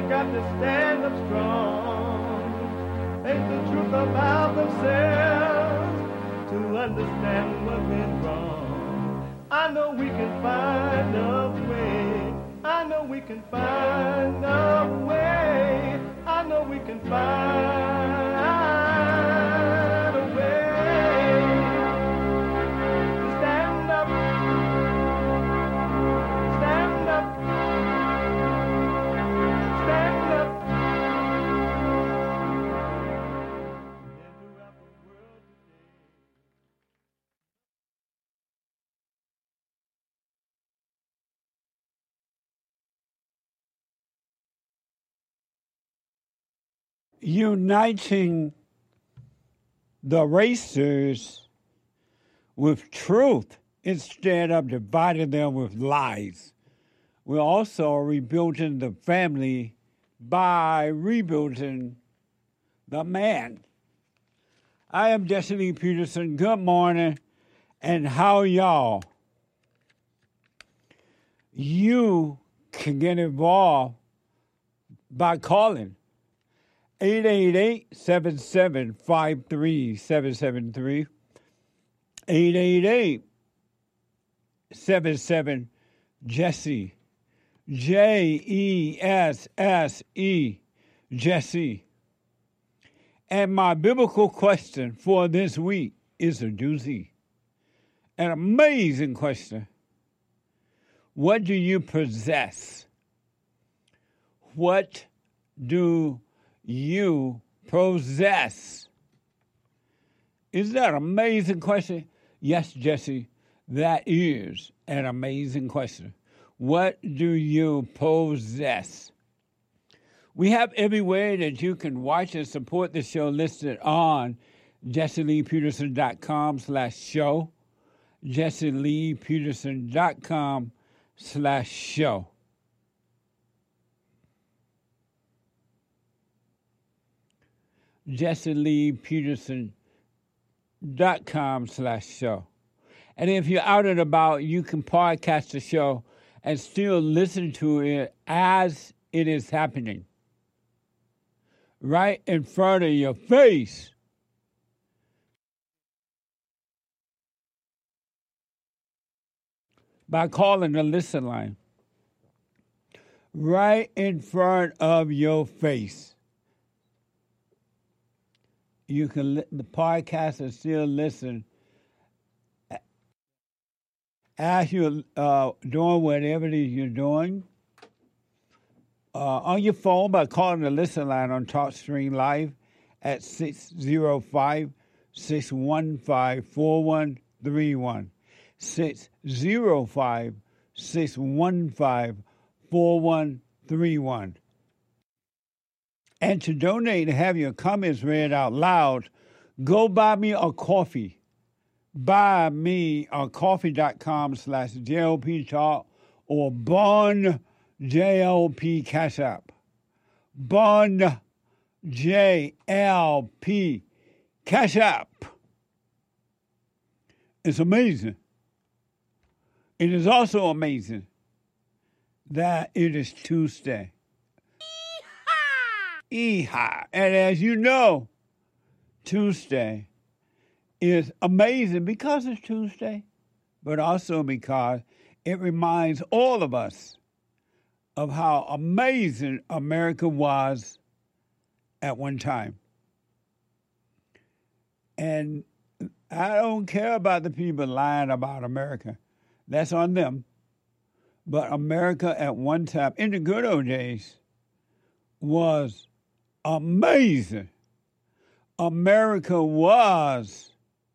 got to stand up strong, face the truth about themselves, to understand what went wrong. I know we can find a way. I know we can find a way. I know we can find a way to stand up, stand up, stand up. Uniting the racers with truth instead of dividing them with lies. We're also rebuilding the family by rebuilding the man. I am Jesse Lee Peterson. Good morning, and how y'all? You can get involved by calling 888-7753-773, 888-77-JESSE, Jesse, Jesse. And my biblical question for this week is a doozy. An amazing question. What do you possess? What do you possess? Is that an amazing question? Yes, Jesse, that is an amazing question. What do you possess? We have every way that you can watch and support the show listed on JesseLeePeterson.com/show, JesseLeePeterson.com/show. JesseLeePeterson.com/show. And if you're out and about, you can podcast the show and still listen to it as it is happening, right in front of your face. By calling the listen line. Right in front of your face. You can the podcast and still listen as you're doing whatever it is you're doing on your phone by calling the listen line on TalkStream Live at 605-615-4131. 605-615-4131. And to donate and have your comments read out loud, go buy me a coffee. Buy me a coffee.com/JLP Talk or Bun JLP Cash App. Bun JLP Cash App. It's amazing. It is also amazing that it is Tuesday. Yeehaw. And as you know, Tuesday is amazing because it's Tuesday, but also because it reminds all of us of how amazing America was at one time. And I don't care about the people lying about America. That's on them. But America at one time, in the good old days, was amazing. America was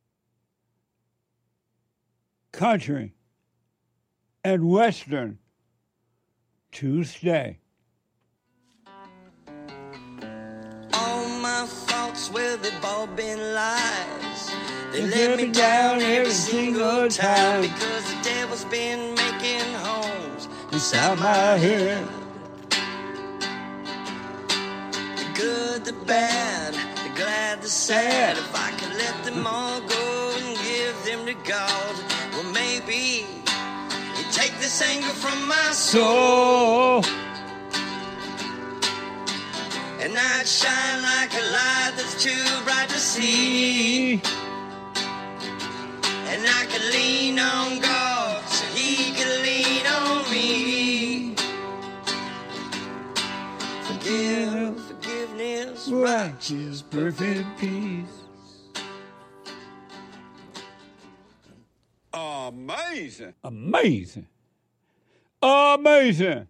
country and Western Tuesday. All my thoughts, well, they've all been lies. They let me down every single time because the devil's been making homes inside my head. The good, the bad, the glad, the sad. If I could let them all go and give them to God, well, maybe you take this anger from my soul. night shine like a light that's too bright to see. And I can lean on God so He can lean on me. Forgiveness, Righteous, perfect peace. Amazing. Amazing. Amazing.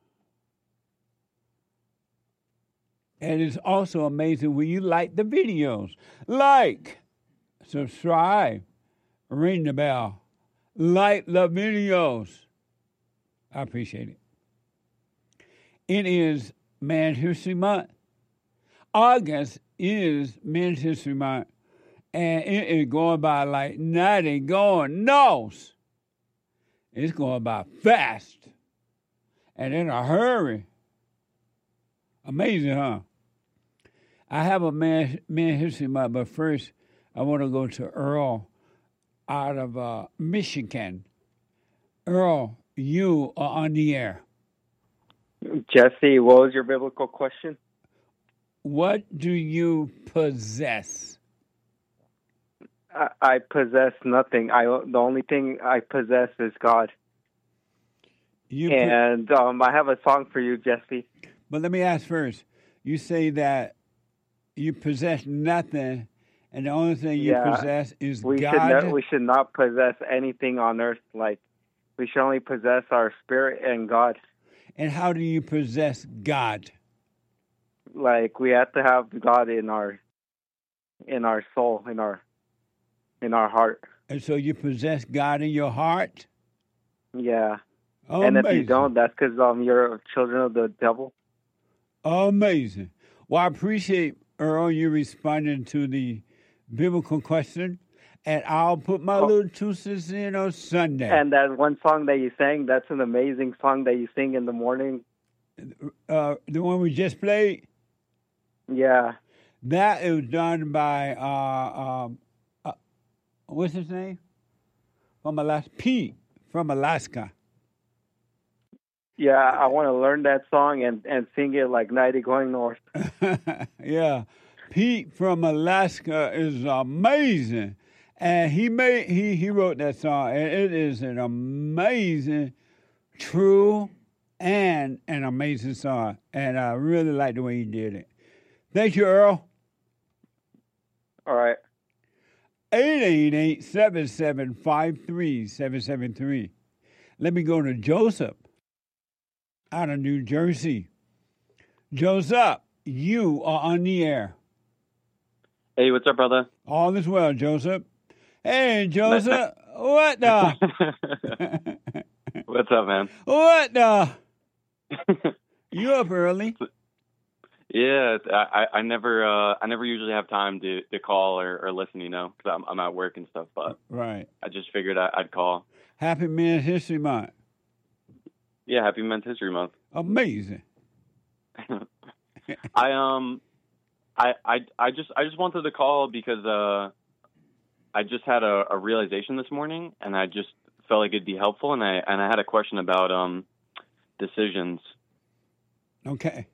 And it's also amazing when you like the videos. Like, subscribe, ring the bell, like the videos. I appreciate it. It is Men's History Month. August is Men's History Month. And it is going by like not ain't going nose. It's going by fast. And in a hurry. Amazing, huh? I have a man history month, but first I want to go to Earl out of Michigan. Earl, you are on the air. Jesse, what was your biblical question? What do you possess? I possess nothing. The only thing I possess is God. I have a song for you, Jesse. But let me ask first. You say that you possess nothing, and the only thing you possess is God? We should not possess anything on earth. Like, we should only possess our spirit and God. And how do you possess God? Like, we have to have God in our soul, in our heart. And so you possess God in your heart? Yeah. Amazing. And if you don't, that's because you're children of the devil. Amazing. Well, I appreciate, Earl, you responding to the biblical question, and I'll put my little 2 cents in on Sunday. And that one song that you sang, that's an amazing song that you sing in the morning. The one we just played? Yeah. That is done by, what's his name? From Alaska. Pete from Alaska. Yeah, I want to learn that song and sing it like 90 going north. Yeah. Pete from Alaska is amazing. And he wrote that song, and it is an amazing, true, and an amazing song. And I really like the way he did it. Thank you, Earl. All right. 888-775-3773. Let me go to Joseph out of New Jersey. Joseph, you are on the air. Hey, what's up, brother? All is well, Joseph. Hey, Joseph. What the? What's up, man? What the? You up early? Yeah, I never usually have time to call or listen, because I'm at work and stuff. But right, I just figured I'd call. Happy Men's History Month. Yeah, Happy Men's History Month. Amazing. I just wanted to call because I just had a realization this morning, and I just felt like it'd be helpful, and I had a question about decisions. Okay.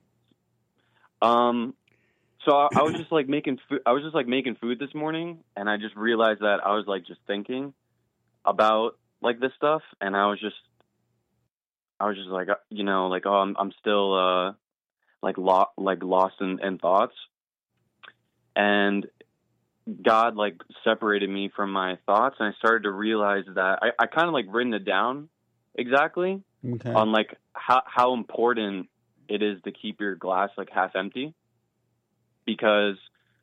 So I was just like making food. I was just like making food this morning, and I just realized that I was like just thinking about like this stuff, and I was just like, I'm still like lost in thoughts, and God like separated me from my thoughts, and I started to realize that I kind of like written it down exactly on like how important it is to keep your glass like half empty, because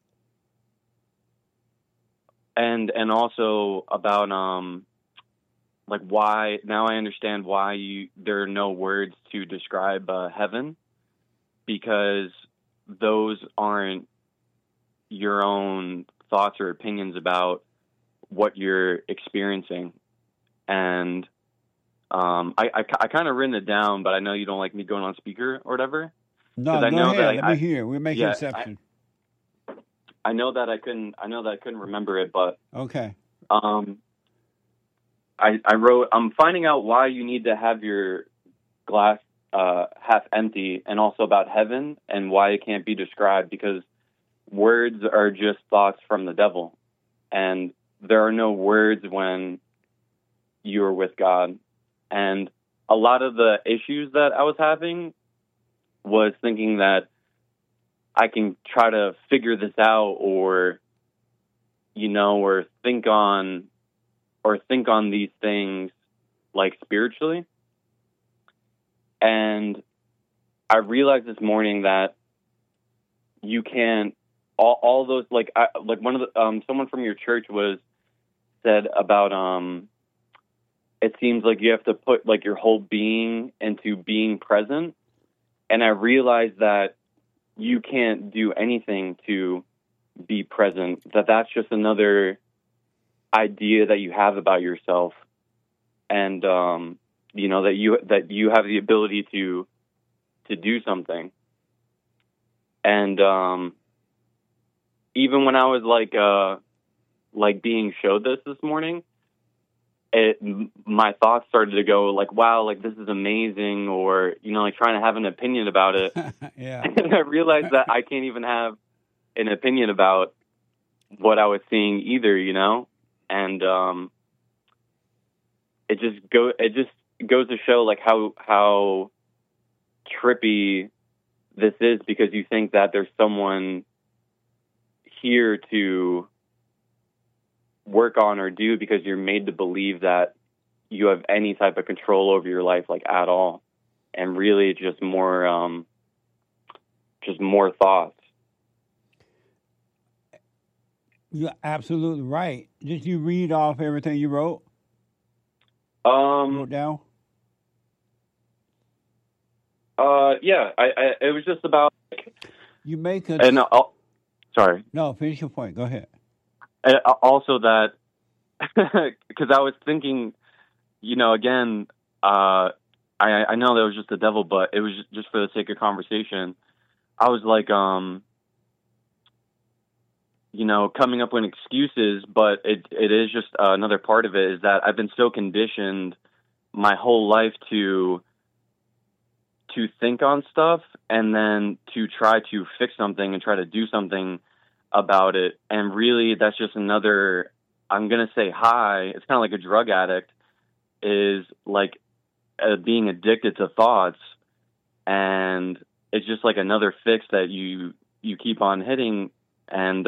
and also about like why now I understand why there are no words to describe heaven, because those aren't your own thoughts or opinions about what you're experiencing. And I kind of written it down, but I know you don't like me going on speaker or whatever. No, go ahead. Let me hear. We're making exception. I know that I couldn't remember it, but okay. I wrote, I'm finding out why you need to have your glass half empty, and also about heaven and why it can't be described, because words are just thoughts from the devil, and there are no words when you're with God. And a lot of the issues that I was having was thinking that I can try to figure this out, or, or think on these things like spiritually. And I realized this morning that you can't, all those, like one of the, someone from your church said about, it seems like you have to put like your whole being into being present. And I realized that you can't do anything to be present, that's just another idea that you have about yourself. And, that you have the ability to do something. And, even when I was like being showed this morning, my thoughts started to go like, wow, like this is amazing, or, like trying to have an opinion about it. Yeah. And I realized that I can't even have an opinion about what I was seeing either, and, it just goes to show like how trippy this is, because you think that there's someone here to work on or do, because you're made to believe that you have any type of control over your life, like at all. And really just more thoughts. You're absolutely right. Did you read off everything you wrote? Wrote down? Yeah, I it was just about You make us. and sorry. No, finish your point. Go ahead. And also that, because I was thinking, again, I know that was just the devil, but it was just for the sake of conversation. I was like, coming up with excuses, but it is just another part of it is that I've been so conditioned my whole life to think on stuff and then to try to fix something and try to do something about it. And really that's just another, I'm going to say high. It's kind of like a drug addict is like being addicted to thoughts. And it's just like another fix that you keep on hitting. And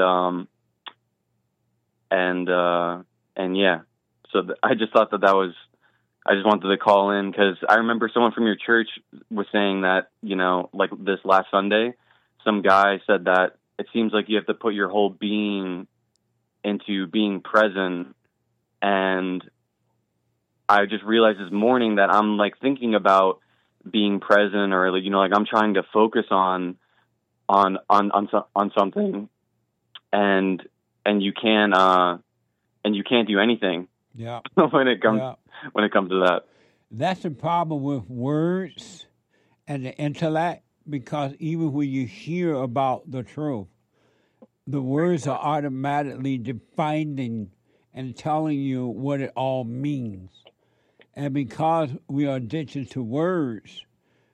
yeah, so I just thought that was, I just wanted to call in because I remember someone from your church was saying that, like this last Sunday, some guy said that it seems like you have to put your whole being into being present. And I just realized this morning that I'm like thinking about being present, or like I'm trying to focus on something, and you can't do anything. Yeah. when it comes to that. That's the problem with words and the intellect, because even when you hear about the truth, the words are automatically defining and telling you what it all means. And because we are addicted to words,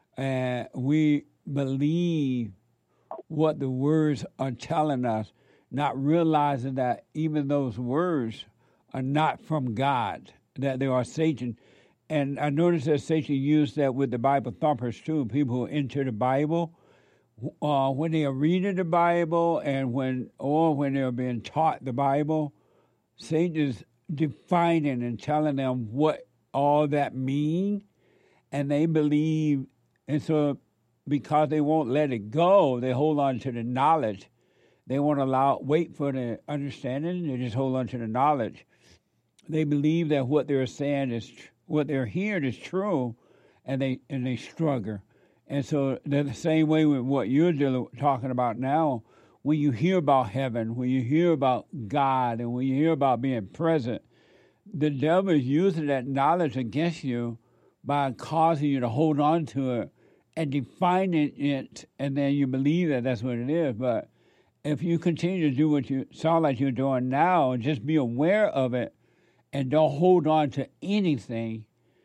we believe what the words are telling us, not realizing that even those words are not from God, that they are Satan. And I noticed that Satan used that with the Bible thumpers too, people who enter the Bible. When they are reading the Bible and when they're being taught the Bible, Satan is defining and telling them what all that means, and they believe, and so because they won't let it go, they hold on to the knowledge. They won't wait for the understanding, they just hold on to the knowledge. They believe that what they're saying is, what they're hearing is true, and they struggle. And so they're the same way with what you're talking about now. When you hear about heaven, when you hear about God, and when you hear about being present, the devil is using that knowledge against you by causing you to hold on to it and defining it, and then you believe that that's what it is. But if you continue to do what you sound like you're doing now, and just be aware of it, and don't hold on to anything,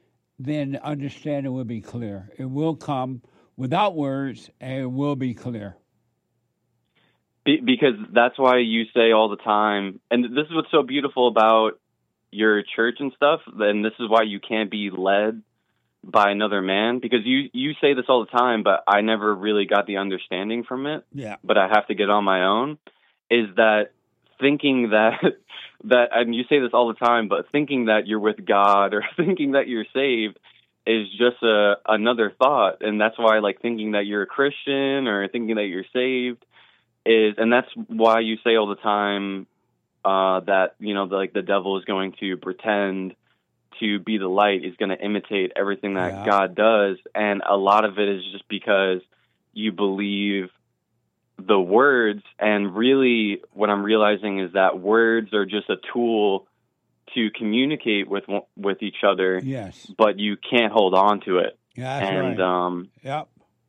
then understanding will be clear. It will come without words, and it will be clear. Because that's why you say all the time, and this is what's so beautiful about your church and stuff, and this is why you can't be led by another man, because you say this all the time, but I never really got the understanding from it. Yeah. But I have to get on my own, is that thinking that, and you say this all the time, but thinking that you're with God or thinking that you're saved is just another thought. And that's why, like, thinking that you're a Christian or thinking that you're saved is, and that's why you say all the time that, you know, like the devil is going to pretend to be the light, is going to imitate everything that God does. And a lot of it is just because you believe the words. And really what I'm realizing is that words are just a tool to communicate with each other. Yes. But you can't hold on to it. Yeah, that's and, right. Yep.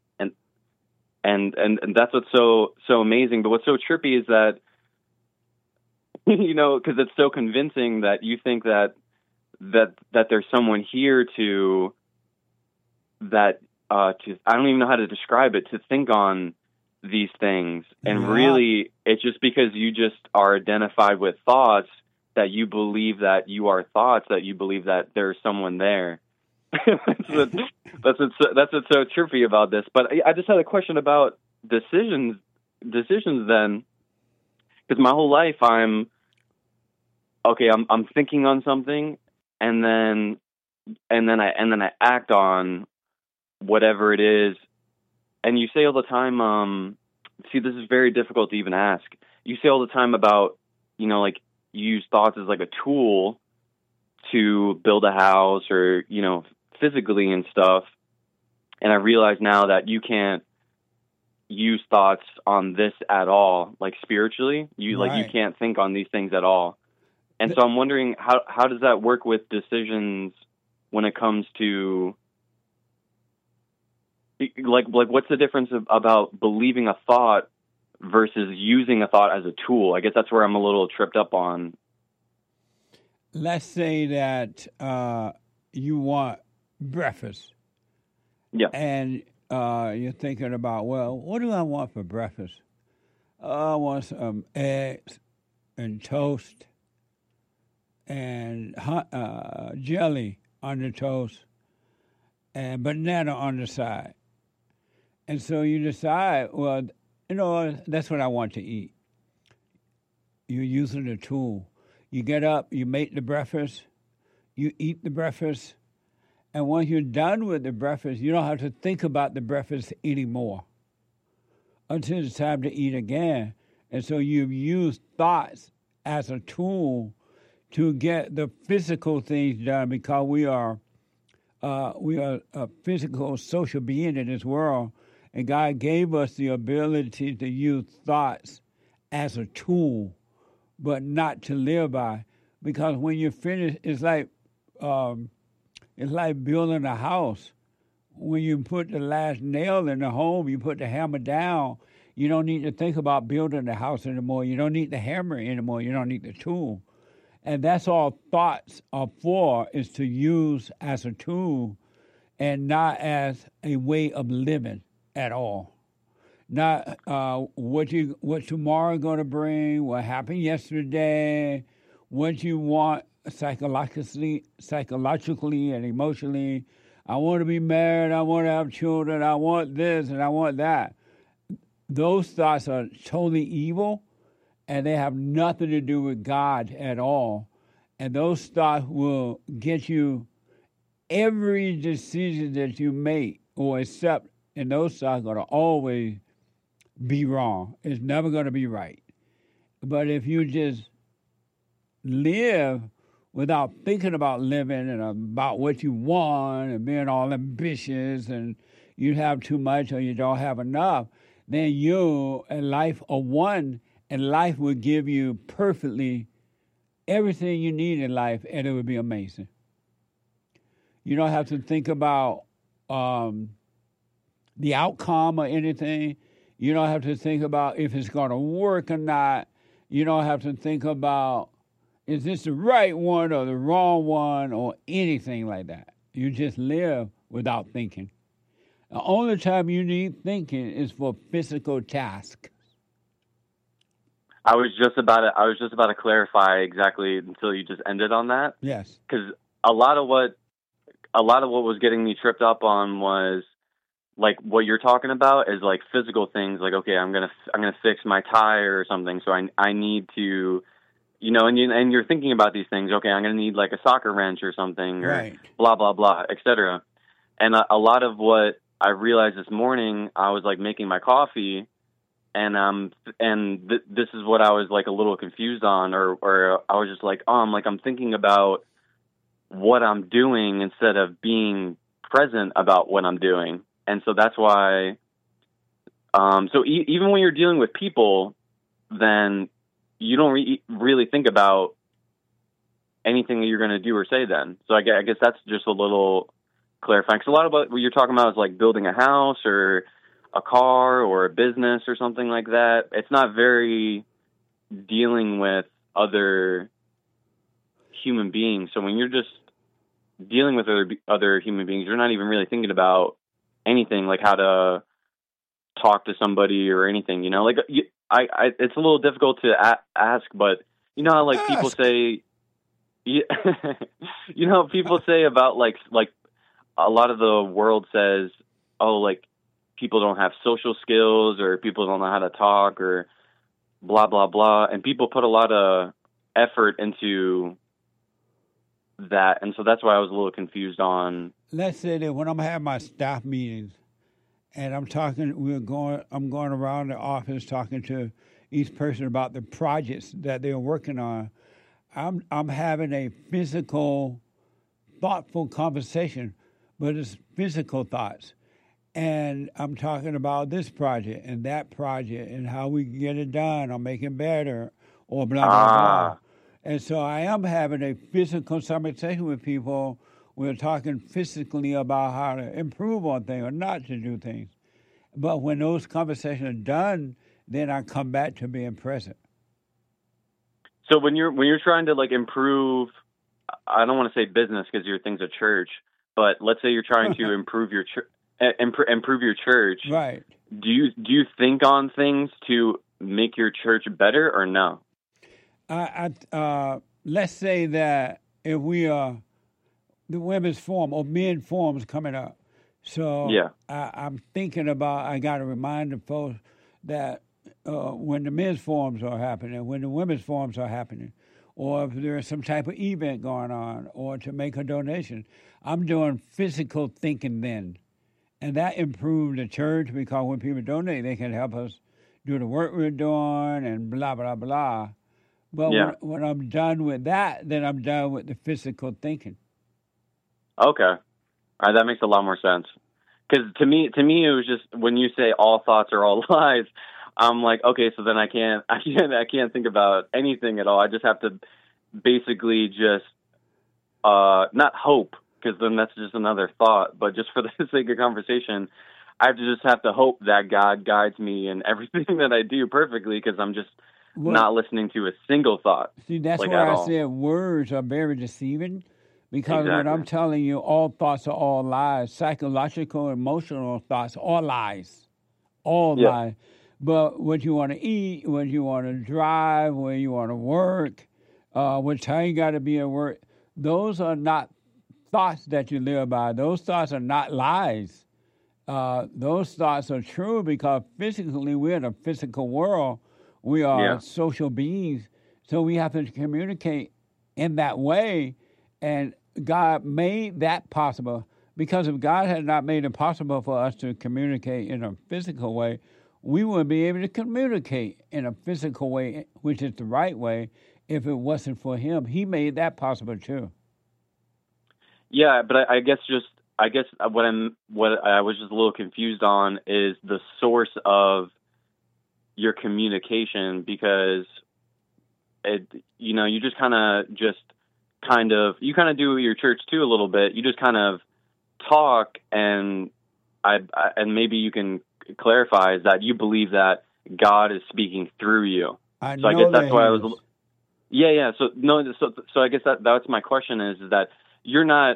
And that's what's so amazing. But what's so trippy is that, you know, because it's so convincing that you think that there's someone here to I don't even know how to describe it, to think on these things. And really, it's just because you just are identified with thoughts that you believe that you are thoughts, that you believe that there's someone there. That's what's so trippy about this. But I just had a question about decisions then, because my whole life I'm thinking on something, and then I act on whatever it is. And you say all the time, see, this is very difficult to even ask. You say all the time about, you know, like, you use thoughts as like a tool to build a house or, you know, physically and stuff. And I realize now that you can't use thoughts on this at all, like spiritually. You can't think on these things at all. And so I'm wondering, how does that work with decisions when it comes to, like what's the difference about believing a thought versus using a thought as a tool? I guess that's where I'm a little tripped up on. Let's say that you want breakfast. Yeah. And you're thinking about, well, what do I want for breakfast? I want some eggs and toast and jelly on the toast and banana on the side. And so you decide, well, you know, that's what I want to eat. You're using a tool. You get up, you make the breakfast, you eat the breakfast, and once you're done with the breakfast, you don't have to think about the breakfast anymore until it's time to eat again. And so you've used thoughts as a tool to get the physical things done, because we are a physical, social being in this world, and God gave us the ability to use thoughts as a tool, but not to live by. Because when you're finished, it's like building a house. When you put the last nail in the home, you put the hammer down. You don't need to think about building the house anymore. You don't need the hammer anymore. You don't need the tool. And that's all thoughts are for, is to use as a tool and not as a way of living at all. Not what tomorrow going to bring, what happened yesterday, what you want psychologically and emotionally. I want to be married, I want to have children, I want this and I want that. Those thoughts are totally evil, and they have nothing to do with God at all. And those thoughts will get you every decision that you make or accept, and those thoughts are going to always be wrong. It's never going to be right. But if you just live without thinking about living and about what you want and being all ambitious and you have too much or you don't have enough, then you, a life of one, and life will give you perfectly everything you need in life, and it would be amazing. You don't have to think about the outcome or anything. You don't have to think about if it's going to work or not. You don't have to think about, is this the right one or the wrong one or anything like that. You just live without thinking. The only time you need thinking is for physical tasks. I was just about to clarify exactly until you just ended on that, Yes. because a lot of what was getting me tripped up on was like what you're talking about is like physical things. Like, okay, I'm gonna fix my tire or something, so I need to, and you're thinking about these things. Okay, I'm gonna need like a socket wrench or something, or Right. blah blah blah, etc. And a lot of what I realized this morning, I was like making my coffee. And this is what I was like a little confused on, or I was just like, I'm thinking about what I'm doing instead of being present about what I'm doing, and so that's why. Even when you're dealing with people, then you don't really think about anything that you're going to do or say then. So I guess that's just a little clarifying, because a lot of what you're talking about is like building a house or a car or a business or something like that. It's not very dealing with other human beings. So when you're just dealing with other human beings, you're not even really thinking about anything like how to talk to somebody or anything, like it's a little difficult to ask, but you know how like people say, people say about like a lot of the world says, oh, like people don't have social skills or people don't know how to talk or blah, blah, blah. And people put a lot of effort into that. And so that's why I was a little confused on. Let's say that when I'm having my staff meetings and I'm going around the office talking to each person about the projects that they're working on. I'm having a physical, thoughtful conversation, but it's physical thoughts. And I'm talking about this project and that project and how we can get it done or make it better or blah, blah, blah. And so I am having a physical conversation with people. We're talking physically about how to improve on things or not to do things. But when those conversations are done, then I come back to being present. So when you're trying to like improve, I don't want to say business because your thing's a church, but let's say you're trying to improve your improve your church. Right. Do you think on things to make your church better or no? Let's say that if we are the women's forum or men forums coming up, so yeah, I'm thinking about. I got to remind the folks that when the men's forums are happening, when the women's forums are happening, or if there is some type of event going on, or to make a donation, I'm doing physical thinking then. And that improved the church because when people donate, they can help us do the work we're doing and blah, blah, blah. But when I'm done with that, then I'm done with the physical thinking. Okay. All right, that makes a lot more sense. Because to me, it was just when you say all thoughts are all lies, I'm like, okay, so then I can't think about anything at all. I just have to basically just not hope, because then that's just another thought. But just for the sake of conversation, I just have to hope that God guides me in everything that I do perfectly, because I'm just not listening to a single thought. See, that's why I said words are very deceiving, because when I'm telling you all thoughts are all lies, psychological, emotional thoughts are lies, all lies. But what you want to eat, what you want to drive, where you want to work, what time you got to be at work, those are not thoughts that you live by. Those thoughts are not lies. Those thoughts are true because physically we're in a physical world. We are social beings, so we have to communicate in that way. And God made that possible, because if God had not made it possible for us to communicate in a physical way, we wouldn't be able to communicate in a physical way, which is the right way, if it wasn't for Him. He made that possible too. Yeah, but I guess what I was just a little confused on is the source of your communication, because you just kind of you kind of do your church too a little bit. You just kind of talk, and and maybe you can clarify is that you believe that God is speaking through you. I guess that's why I was. Yeah. So I guess that's my question is that you're not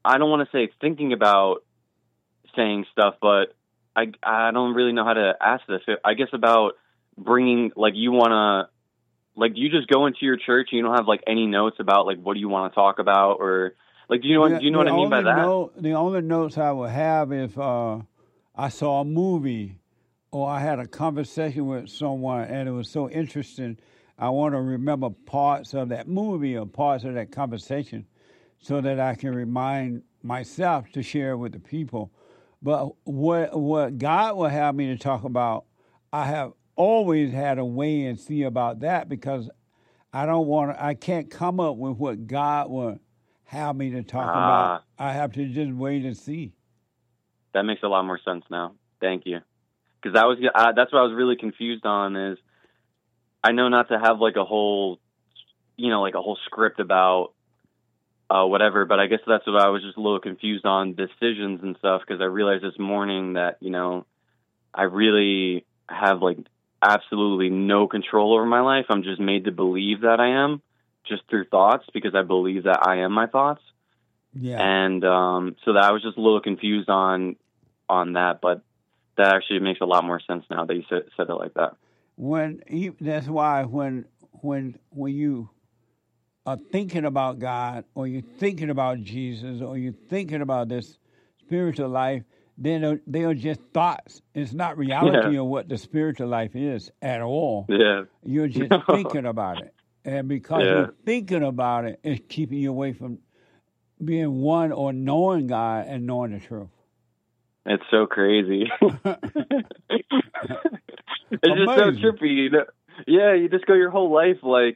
I don't want to say thinking about saying stuff, but I don't really know how to ask this. I guess about bringing, like, you want to, like, do you just go into your church and you don't have, like, any notes about, like, what do you want to talk about? Or, like, do you know what I mean by that? The only notes I would have if I saw a movie or I had a conversation with someone and it was so interesting, I want to remember parts of that movie or parts of that conversation so that I can remind myself to share with the people. But what God will have me to talk about, I have always had a way and see about that because I can't come up with what God will have me to talk about. I have to just wait and see. That makes a lot more sense now. Thank you. Because that's what I was really confused on is I know not to have like a whole, like a whole script about whatever, but I guess that's what I was just a little confused on, decisions and stuff, because I realized this morning that, I really have like absolutely no control over my life. I'm just made to believe that I am just through thoughts because I believe that I am my thoughts. Yeah. And so that I was just a little confused on that, but that actually makes a lot more sense now that you said it like that. That's why when you are thinking about God or you're thinking about Jesus or you're thinking about this spiritual life, then they are just thoughts. It's not reality of what the spiritual life is at all. Yeah. You're just thinking about it. And because you're thinking about it, it's keeping you away from being one or knowing God and knowing the truth. It's so crazy. It's just so trippy. Yeah, you just go your whole life like,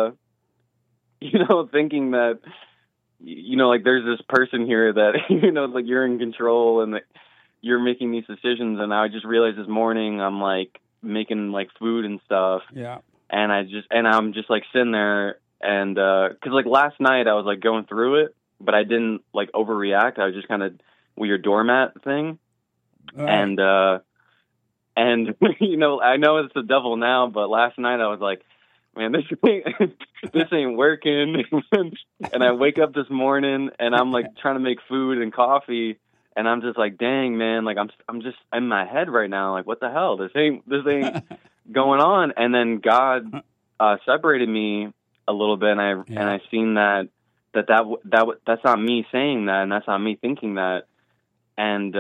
thinking that, like there's this person here that, like you're in control and that you're making these decisions. And I just realized this morning I'm like making like food and stuff. Yeah. And I'm just like sitting there and, cause like last night I was like going through it, but I didn't like overreact. I was just kind of weird doormat thing. Right. And I know it's the devil now, but last night I was like, man, this ain't working. And I wake up this morning and I'm like trying to make food and coffee. And I'm just like, dang, man, like I'm just in my head right now. Like, what the hell? This ain't going on. And then God separated me a little bit. And I seen that's not me saying that. And that's not me thinking that. And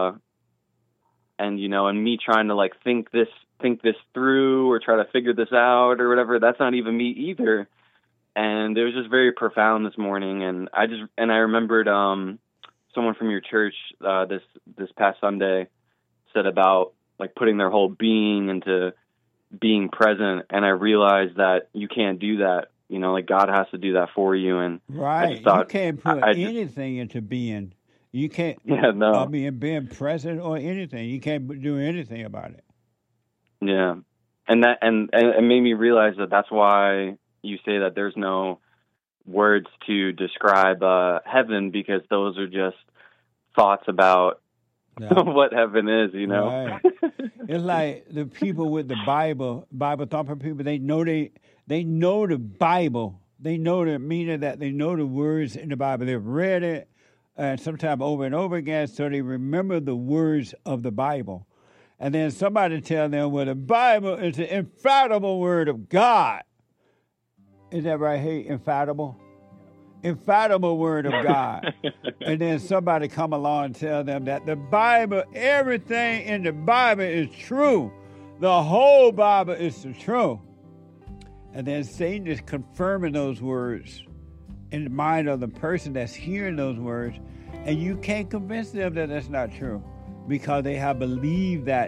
me trying to like think this through or try to figure this out or whatever, that's not even me either. And it was just very profound this morning. And I remembered someone from your church this past Sunday said about like putting their whole being into being present. And I realized that you can't do that. Like God has to do that for you. And right. You can't put anything into being. You can't being present or anything. You can't do anything about it. Yeah. And it made me realize that that's why you say that there's no words to describe heaven, because those are just thoughts about what heaven is, Right. It's like the people with the Bible thumping people, they know the Bible. They know the meaning, that they know the words in the Bible. They've read it sometimes over and over again, so they remember the words of the Bible. And then somebody tell them, well, the Bible is the infallible word of God. Is that right? Hey, infallible? Infallible word of God. And then somebody come along and tell them that the Bible, everything in the Bible is true. The whole Bible is the truth. And then Satan is confirming those words in the mind of the person that's hearing those words. And you can't convince them that that's not true, because they have believed that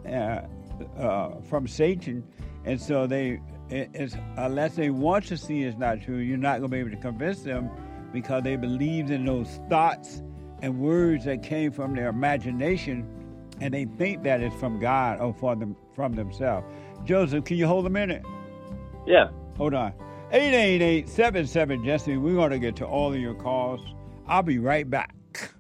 from Satan. And so unless they want to see it's not true, you're not going to be able to convince them, because they believed in those thoughts and words that came from their imagination, and they think that it's from God or from themselves. Joseph, can you hold a minute? Yeah. Hold on. 888-77-JESSE. We're going to get to all of your calls. I'll be right back.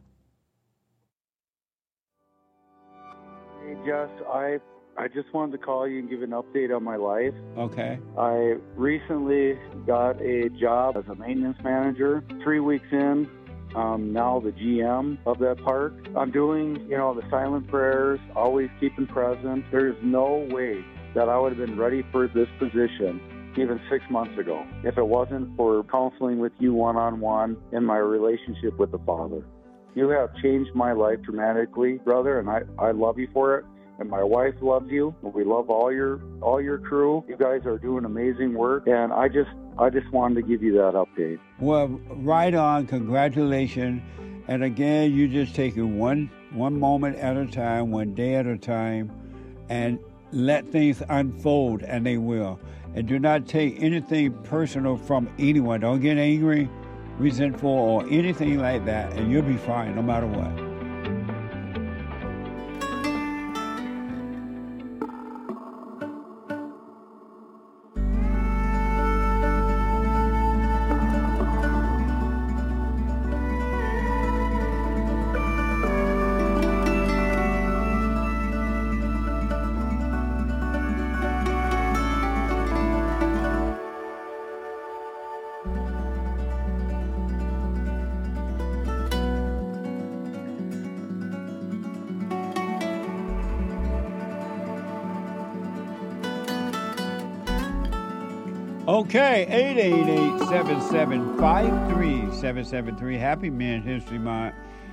Hey, Jess, I just wanted to call you and give an update on my life. Okay. I recently got a job as a maintenance manager. 3 weeks in, I'm now the GM of that park. I'm doing, the silent prayers, always keeping present. There's no way that I would have been ready for this position even 6 months ago if it wasn't for counseling with you one-on-one and my relationship with the Father. You have changed my life dramatically, brother, and I love you for it. And my wife loves you. We love all your crew. You guys are doing amazing work, and I just wanted to give you that update. Well, right on. Congratulations. And again, you just take it one moment at a time, one day at a time, and let things unfold, and they will. And do not take anything personal from anyone. Don't get angry, resentful, or anything like that, and you'll be fine no matter what. Okay, 888-775-3773. Happy Men's History Month.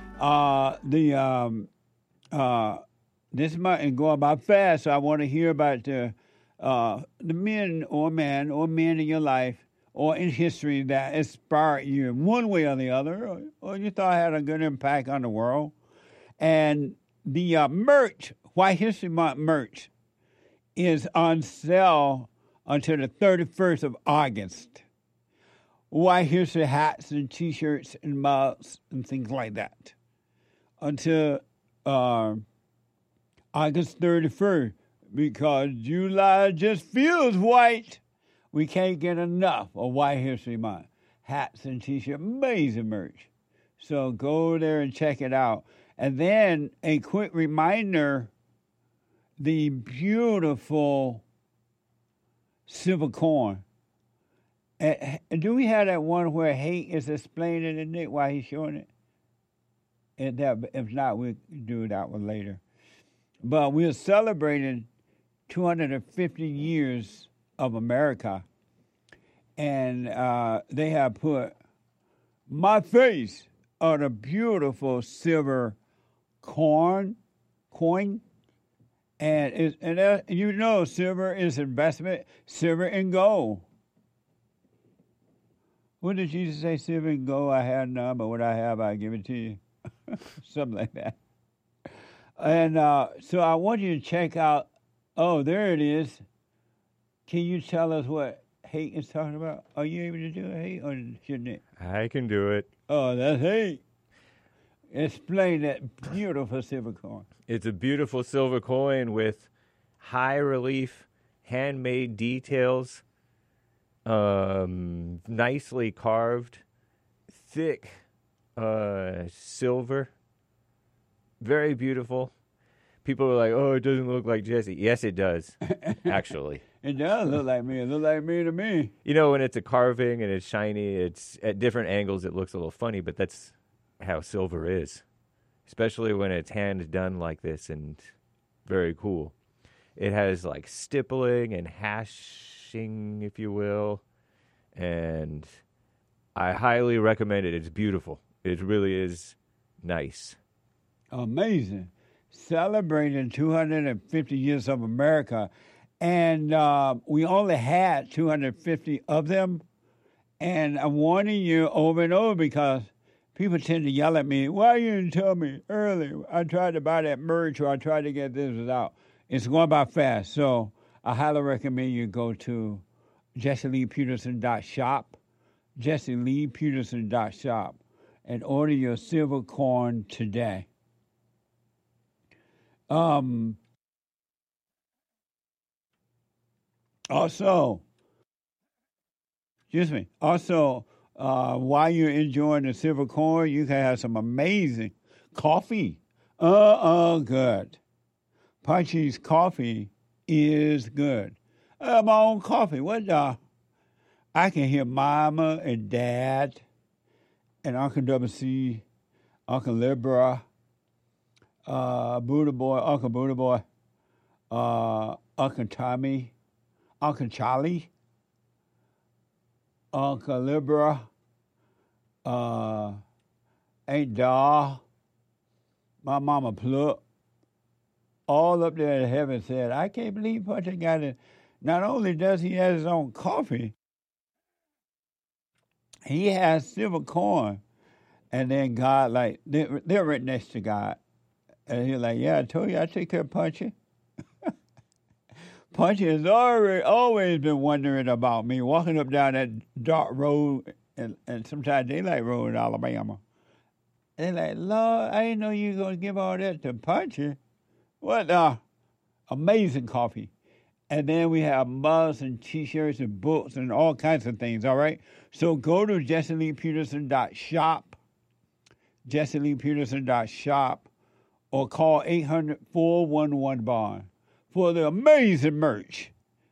This month is going by fast, so I want to hear about the men or men in your life or in history that inspired you in one way or the other, or you thought had a good impact on the world. And the merch, White History Month merch, is on sale until the 31st of August. White History hats and T-shirts and mugs and things like that. Until August 31st, because July just feels white. We can't get enough of White History Month. Hats and T-shirts, amazing merch. So go there and check it out. And then a quick reminder, the beautiful silver coin. Do we have that one where Hate is explaining it while he's showing it? If not, we'll do that one later. But we're celebrating 250 years of America. And they have put my face on a beautiful silver coin. And silver is investment, silver and gold. What did Jesus say? Silver and gold I have none, but what I have I give it to you. Something like that. And so I want you to check out, there it is. Can you tell us what Hate is talking about? Are you able to do it, Hate, or shouldn't it? I can do it. Oh, that's Hate. Explain that beautiful silver coin. It's a beautiful silver coin with high relief, handmade details, nicely carved, thick silver. Very beautiful. People are like, oh, it doesn't look like Jesse. Yes, it does, actually. It does look like me. It looks like me to me. When it's a carving and it's shiny, it's at different angles, it looks a little funny, but that's how silver is, especially when it's hand done like this, and very cool. It has like stippling and hashing, if you will, and I highly recommend it. It's beautiful. It really is nice. Amazing. Celebrating 250 years of America, and we only had 250 of them, and I'm warning you over and over because people tend to yell at me, why you didn't tell me earlier? I tried to buy that merch, or I tried to get this out. It's going by fast. So I highly recommend you go to JesseLeePeterson.shop, JesseLeePeterson.shop, and order your silver coin today. Also, while you're enjoying the silver coin, you can have some amazing coffee. Good. Punchy's coffee is good. I have my own coffee. I can hear Mama and Dad and Uncle WC, Uncle Libra, Buddha Boy, Uncle Tommy, Uncle Charlie, Uncle Libra, Aunt Daw, my mama Pluck, all up there in heaven said, I can't believe Puncher got it. Not only does he have his own coffee, he has silver coin. And then God, like, they're right next to God. And he's like, yeah, I told you I take care of Punchy. Punchy has always been wondering about me, walking up down that dark road and sometimes daylight road in Alabama. And they're like, Lord, I didn't know you were going to give all that to Punchy. What amazing coffee. And then we have mugs and T-shirts and books and all kinds of things, all right? So go to JesseLeePeterson.shop, JesseLeePeterson.shop, or call 800-411-BOND for the amazing merch.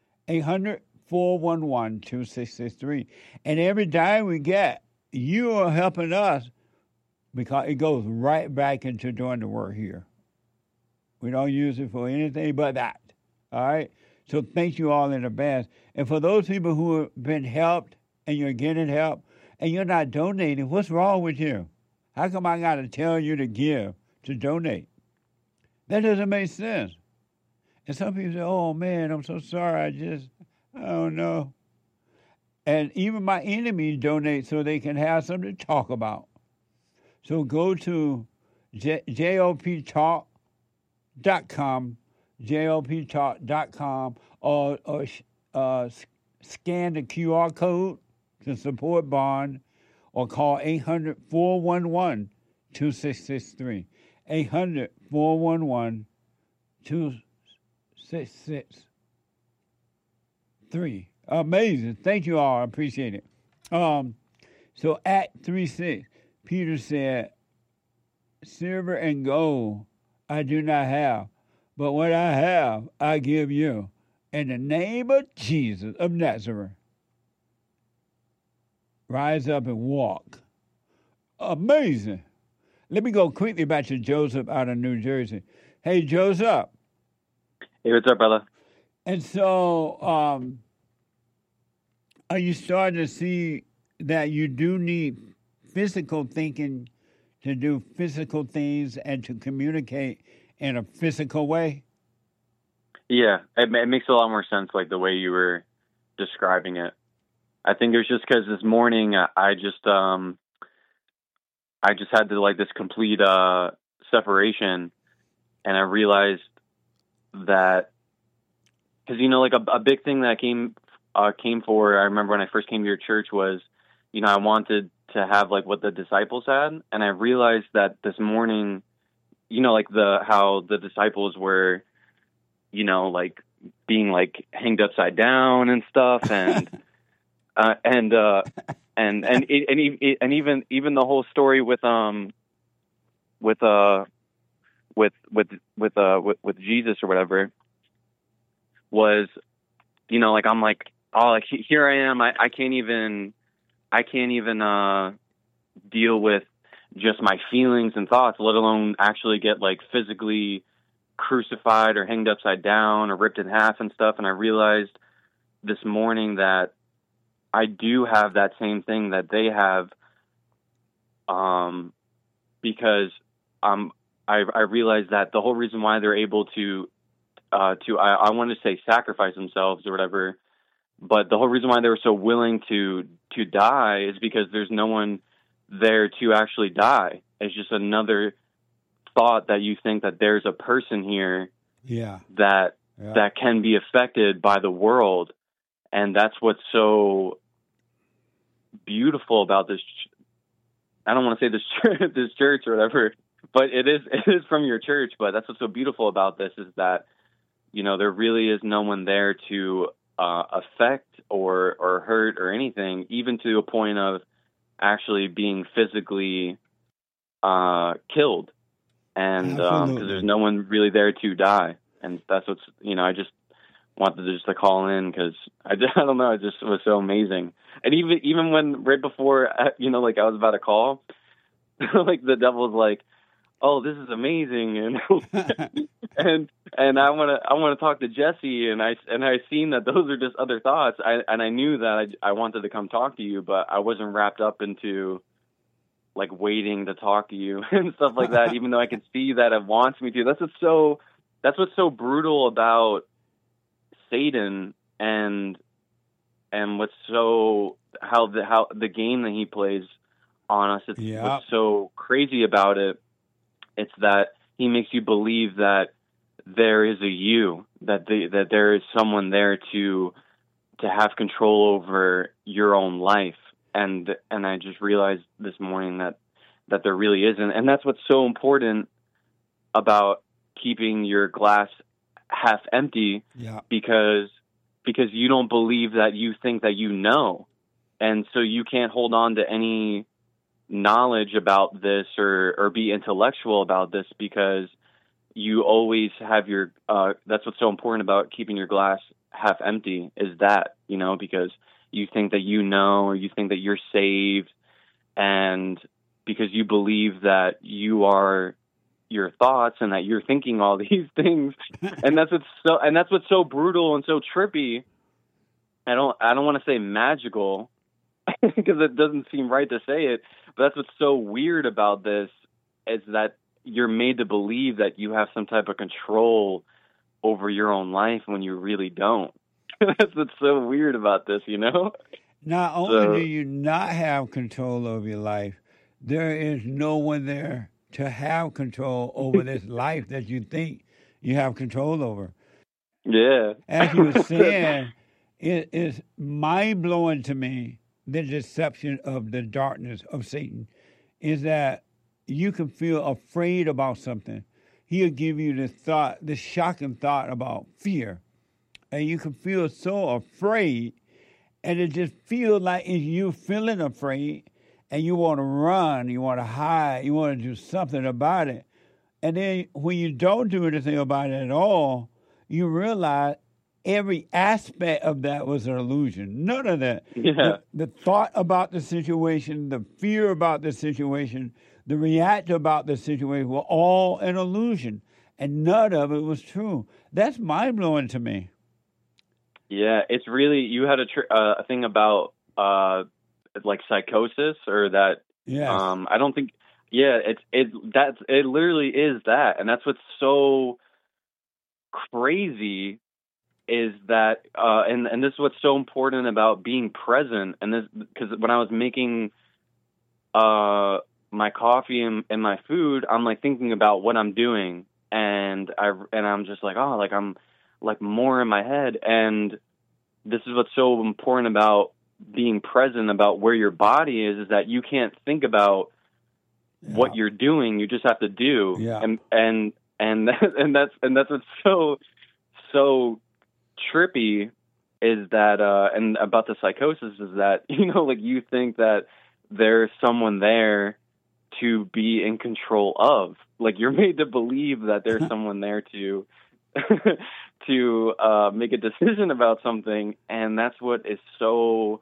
800-411-2663. And every dime we get, you are helping us because it goes right back into doing the work here. We don't use it for anything but that, all right? So thank you all in advance. And for those people who have been helped and you're getting help and you're not donating, what's wrong with you? How come I got to tell you to give, to donate? That doesn't make sense. And some people say, oh, man, I'm so sorry. I don't know. And even my enemies donate so they can have something to talk about. So go to JOPtalk.com, JOPtalk.com, or scan the QR code to support Bond, or call 800-411-2663. 800-411-2663. Amazing. Thank you all. I appreciate it. So Act 3:6, Peter said, silver and gold I do not have, but what I have I give you. In the name of Jesus of Nazareth, rise up and walk. Amazing. Let me go quickly back to Joseph out of New Jersey. Hey, Joseph. Hey, what's up, brother? And so, are you starting to see that you do need physical thinking to do physical things and to communicate in a physical way? Yeah, it makes a lot more sense, like the way you were describing it. I think it was just because this morning I just had to like this complete separation, and I realized that because like a big thing that I came for. I remember when I first came to your church was, I wanted to have like what the disciples had, and I realized that this morning, like how the disciples were, like being like hanged upside down and stuff, and even the whole story with Jesus or whatever was, like I'm like, oh, like here I am, I can't even deal with just my feelings and thoughts, let alone actually get like physically crucified or hanged upside down or ripped in half and stuff. And I realized this morning that I do have that same thing that they have, because I realized that the whole reason why they're able to I want to say sacrifice themselves or whatever, but the whole reason why they were so willing to die is because there's no one there to actually die. It's just another thought that you think that there's a person here that can be affected by the world. And that's what's so beautiful about this. I don't want to say this church or whatever, but it is from your church. But that's what's so beautiful about this is that, there really is no one there to affect or hurt or anything, even to a point of actually being physically killed. And because there's no one really there to die. And that's what's, I just wanted to just to call in because I don't know, it just was so amazing. And even when right before you know, like I was about to call, like the devil was like, "Oh, this is amazing," and I want to talk to Jesse, and I seen that those are just other thoughts. I knew that I wanted to come talk to you, but I wasn't wrapped up into like waiting to talk to you and stuff like that. Even though I can see that it wants me to. That's what's so brutal about Satan and what's so how the game that he plays on us. It's what's so crazy about it. It's that he makes you believe that there is a you, that there is someone there to have control over your own life. And I just realized this morning that there really isn't. And that's what's so important about keeping your glass half empty, because you don't believe that you think that you know. And so you can't hold on to any knowledge about this or be intellectual about this, because you always have your that's what's so important about keeping your glass half empty, is that, you know, because you think that you know, or you think that you're saved, and because you believe that you are your thoughts and that you're thinking all these things. And that's what's so brutal and so trippy. I don't want to say magical because it doesn't seem right to say it, but that's what's so weird about this, is that you're made to believe that you have some type of control over your own life when you really don't. That's what's so weird about this, you know? Not only do you not have control over your life, there is no one there to have control over this life that you think you have control over. Yeah. As you were saying, it is mind-blowing to me, the deception of the darkness of Satan, is that you can feel afraid about something. He'll give you the shocking thought about fear. And you can feel so afraid, and it just feels like if you're feeling afraid and you want to run, you want to hide, you want to do something about it. And then when you don't do anything about it at all, you realize every aspect of that was an illusion. None of that. Yeah. The thought about the situation, the fear about the situation, the reaction about the situation were all an illusion. And none of it was true. That's mind-blowing to me. Yeah, it's really, you had a thing about like psychosis, or that. Yes. I don't think. Yeah, it literally is that, and that's what's so crazy, is that and this is what's so important about being present. And this, because when I was making my coffee and my food, I'm like thinking about what I'm doing, and I'm just like, oh, like I'm like more in my head. And this is what's so important about being present, about where your body is that you can't think about what you're doing. You just have to do. Yeah. And that's what's so trippy, is that and about the psychosis, is that, you know, like you think that there's someone there to be in control of. Like you're made to believe that there's someone there to to make a decision about something, and that's what is so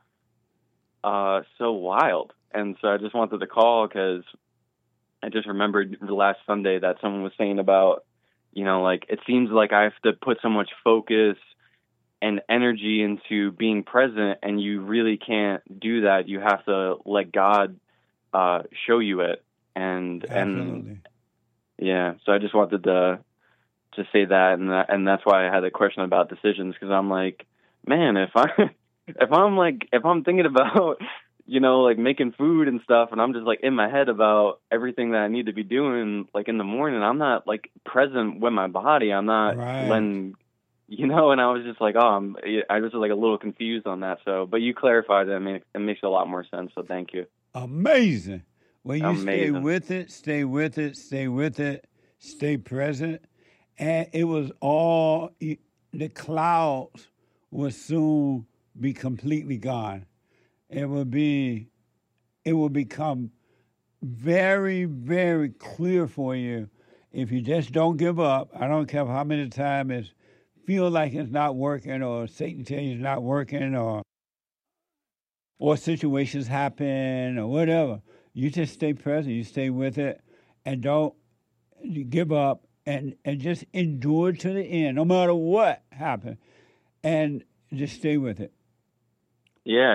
wild. And so I just wanted to call because I just remembered last Sunday that someone was saying about, you know, like it seems like I have to put so much focus and energy into being present, and you really can't do that. You have to let God show you it. Absolutely. Yeah, so I just wanted to say that, and that's why I had a question about decisions, because I'm like, man, if I'm thinking about, you know, like making food and stuff, and I'm just like in my head about everything that I need to be doing, like in the morning, I'm not like present with my body. I'm not letting, you know. And I was just like, I was just like a little confused on that. So, but you clarified it. I mean, it makes a lot more sense. So thank you. Amazing. Well, you Amazing. stay with it, stay present. And it was all, the clouds will soon be completely gone. It will become very, very clear for you if you just don't give up. I don't care how many times it's feel like it's not working, or Satan tells you it's not working, or situations happen, or whatever, you just stay present. You stay with it, and don't give up, and just endure to the end, no matter what happens, and just stay with it. Yeah,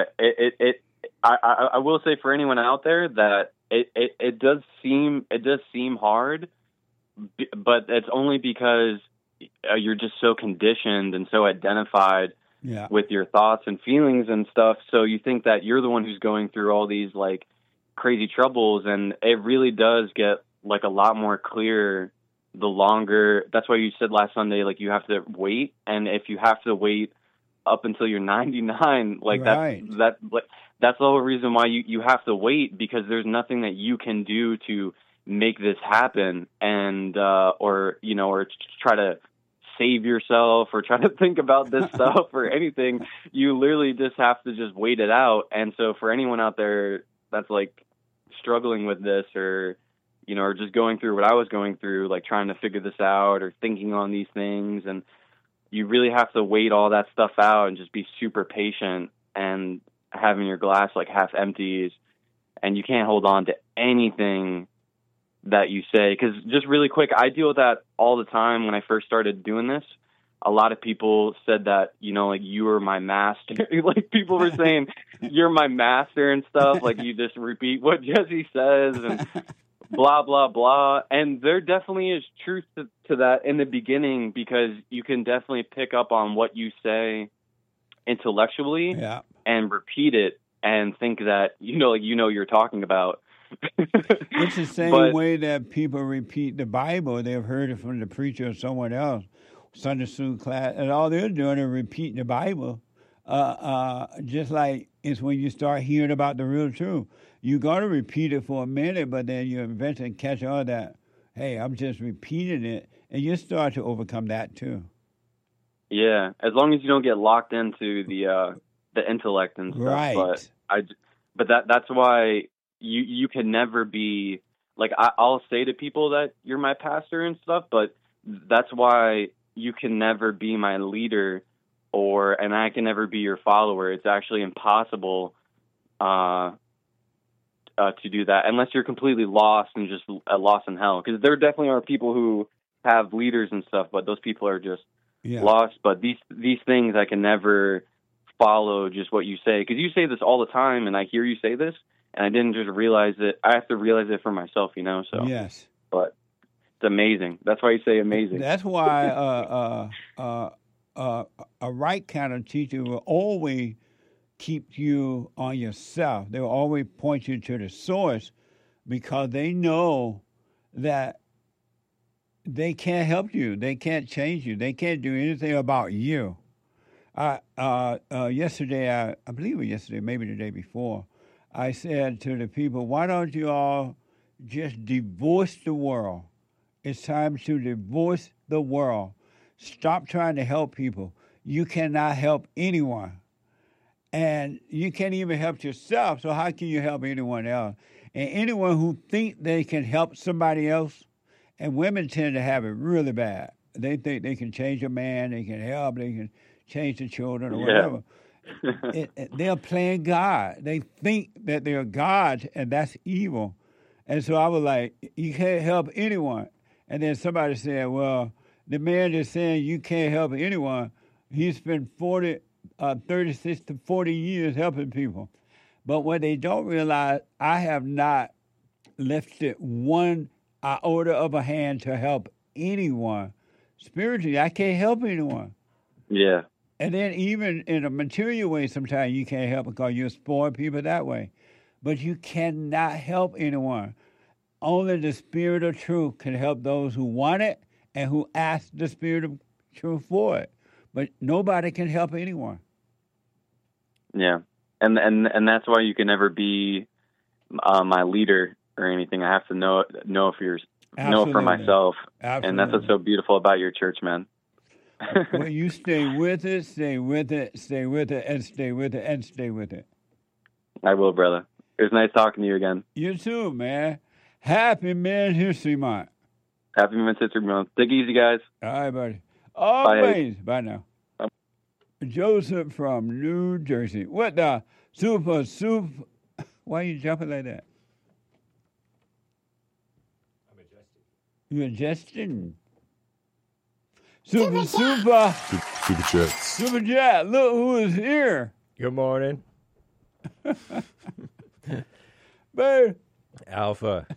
I will say for anyone out there that it does seem hard, but it's only because you're just so conditioned and so identified with your thoughts and feelings and stuff. So you think that you're the one who's going through all these like crazy troubles, and it really does get like a lot more clear the longer. That's why you said last Sunday, like, you have to wait, and if you have to wait up until you're 99, like right. that's the whole reason why you have to wait, because there's nothing that you can do to make this happen, and or try to save yourself or try to think about this stuff or anything. You literally just have to just wait it out. And so for anyone out there that's like struggling with this, or or just going through what I was going through, like trying to figure this out or thinking on these things, and you really have to wait all that stuff out and just be super patient and having your glass like half empty, and you can't hold on to anything that you say. Because just really quick, I deal with that all the time. When I first started doing this, a lot of people said that, like, you were my master. Like, people were saying, you're my master and stuff. Like, you just repeat what Jesse says and blah, blah, blah. And there definitely is truth to that in the beginning, because you can definitely pick up on what you say intellectually and repeat it and think that, you're talking about. It's the same way that people repeat the Bible. They've heard it from the preacher or someone else, Sunday school class, and all they're doing is repeating the Bible. Just like it's when you start hearing about the real truth. You're going to repeat it for a minute, but then you eventually catch on that, hey, I'm just repeating it, and you start to overcome that too. Yeah, as long as you don't get locked into the intellect and stuff. Right. But that's why you can never be, like, I'll say to people that you're my pastor and stuff, but that's why you can never be my leader, and I can never be your follower. It's actually impossible to do that unless you're completely lost and just lost in hell. Because there definitely are people who have leaders and stuff, but those people are just lost. But these things I can never follow just what you say, because you say this all the time, and I hear you say this, and I didn't just realize it. I have to realize it for myself, So yes, but it's amazing. That's why you say amazing. That's why a right kind of teacher will always keep you on yourself. They will always point you to the source, because they know that they can't help you. They can't change you. They can't do anything about you. Yesterday, I believe it was yesterday, maybe the day before, I said to the people, why don't you all just divorce the world? It's time to divorce the world. Stop trying to help people. You cannot help anyone. And you can't even help yourself, so how can you help anyone else? And anyone who think they can help somebody else, and women tend to have it really bad. They think they can change a man, they can help, they can change the children or whatever. They're playing God. They think that they're God, and that's evil. And so I was like, you can't help anyone. And then somebody said, well, the man is saying you can't help anyone. He spent 36 to 40 years helping people. But what they don't realize, I have not lifted one iota of a hand to help anyone. Spiritually, I can't help anyone. Yeah. And then even in a material way, sometimes you can't help because you spoil people that way. But you cannot help anyone. Only the Spirit of truth can help those who want it and who ask the Spirit of truth for it. But nobody can help anyone. Yeah. And that's why you can never be my leader or anything. I have to know for myself. Absolutely. And that's what's so beautiful about your church, man. Well, you stay with it, stay with it, stay with it, and stay with it, and stay with it. I will, brother. It was nice talking to you again. You too, man. Happy Men's History Month. Happy Men's History Month. Take it easy, guys. All right, buddy. Amazing. Bye now. Joseph from New Jersey. What the super? Why are you jumping like that? I'm adjusting. You adjusting? Super Jets. Super Jet. Look who is here. Good morning, Babe. Alpha.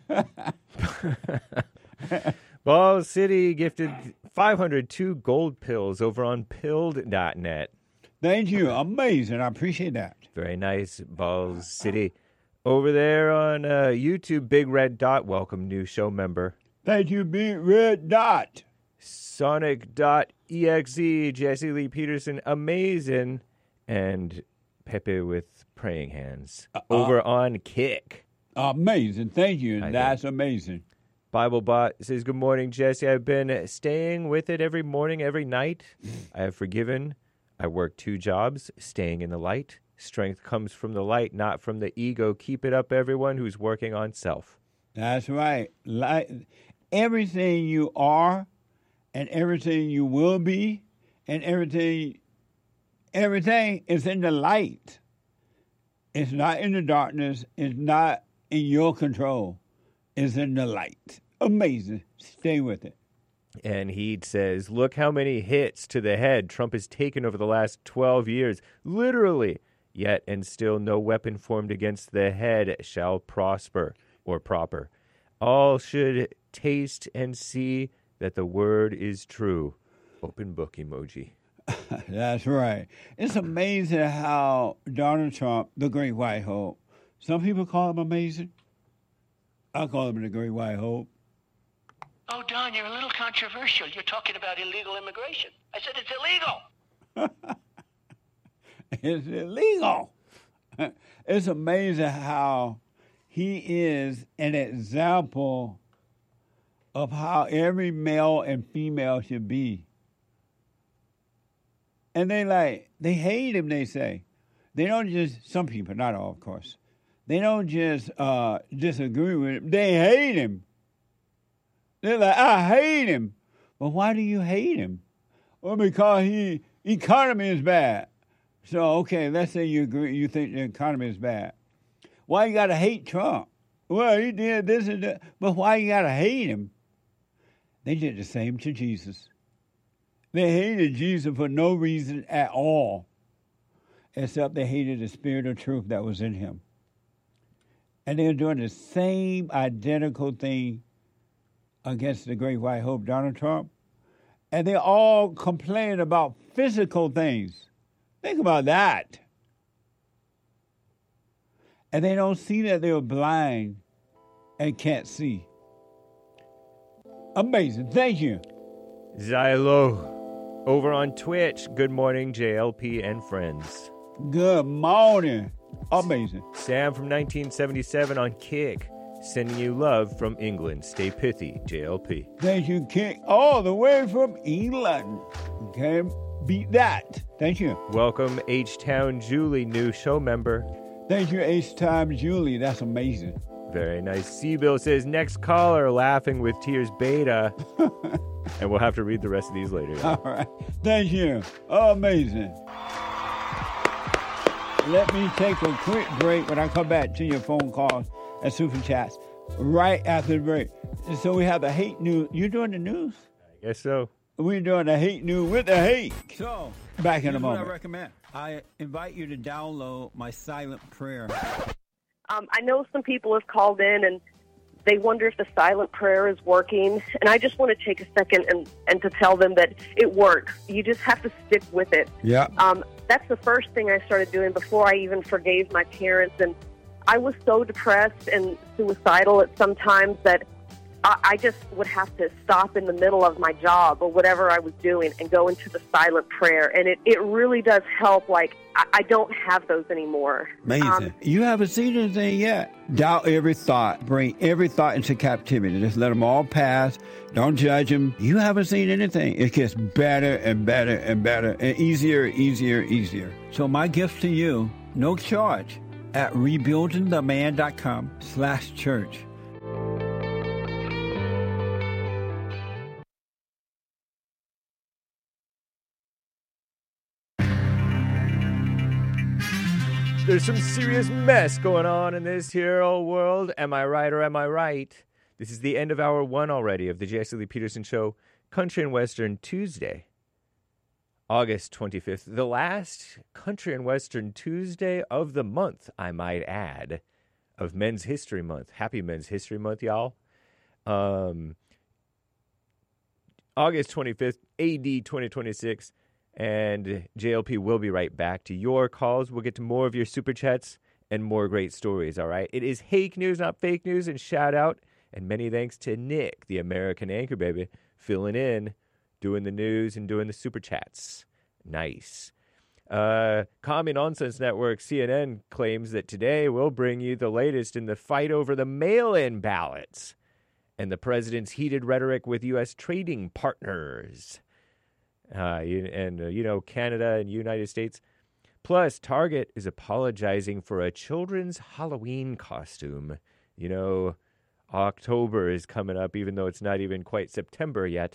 Ball City gifted 502 gold pills over on pilled.net. Thank you. Amazing. I appreciate that. Very nice, Balls City. Over there on YouTube, Big Red Dot, welcome new show member. Thank you, Big Red Dot. Sonic.exe, Jesse Lee Peterson, amazing. And Pepe with praying hands. Over on Kick. Amazing. Thank you. That's amazing. BibleBot says, good morning, Jesse. I've been staying with it every morning, every night. I have forgiven. I work 2 jobs, staying in the light. Strength comes from the light, not from the ego. Keep it up, everyone who's working on self. That's right. Everything you are and everything you will be and everything is in the light. It's not in the darkness. It's not in your control. Is in the light. Amazing. Stay with it. And he says, look how many hits to the head Trump has taken over the last 12 years. Literally. Yet and still no weapon formed against the head shall prosper or proper. All should taste and see that the word is true. Open book emoji. That's right. It's amazing how Donald Trump, the Great White Hope, some people call him amazing. I call him the Great White Hope. Oh, Don, you're a little controversial. You're talking about illegal immigration. I said it's illegal. It's illegal. It's amazing how he is an example of how every male and female should be. And they hate him, they say. They don't just, some people, not all, of course. They don't just disagree with him. They hate him. They're like, I hate him. Well, why do you hate him? Well, because economy is bad. So, okay, let's say you agree, you think the economy is bad. Why you got to hate Trump? Well, he did this and that. But why you got to hate him? They did the same to Jesus. They hated Jesus for no reason at all, except they hated the spirit of truth that was in him. And they're doing the same identical thing against the Great White Hope, Donald Trump. And they all complain about physical things. Think about that. And they don't see that they were blind and can't see. Amazing. Thank you. Zylo. Over on Twitch, good morning, JLP and friends. Good morning. Amazing. Sam from 1977 on Kick. Sending you love from England. Stay pithy, JLP. Thank you, Kick. All the way from England. Can't beat that. Thank you. Welcome, H-Town Julie, new show member. Thank you, H-Time Julie. That's amazing. Very nice. C-Bill says, next caller, laughing with tears beta. And we'll have to read the rest of these later. All right. Thank you. Amazing. Let me take a quick break when I come back to your phone calls and super chats right after the break. So we have the hate news. You doing the news? I guess so. We're doing the hate news with the hate. So, back in a moment. What I recommend. I invite you to download my silent prayer. I know some people have called in and they wonder if the silent prayer is working. And I just want to take a second and to tell them that it works. You just have to stick with it. Yeah. That's the first thing I started doing before I even forgave my parents. And I was so depressed and suicidal at some times that I just would have to stop in the middle of my job or whatever I was doing and go into the silent prayer. And it really does help. Like, I don't have those anymore. Amazing. You haven't seen anything yet. Doubt every thought. Bring every thought into captivity. Just let them all pass. Don't judge them. You haven't seen anything. It gets better and better and better and easier, easier, easier. So my gift to you, no charge, at rebuildingtheman.com/church. There's some serious mess going on in this here old world. Am I right or am I right? This is the end of hour 1 already of the Jesse Lee Peterson Show, Country and Western Tuesday, August 25th. The last Country and Western Tuesday of the month, I might add, of Men's History Month. Happy Men's History Month, y'all. August 25th, AD 2026. And JLP will be right back to your calls. We'll get to more of your super chats and more great stories, all right? It is Hake News, not fake news, and shout out. And many thanks to Nick, the American anchor, baby, filling in, doing the news and doing the super chats. Nice. Common Nonsense Network, CNN, claims that today we'll bring you the latest in the fight over the mail-in ballots and the president's heated rhetoric with U.S. trading partners. Canada and United States. Plus, Target is apologizing for a children's Halloween costume. You know, October is coming up, even though it's not even quite September yet.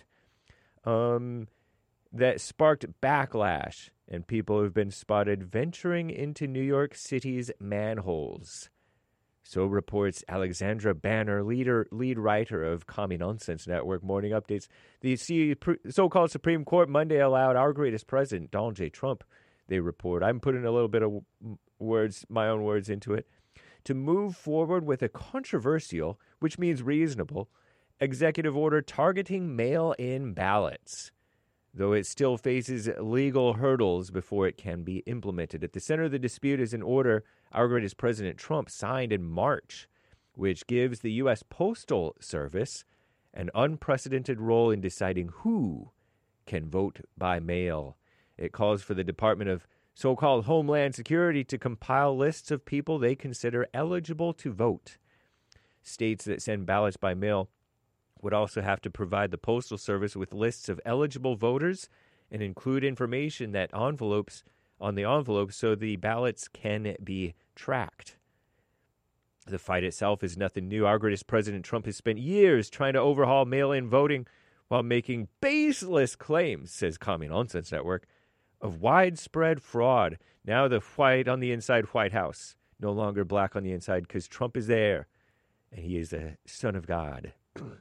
That sparked backlash, and people have been spotted venturing into New York City's manholes. So reports Alexandra Banner, lead writer of Common Nonsense Network Morning Updates. The so-called Supreme Court Monday allowed our greatest president, Donald J. Trump, they report, I'm putting a little bit of my own words into it, to move forward with a controversial, which means reasonable, executive order targeting mail-in ballots, though it still faces legal hurdles before it can be implemented. At the center of the dispute is an order our greatest President Trump signed in March, which gives the U.S. Postal Service an unprecedented role in deciding who can vote by mail. It calls for the Department of so-called Homeland Security to compile lists of people they consider eligible to vote. States that send ballots by mail would also have to provide the Postal Service with lists of eligible voters and include information that on the envelopes so the ballots can be tracked. The fight itself is nothing new. Our greatest President Trump has spent years trying to overhaul mail-in voting while making baseless claims, says Common Nonsense Network, of widespread fraud. Now the white on the inside White House, no longer black on the inside because Trump is there, and he is a son of God.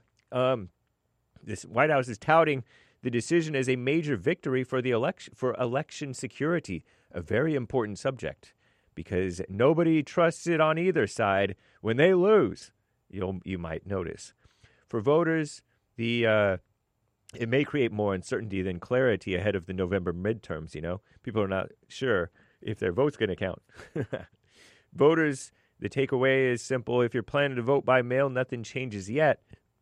This White House is touting the decision as a major victory for the election security, a very important subject, because nobody trusts it on either side when they lose. You might notice. For voters, it may create more uncertainty than clarity ahead of the November midterms. People are not sure if their vote's going to count. Voters, the takeaway is simple: if you're planning to vote by mail, nothing changes yet.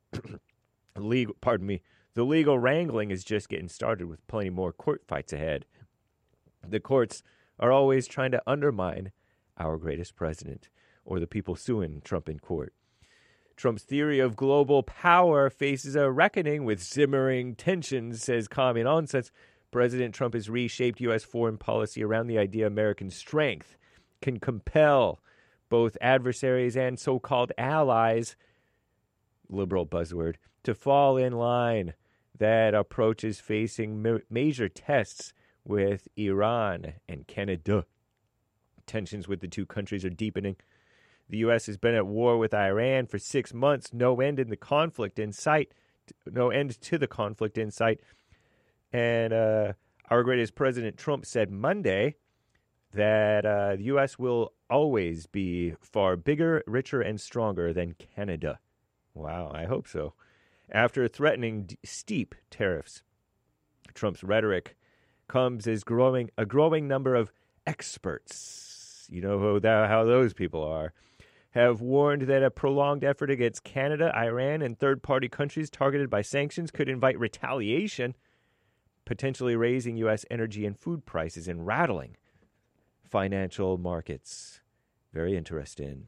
The legal wrangling is just getting started, with plenty more court fights ahead. The courts are always trying to undermine our greatest president or the people suing Trump in court. Trump's theory of global power faces a reckoning with simmering tensions, says Common Nonsense. President Trump has reshaped U.S. foreign policy around the idea American strength can compel both adversaries and so-called allies, liberal buzzword, to fall in line. That approach is facing major tests with Iran and Canada. Tensions with the two countries are deepening. The U.S. has been at war with Iran for 6 months. No end to the conflict in sight. And our greatest President Trump said Monday that the U.S. will always be far bigger, richer, and stronger than Canada. Wow, I hope so. After threatening steep tariffs, Trump's rhetoric comes as a growing number of experts, you know how those people are, have warned that a prolonged effort against Canada, Iran, and third-party countries targeted by sanctions could invite retaliation, potentially raising U.S. energy and food prices and rattling financial markets. Very interesting.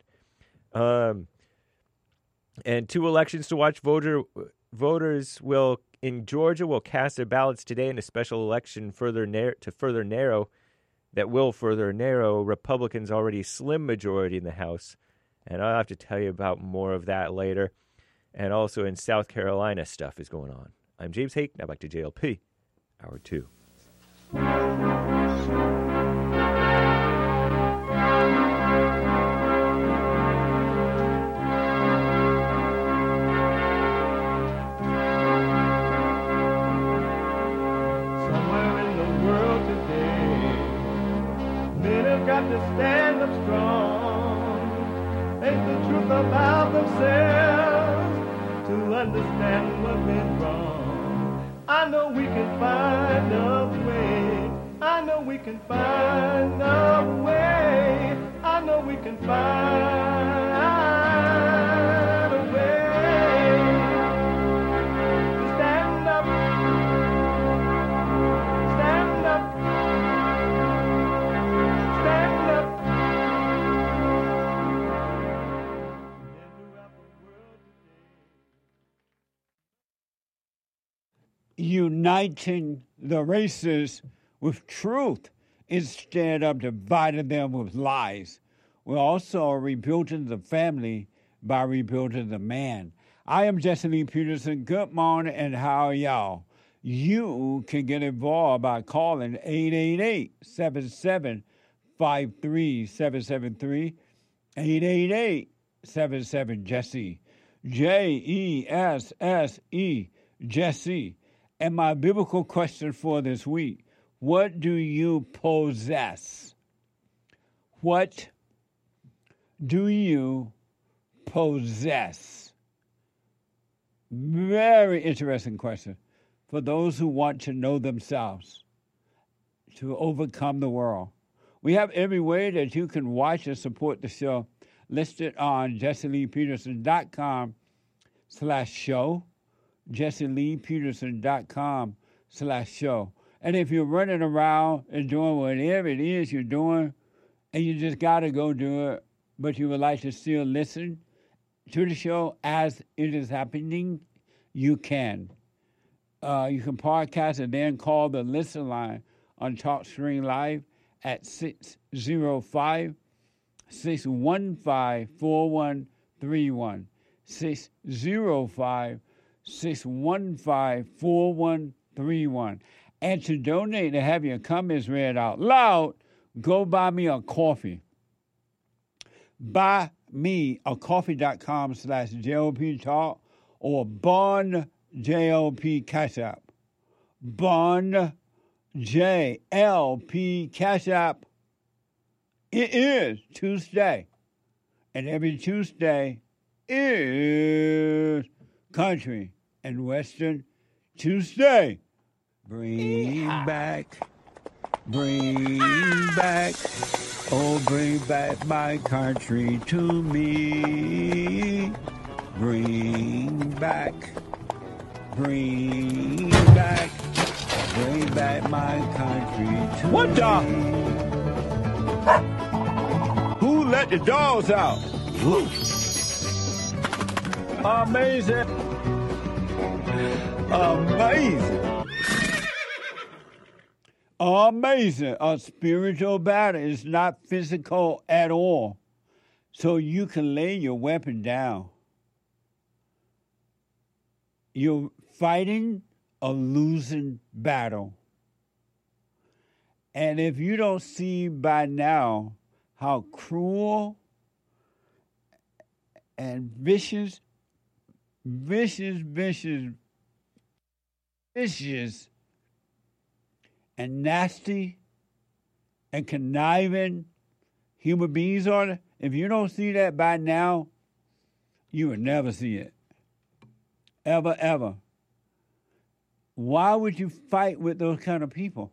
And 2 elections to watch. Voters in Georgia will cast their ballots today in a special election to further narrow Republicans' already slim majority in the House. And I'll have to tell you about more of that later. And also in South Carolina, stuff is going on. I'm James Hake. Now back to JLP, Hour 2. got to stand up strong. Ain't the truth about themselves to understand what went wrong. I know we can find a way. I know we can find a way. I know we can find a way to stand up, stand up, stand up. Uniting the races with truth instead of dividing them with lies. We're also rebuilding the family by rebuilding the man. I am Jesse Lee Peterson. Good morning, and how are y'all? You can get involved by calling 888-7753-773, 888-77-JESSE, Jesse, Jesse. And my biblical question for this week, what do you possess? What do you possess? Very interesting question for those who want to know themselves, to overcome the world. We have every way that you can watch and support the show listed on JesseLeePeterson.com/show, JesseLeePeterson.com/show. And if you're running around and doing whatever it is you're doing, and you just got to go do it, but you would like to still listen to the show as it is happening, you can. You can podcast and then call the listen line on TalkStream Live at 605-615-4131, 605-615-4131. And to donate to have your comments read out loud, go buy me a coffee. Buy me a coffee.com/JLP Talk or Bond JLP Cash App. Bond JLP Cash App. It is Tuesday. And every Tuesday is Country and Western Tuesday. Bring back, oh, bring back my country to me. Bring back my country to me. What the? Who let the dogs out? Amazing. Amazing. A spiritual battle is not physical at all. So you can lay your weapon down. You're fighting a losing battle. And if you don't see by now how cruel and vicious and nasty and conniving human beings are, if you don't see that by now, you will never see it. Ever, ever. Why would you fight with those kind of people?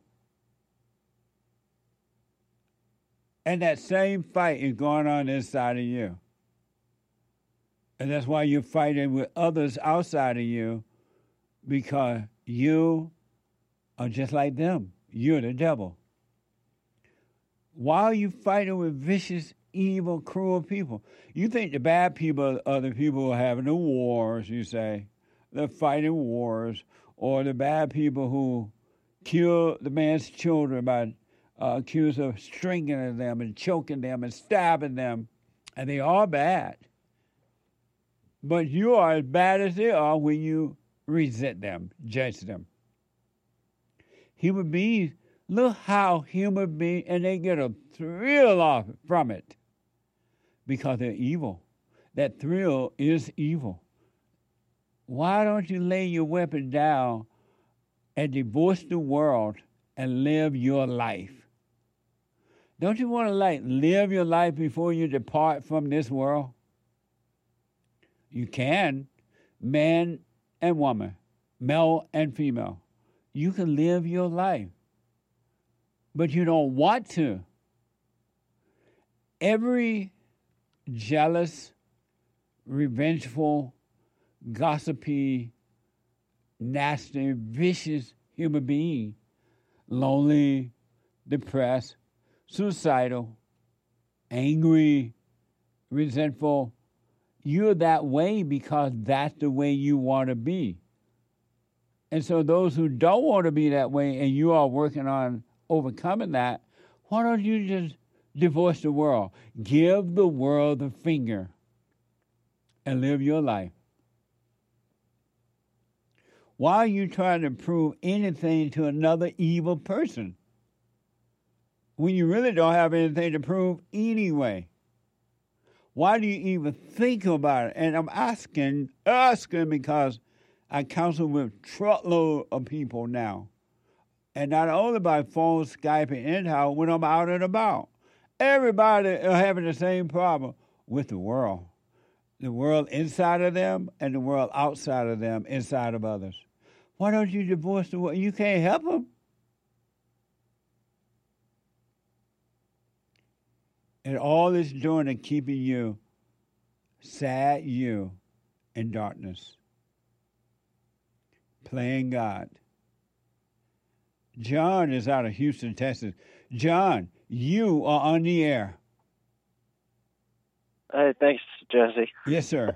And that same fight is going on inside of you. And that's why you're fighting with others outside of you, because you are just like them. You're the devil. Why are you fighting with vicious, evil, cruel people? You think the bad people are the people who are having the wars, you say. They're fighting wars. Or the bad people who kill the man's children by accused of stringing them and choking them and stabbing them. And they are bad. But you are as bad as they are when you resent them, judge them. Human beings, look how human beings, and they get a thrill off from it because they're evil. That thrill is evil. Why don't you lay your weapon down and divorce the world and live your life? Don't you want to live your life before you depart from this world? You can, man and woman, male and female. You can live your life, but you don't want to. Every jealous, revengeful, gossipy, nasty, vicious human being, lonely, depressed, suicidal, angry, resentful, you're that way because that's the way you want to be. And so those who don't want to be that way and you are working on overcoming that, why don't you just divorce the world? Give the world the finger and live your life. Why are you trying to prove anything to another evil person when you really don't have anything to prove anyway? Why do you even think about it? And I'm asking because I counsel with truckload of people now. And not only by phone, Skype, and in-house, when I'm out and about. Everybody are having the same problem with the world. The world inside of them and the world outside of them, inside of others. Why don't you divorce the world? You can't help them. And all it's doing is keeping you sad, you in darkness, playing God. John is out of Houston, Texas. John, you are on the air. Hey, thanks, Jesse. Yes, sir.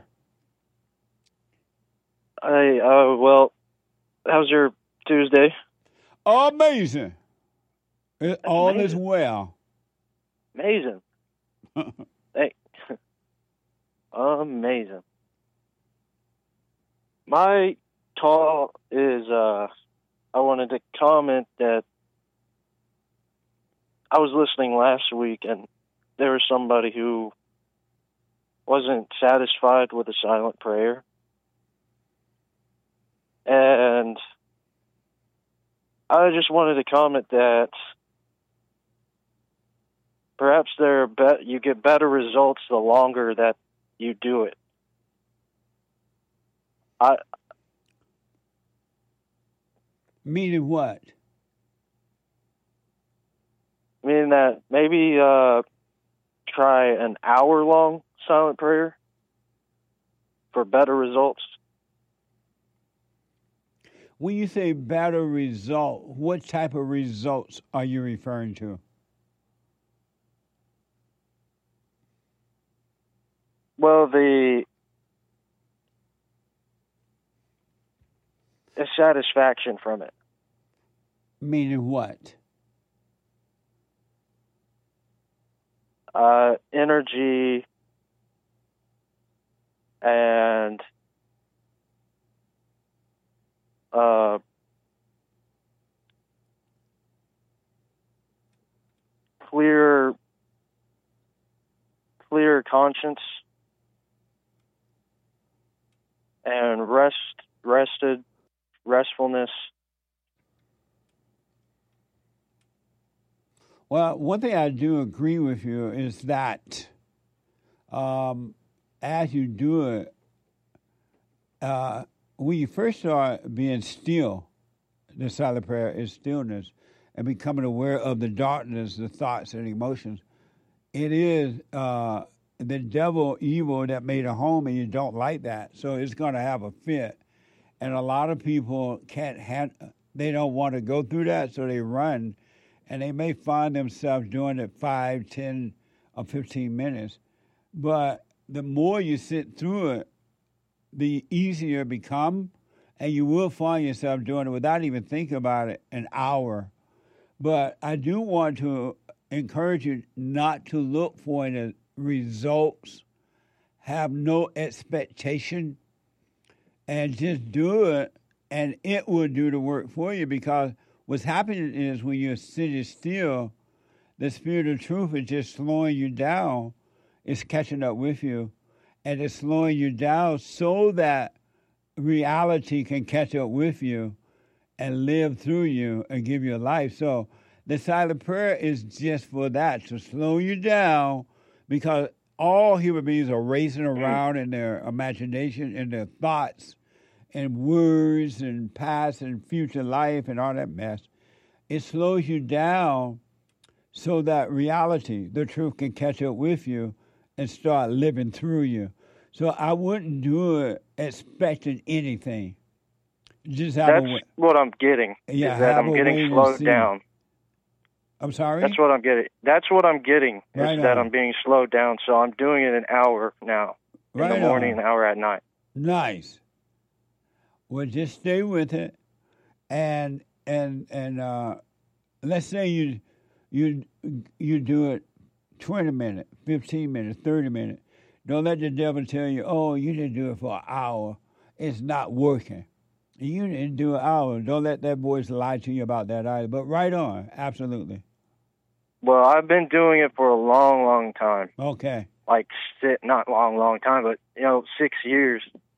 Hey, well, how's your Tuesday? Amazing. All is well. Amazing. Hey, amazing. My call is, I wanted to comment that I was listening last week and there was somebody who wasn't satisfied with a silent prayer. And I just wanted to comment that perhaps you get better results the longer that you do it. Meaning what? Meaning that maybe try an hour-long silent prayer for better results. When you say better result, what type of results are you referring to? Well, the satisfaction from it. Meaning what? Energy and clear conscience and restfulness. Well, one thing I do agree with you is that as you do it, when you first start being still, the silent prayer is stillness, and becoming aware of the darkness, the thoughts and emotions. It is the devil evil that made a home, and you don't like that, so it's going to have a fit. And a lot of people they don't want to go through that, so they run, and they may find themselves doing it 5, 10, or 15 minutes. But the more you sit through it, the easier it becomes, and you will find yourself doing it without even thinking about it an hour. But I do want to encourage you not to look for any results, have no expectation, and just do it, and it will do the work for you. Because what's happening is when you're sitting still, the Spirit of truth is just slowing you down. It's catching up with you, and it's slowing you down so that reality can catch up with you and live through you and give you life. So The silent prayer is just for that, to slow you down, because all human beings are racing around in their imagination, in their thoughts, and words, and past and future life, and all that mess. It slows you down so that reality, the truth, can catch up with you and start living through you. So I wouldn't do it expecting anything. Just have That's a way. what I'm getting. Yeah, is that have I'm a getting way to slowed see. down. I'm sorry? That's what I'm getting. That's what I'm getting. Right is that on. I'm being slowed down. So I'm doing it an hour now in Right the morning, on. an hour at night. Nice. Well, just stay with it, and let's say you do it 20 minutes, 15 minutes, 30 minutes. Don't let the devil tell you, oh, you didn't do it for an hour. It's not working. You didn't do an hour. Don't let that voice lie to you about that either. But right on, absolutely. Well, I've been doing it for a long, long time. Okay. Like, not long time, but 6 years.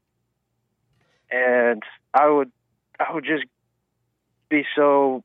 And I would just be so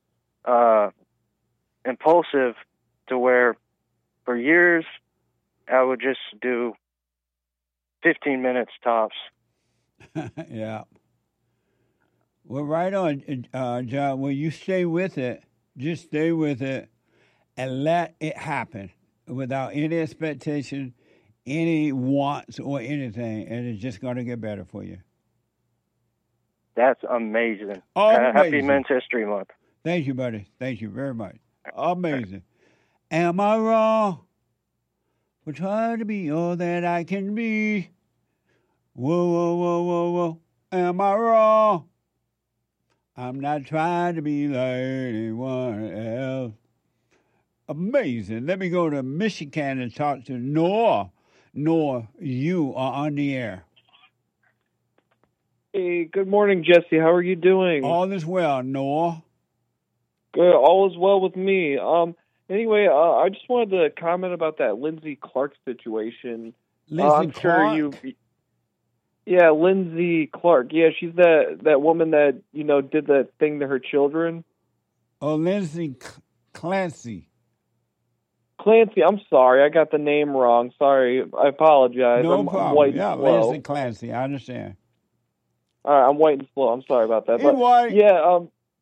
impulsive to where, for years, I would just do 15 minutes tops. Yeah. Well, right on, John. Well, you stay with it. Just stay with it and let it happen without any expectation, any wants, or anything. And it's just going to get better for you. That's amazing. Oh, Happy amazing. Men's History Month. Thank you, buddy. Thank you very much. Amazing. Am I wrong for trying to be all that I can be? Whoa, whoa, whoa, whoa, whoa. Am I wrong? I'm not trying to be like anyone else. Amazing. Let me go to Michigan and talk to Noah. Noah, you are on the air. Hey, good morning, Jesse. How are you doing? All is well, Noah. Good. All is well with me. Anyway, I just wanted to comment about that Lindsay Clark situation. Lindsay I'm Clark? sure you. Yeah, Lindsay Clark. Yeah, she's that woman that did that thing to her children. Oh, Lindsay Clancy. Clancy. I'm sorry, I got the name wrong. Sorry, I apologize. No I'm problem. white Yeah, and slow. Lindsay Clancy. I understand. All right, I'm white and slow. I'm sorry about that. Hey, white. Yeah.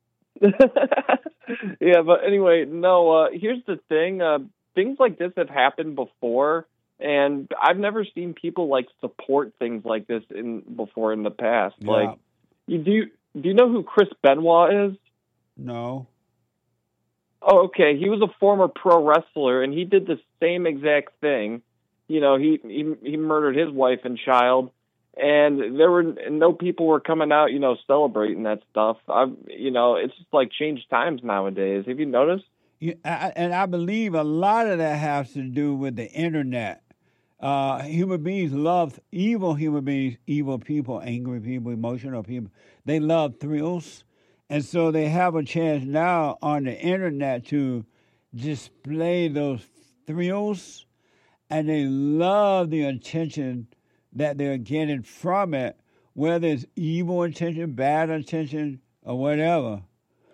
Yeah, but anyway, no. Here's the thing. Things like this have happened before, and I've never seen people support things like this before in the past. Yeah. Like, do you know who Chris Benoit is? No. Oh, okay. He was a former pro wrestler, and he did the same exact thing. He murdered his wife and child, and no people were coming out, celebrating that stuff. It's just changed times nowadays. Have you noticed? Yeah, and I believe a lot of that has to do with the internet. Human beings love evil human beings, evil people, angry people, emotional people. They love thrills. And so they have a chance now on the internet to display those thrills, and they love the attention that they're getting from it, whether it's evil attention, bad attention, or whatever.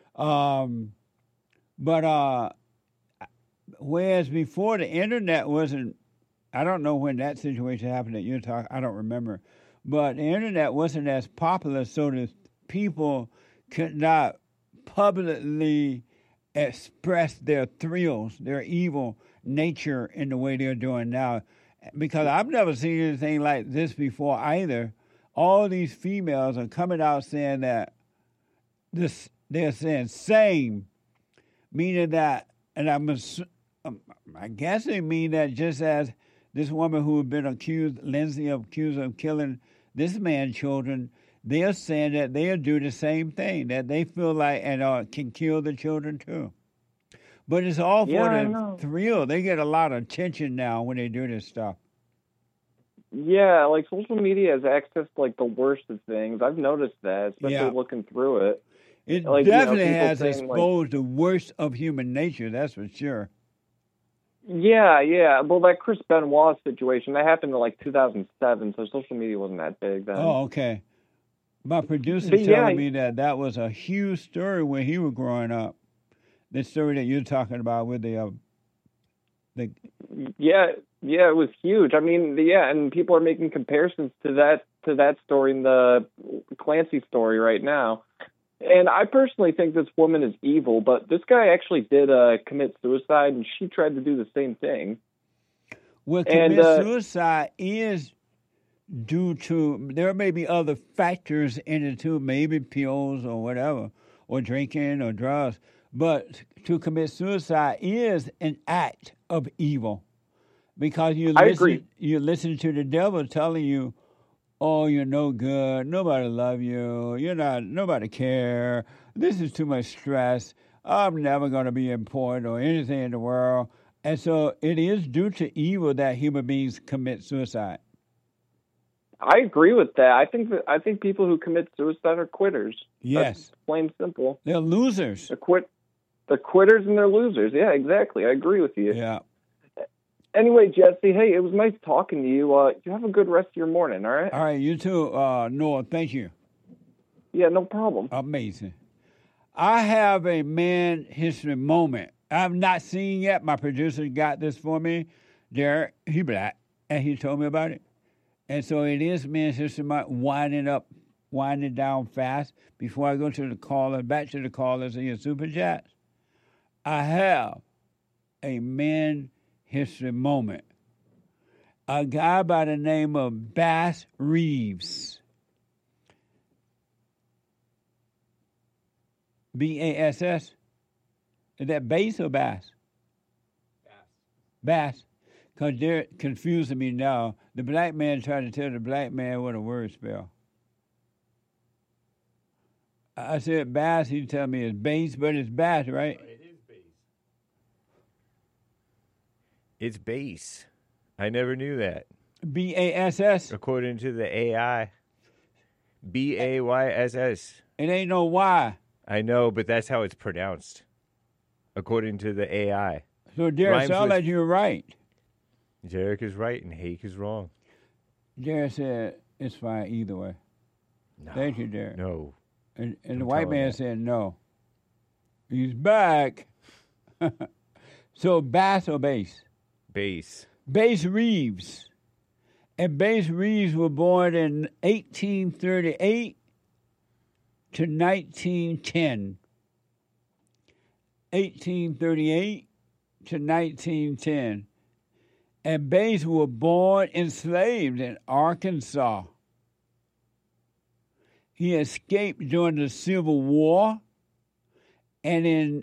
But whereas before the internet wasn't, I don't know when that situation happened that you're talking, I don't remember, but the internet wasn't as popular, so that people could not publicly express their thrills, their evil nature in the way they're doing now. Because I've never seen anything like this before either. All these females are coming out saying that they're saying same, meaning that, and I guess they mean that just as this woman who had been accused, Lindsay, of killing this man's children, they're saying that they'll do the same thing, that they feel like and can kill the children too. But it's all for the thrill. They get a lot of attention now when they do this stuff. Yeah, social media has access to the worst of things. I've noticed that, especially looking through it. It definitely has exposed the worst of human nature, that's for sure. Yeah. Well, that Chris Benoit situation, that happened in 2007, so social media wasn't that big then. Oh, okay. My producer's telling me that was a huge story when he was growing up. the story that you're talking about with the Yeah, it was huge. I mean, and people are making comparisons to that story in the Clancy story right now. And I personally think this woman is evil, but this guy actually did commit suicide, and she tried to do the same thing. Well, commit suicide is due to, there may be other factors in it too, maybe pills or whatever, or drinking or drugs. But to commit suicide is an act of evil, because you listen to the devil telling you, "Oh, you're no good. Nobody love you. Nobody care. This is too much stress. I'm never going to be important or anything in the world." And so it is due to evil that human beings commit suicide. I agree with that. I think people who commit suicide are quitters. Yes. That's plain and simple. They're losers. They're quitters and they're losers. Yeah, exactly. I agree with you. Yeah. Anyway, Jesse, hey, it was nice talking to you. You have a good rest of your morning, all right? All right, you too, Noah. Thank you. Yeah, no problem. Amazing. I have a man history moment. I've not seen yet. My producer got this for me. Derek, he black, and he told me about it. And so it is men's history month, winding down fast. Before I go to the caller, back to the callers and your super chats, I have a men history moment. A guy by the name of Bass Reeves. B-A-S-S? Is that bass or bass? Bass. Because they're confusing me now. The black man tried to tell the black man what a word spell. I said bass, he tell me it's bass, but it's bass, right? It is bass. It's bass. I never knew that. B-A-S-S? According to the AI. B-A-Y-S-S. It ain't no Y. I know, but that's how it's pronounced. According to the AI. So, Derek, sound like you're right. Derek is right and Hake is wrong. Derek said it's fine either way. No. Thank you, Derek. No. And the white man said no. He's back. So, bass or bass? Bass. Bass Reeves. And Bass Reeves was born in 1838 to 1910. 1838 to 1910. And Bass was born enslaved in Arkansas. He escaped during the Civil War, and in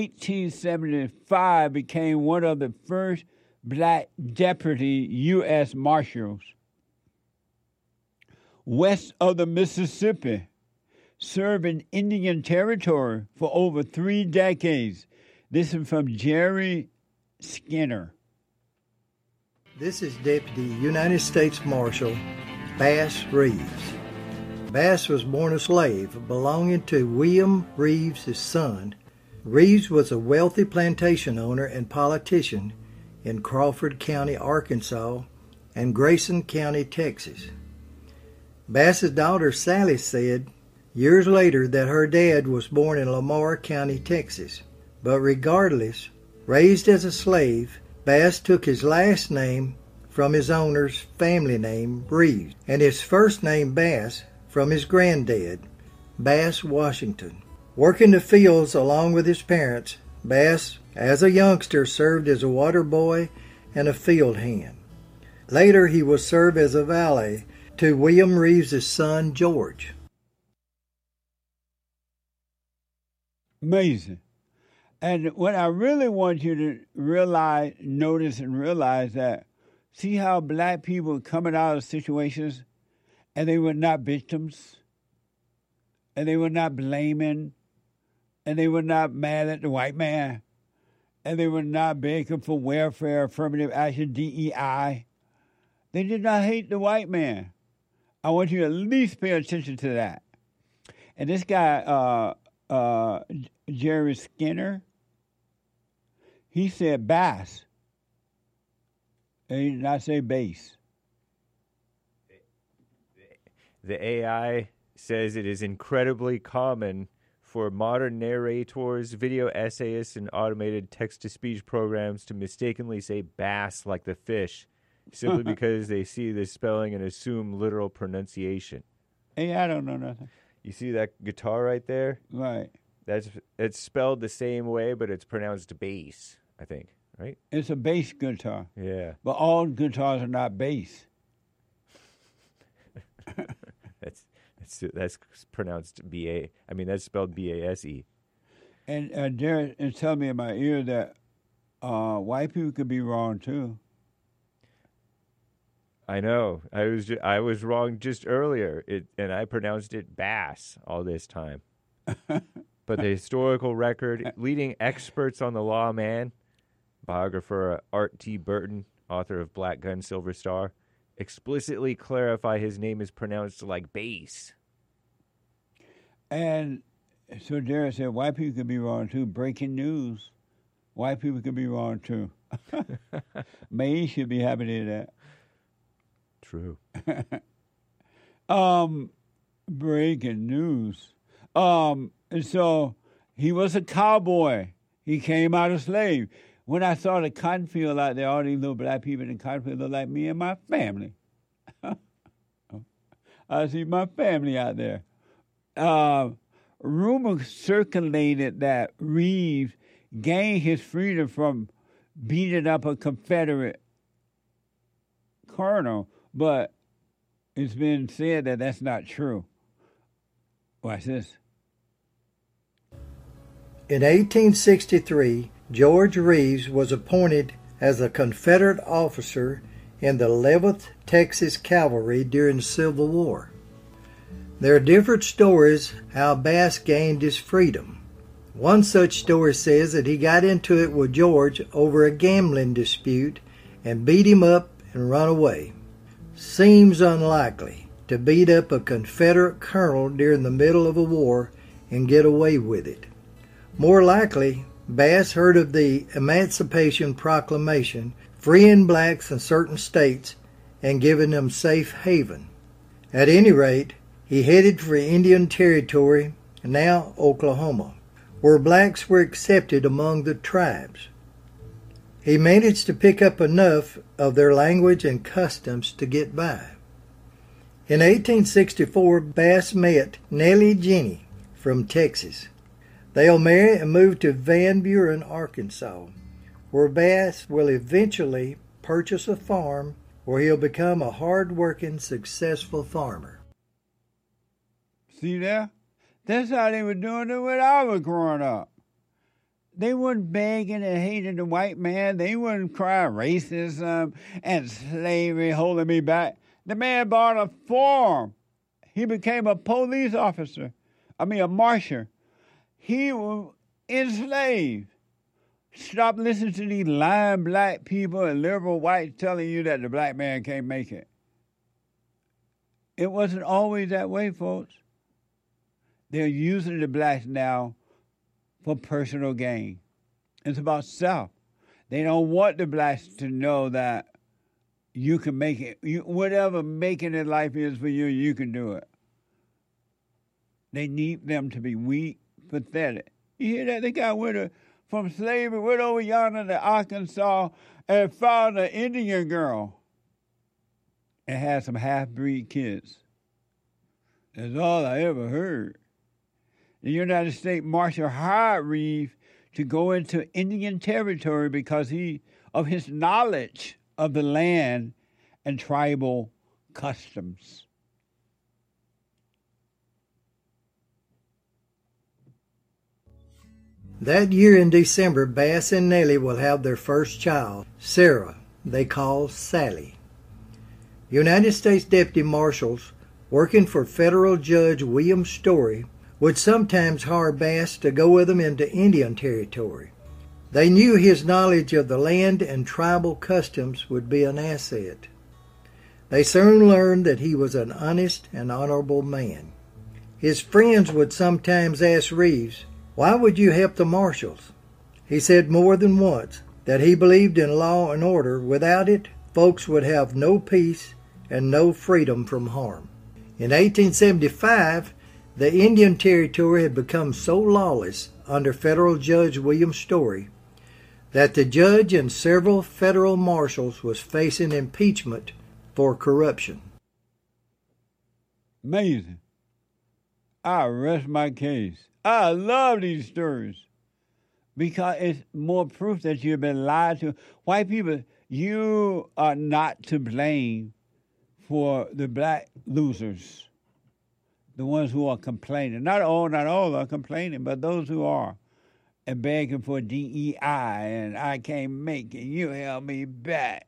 1875 became one of the first black deputy U.S. Marshals. West of the Mississippi, served in Indian Territory for over 3 decades. This is from Jerry Skinner. This is Deputy United States Marshal Bass Reeves. Bass was born a slave belonging to William Reeves' son. Reeves was a wealthy plantation owner and politician in Crawford County, Arkansas, and Grayson County, Texas. Bass's daughter Sally said years later that her dad was born in Lamar County, Texas. But regardless, raised as a slave, Bass took his last name from his owner's family name, Reeves, and his first name, Bass, from his granddad, Bass Washington. Working the fields along with his parents, Bass, as a youngster, served as a water boy and a field hand. Later, he would serve as a valet to William Reeves' son, George. Amazing. And what I really want you to notice and realize that, see how black people are coming out of situations and they were not victims, and they were not blaming, and they were not mad at the white man, and they were not begging for welfare, affirmative action, DEI. They did not hate the white man. I want you to at least pay attention to that. And this guy, Jerry Skinner, he said bass. And he did not say bass. The AI says it is incredibly common for modern narrators, video essayists, and automated text-to-speech programs to mistakenly say bass like the fish, simply because they see the spelling and assume literal pronunciation. Hey, I don't know nothing. You see that guitar right there? Right. It's spelled the same way, but it's pronounced bass, I think, right? It's a bass guitar. Yeah. But all guitars are not bass. That's pronounced B-A. I mean, that's spelled B-A-S-E. And Darren is telling me in my ear that white people could be wrong, too. I know. I was wrong just earlier, and I pronounced it bass all this time. But the historical record, leading experts on the law, man, biographer Art T. Burton, author of Black Gun, Silver Star, explicitly clarify his name is pronounced like bass. And so Darren said white people could be wrong, too. Breaking news. White people could be wrong, too. May should be happy to hear that. True. Breaking news. And so he was a cowboy. He came out a slave. When I saw the cotton field out there, all these little black people in the cotton field look like me and my family. I see my family out there. Rumor circulated that Reeves gained his freedom from beating up a Confederate colonel, but it's been said that that's not true. Watch this. In 1863, George Reeves was appointed as a Confederate officer in the 11th Texas Cavalry during the Civil War. There are different stories how Bass gained his freedom. One such story says that he got into it with George over a gambling dispute and beat him up and run away. Seems unlikely to beat up a Confederate colonel during the middle of a war and get away with it. More likely, Bass heard of the Emancipation Proclamation freeing blacks in certain states and giving them safe haven. At any rate, he headed for Indian Territory, now Oklahoma, where blacks were accepted among the tribes. He managed to pick up enough of their language and customs to get by. In 1864, Bass met Nellie Jenny from Texas. They'll marry and move to Van Buren, Arkansas, where Bass will eventually purchase a farm where he'll become a hard-working, successful farmer. See there? That's how they were doing it when I was growing up. They weren't begging and hating the white man. They wouldn't cry racism and slavery holding me back. The man bought a farm. He became a police officer. A marshal. He was enslaved. Stop listening to these lying black people and liberal whites telling you that the black man can't make it. It wasn't always that way, folks. They're using the blacks now for personal gain. It's about self. They don't want the blacks to know that you can make it. Whatever making it life is for you, you can do it. They need them to be weak, pathetic. You hear that? They got from slavery, went over yonder to Arkansas and found an Indian girl and had some half-breed kids. That's all I ever heard. The United States Marshal hired Reeves to go into Indian Territory because of his knowledge of the land and tribal customs. That year in December, Bass and Nellie will have their first child, Sarah, they call Sally. United States Deputy Marshals, working for Federal Judge William Story, would sometimes hire Bass to go with them into Indian Territory. They knew his knowledge of the land and tribal customs would be an asset. They soon learned that he was an honest and honorable man. His friends would sometimes ask Reeves, "Why would you help the marshals?" He said more than once that he believed in law and order. Without it, folks would have no peace and no freedom from harm. In 1875, The Indian Territory had become so lawless under Federal Judge William Story that the judge and several federal marshals was facing impeachment for corruption. Amazing. I rest my case. I love these stories because it's more proof that you've been lied to. White people, you are not to blame for the black losers, the ones who are complaining. Not all are complaining, but those who are and begging for DEI and I can't make it. You held me back.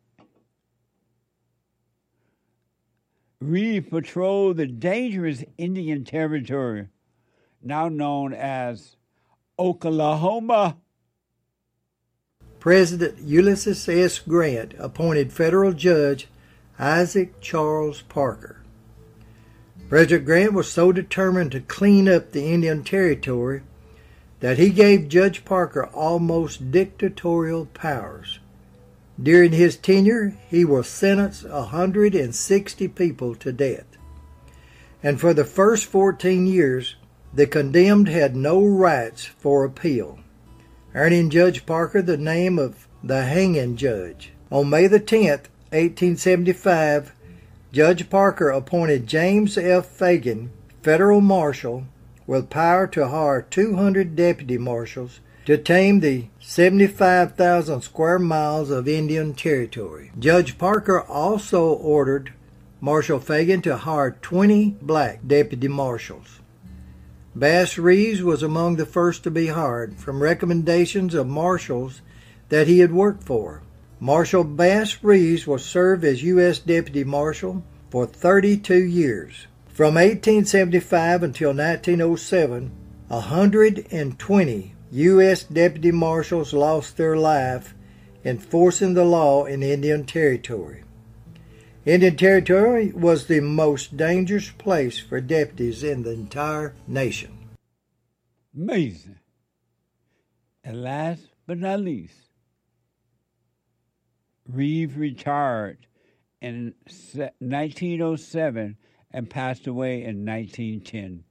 Reeve patrolled the dangerous Indian Territory, now known as Oklahoma. President Ulysses S. Grant appointed federal judge Isaac Charles Parker. President Grant was so determined to clean up the Indian Territory that he gave Judge Parker almost dictatorial powers. During his tenure, he will sentence 160 people to death. And for the first 14 years, the condemned had no rights for appeal, earning Judge Parker the name of the Hanging Judge. On May the 10th, 1875, Judge Parker appointed James F. Fagan, federal marshal, with power to hire 200 deputy marshals to tame the 75,000 square miles of Indian Territory. Judge Parker also ordered Marshal Fagan to hire 20 black deputy marshals. Bass Reeves was among the first to be hired from recommendations of marshals that he had worked for. Marshal Bass Reeves will serve as U.S. Deputy Marshal for 32 years. From 1875 until 1907, 120 U.S. Deputy Marshals lost their life enforcing the law in Indian Territory. Indian Territory was the most dangerous place for deputies in the entire nation. Amazing. And last but not least, Reeve retired in 1907 and passed away in 1910.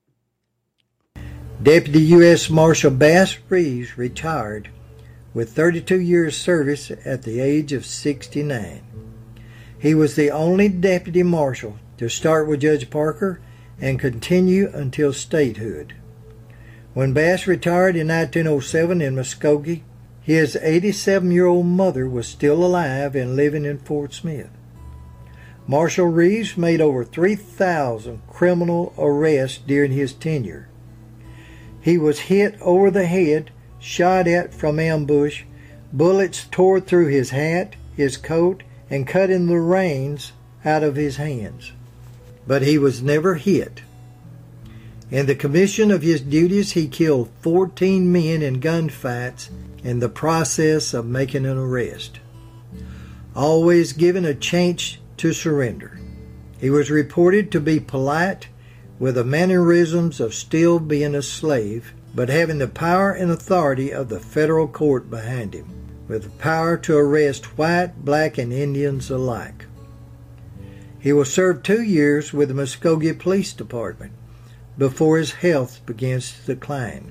Deputy U.S. Marshal Bass Reeves retired with 32 years' service at the age of 69. He was the only deputy marshal to start with Judge Parker and continue until statehood. When Bass retired in 1907 in Muskogee, his 87-year-old mother was still alive and living in Fort Smith. Marshal Reeves made over 3,000 criminal arrests during his tenure. He was hit over the head, shot at from ambush, bullets tore through his hat, his coat, and cut in the reins out of his hands. But he was never hit. In the commission of his duties, he killed 14 men in gunfights in the process of making an arrest, always given a chance to surrender. He was reported to be polite, with the mannerisms of still being a slave, but having the power and authority of the federal court behind him, with the power to arrest white, black, and Indians alike. He will serve 2 years with the Muskogee Police Department before his health begins to decline.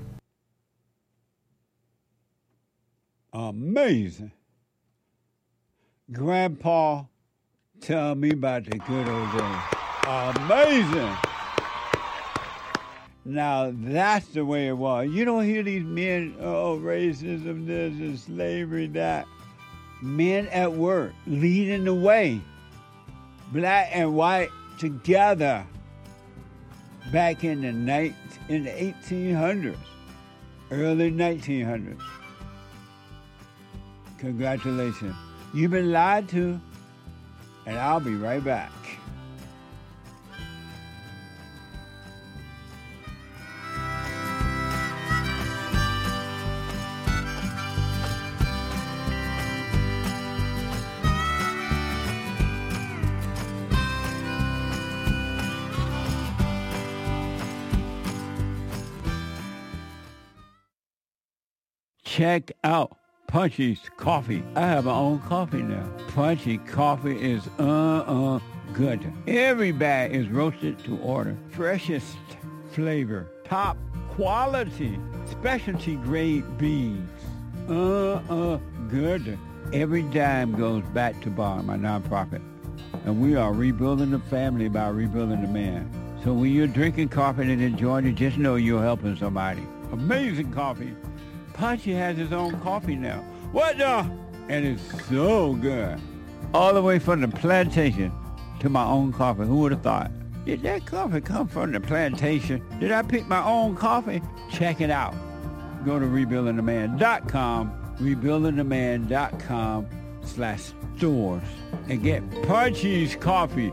Amazing. Grandpa, tell me about the good old days. Amazing. Now, that's the way it was. You don't hear these men, oh, racism, this, and slavery, that. Men at work, leading the way. Black and white together. Back in the 1800s, early 1900s. Congratulations. You've been lied to, and I'll be right back. Check out Punchy's Coffee. I have my own coffee now. Punchy Coffee is good. Every bag is roasted to order. Freshest flavor, top quality, specialty grade beans. Good. Every dime goes back to Bar, my nonprofit. And we are rebuilding the family by rebuilding the man. So when you're drinking coffee and enjoying it, just know you're helping somebody. Amazing coffee. Punchy has his own coffee now. What the? And it's so good. All the way from the plantation to my own coffee. Who would have thought? Did that coffee come from the plantation? Did I pick my own coffee? Check it out. Go to rebuildingtheman.com, rebuildingtheman.com/stores, and get Punchy's coffee.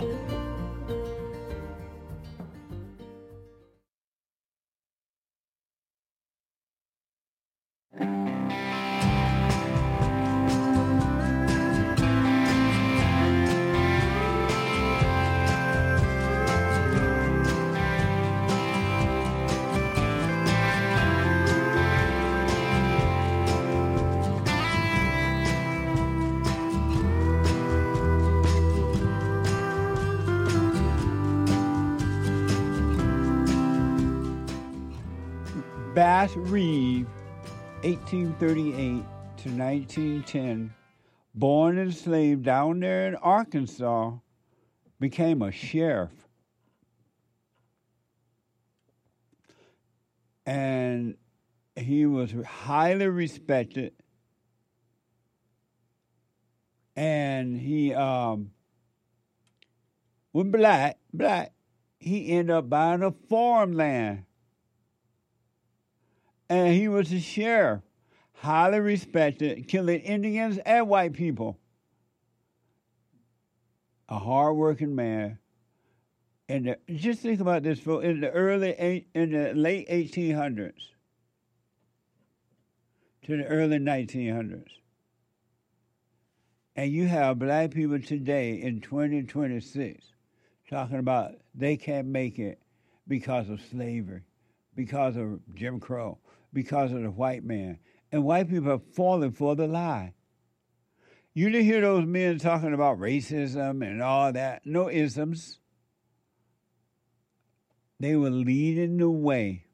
Bass Reeve, 1838 to 1910, born and enslaved down there in Arkansas, became a sheriff. And he was highly respected. And he was black. He ended up buying a farmland. And he was a sheriff, highly respected, killing Indians and white people. A hard-working man. And just think about this, folks. In the late 1800s to the early 1900s, and you have black people today in 2026 talking about they can't make it because of slavery, because of Jim Crow, because of the white man. And white people are falling for the lie. You didn't hear those men talking about racism and all that. No isms. They were leading the way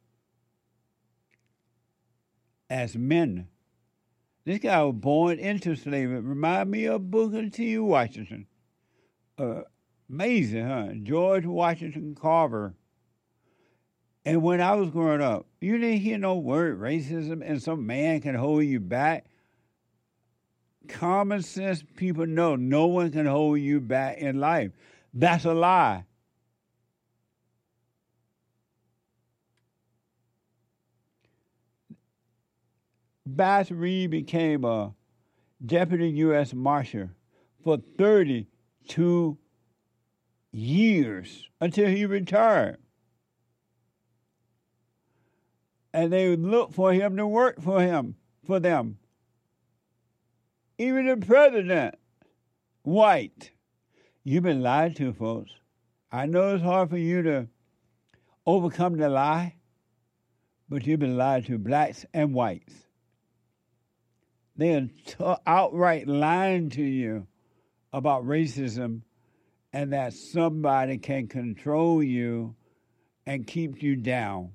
as men. This guy was born into slavery. Remind me of Booker T. Washington. Amazing, huh? George Washington Carver. And when I was growing up, you didn't hear no word racism and some man can hold you back. Common sense people know no one can hold you back in life. That's a lie. Bass Reeve became a deputy U.S. Marshal for 32 years until he retired. And they would look for him to work for them. Even the president, white. You've been lied to, folks. I know it's hard for you to overcome the lie, but you've been lied to, blacks and whites. They are outright lying to you about racism and that somebody can control you and keep you down.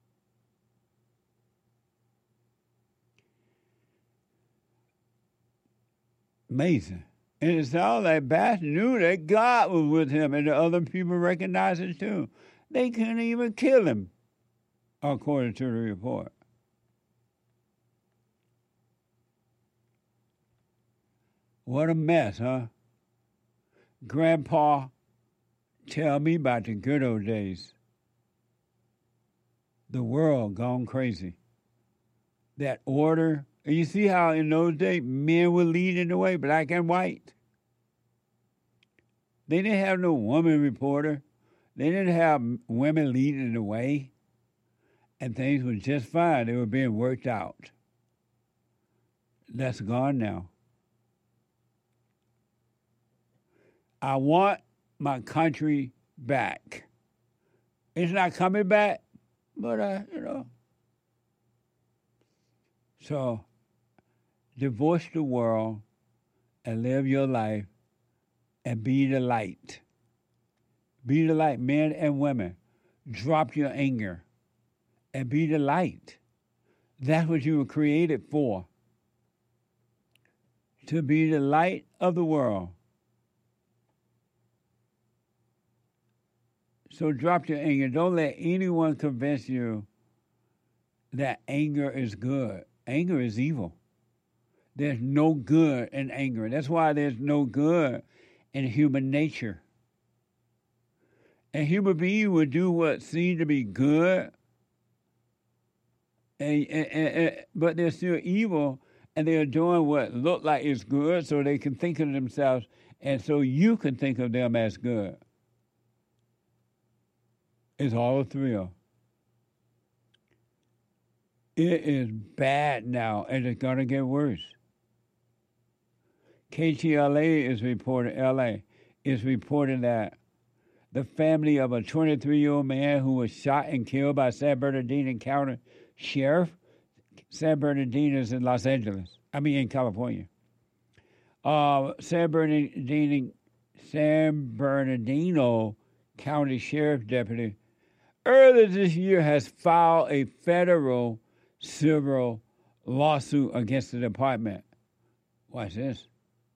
Amazing. And it's all like Bass knew that God was with him, and the other people recognized it too. They couldn't even kill him, according to the report. What a mess, huh? Grandpa, tell me about the good old days. The world gone crazy. That order. You see how in those days men were leading the way, black and white. They didn't have no woman reporter. They didn't have women leading the way. And things were just fine. They were being worked out. That's gone now. I want my country back. It's not coming back, but, So, divorce the world and live your life and be the light. Be the light, men and women. drop your anger and be the light. That's what you were created for. To be the light of the world. So drop your anger. Don't let anyone convince you that anger is good. Anger is evil. There's no good in anger. That's why there's no good in human nature. A human being would do what seemed to be good, but they're still evil, and they're doing what look like is good so they can think of themselves, and so you can think of them as good. It's all a thrill. It is bad now, and it's going to get worse. KTLA is reporting, LA is reporting that the family of a 23-year-old man who was shot and killed by San Bernardino County Sheriff. San Bernardino is in in California. San Bernardino County Sheriff Deputy earlier this year has filed a federal civil lawsuit against the department. Watch this.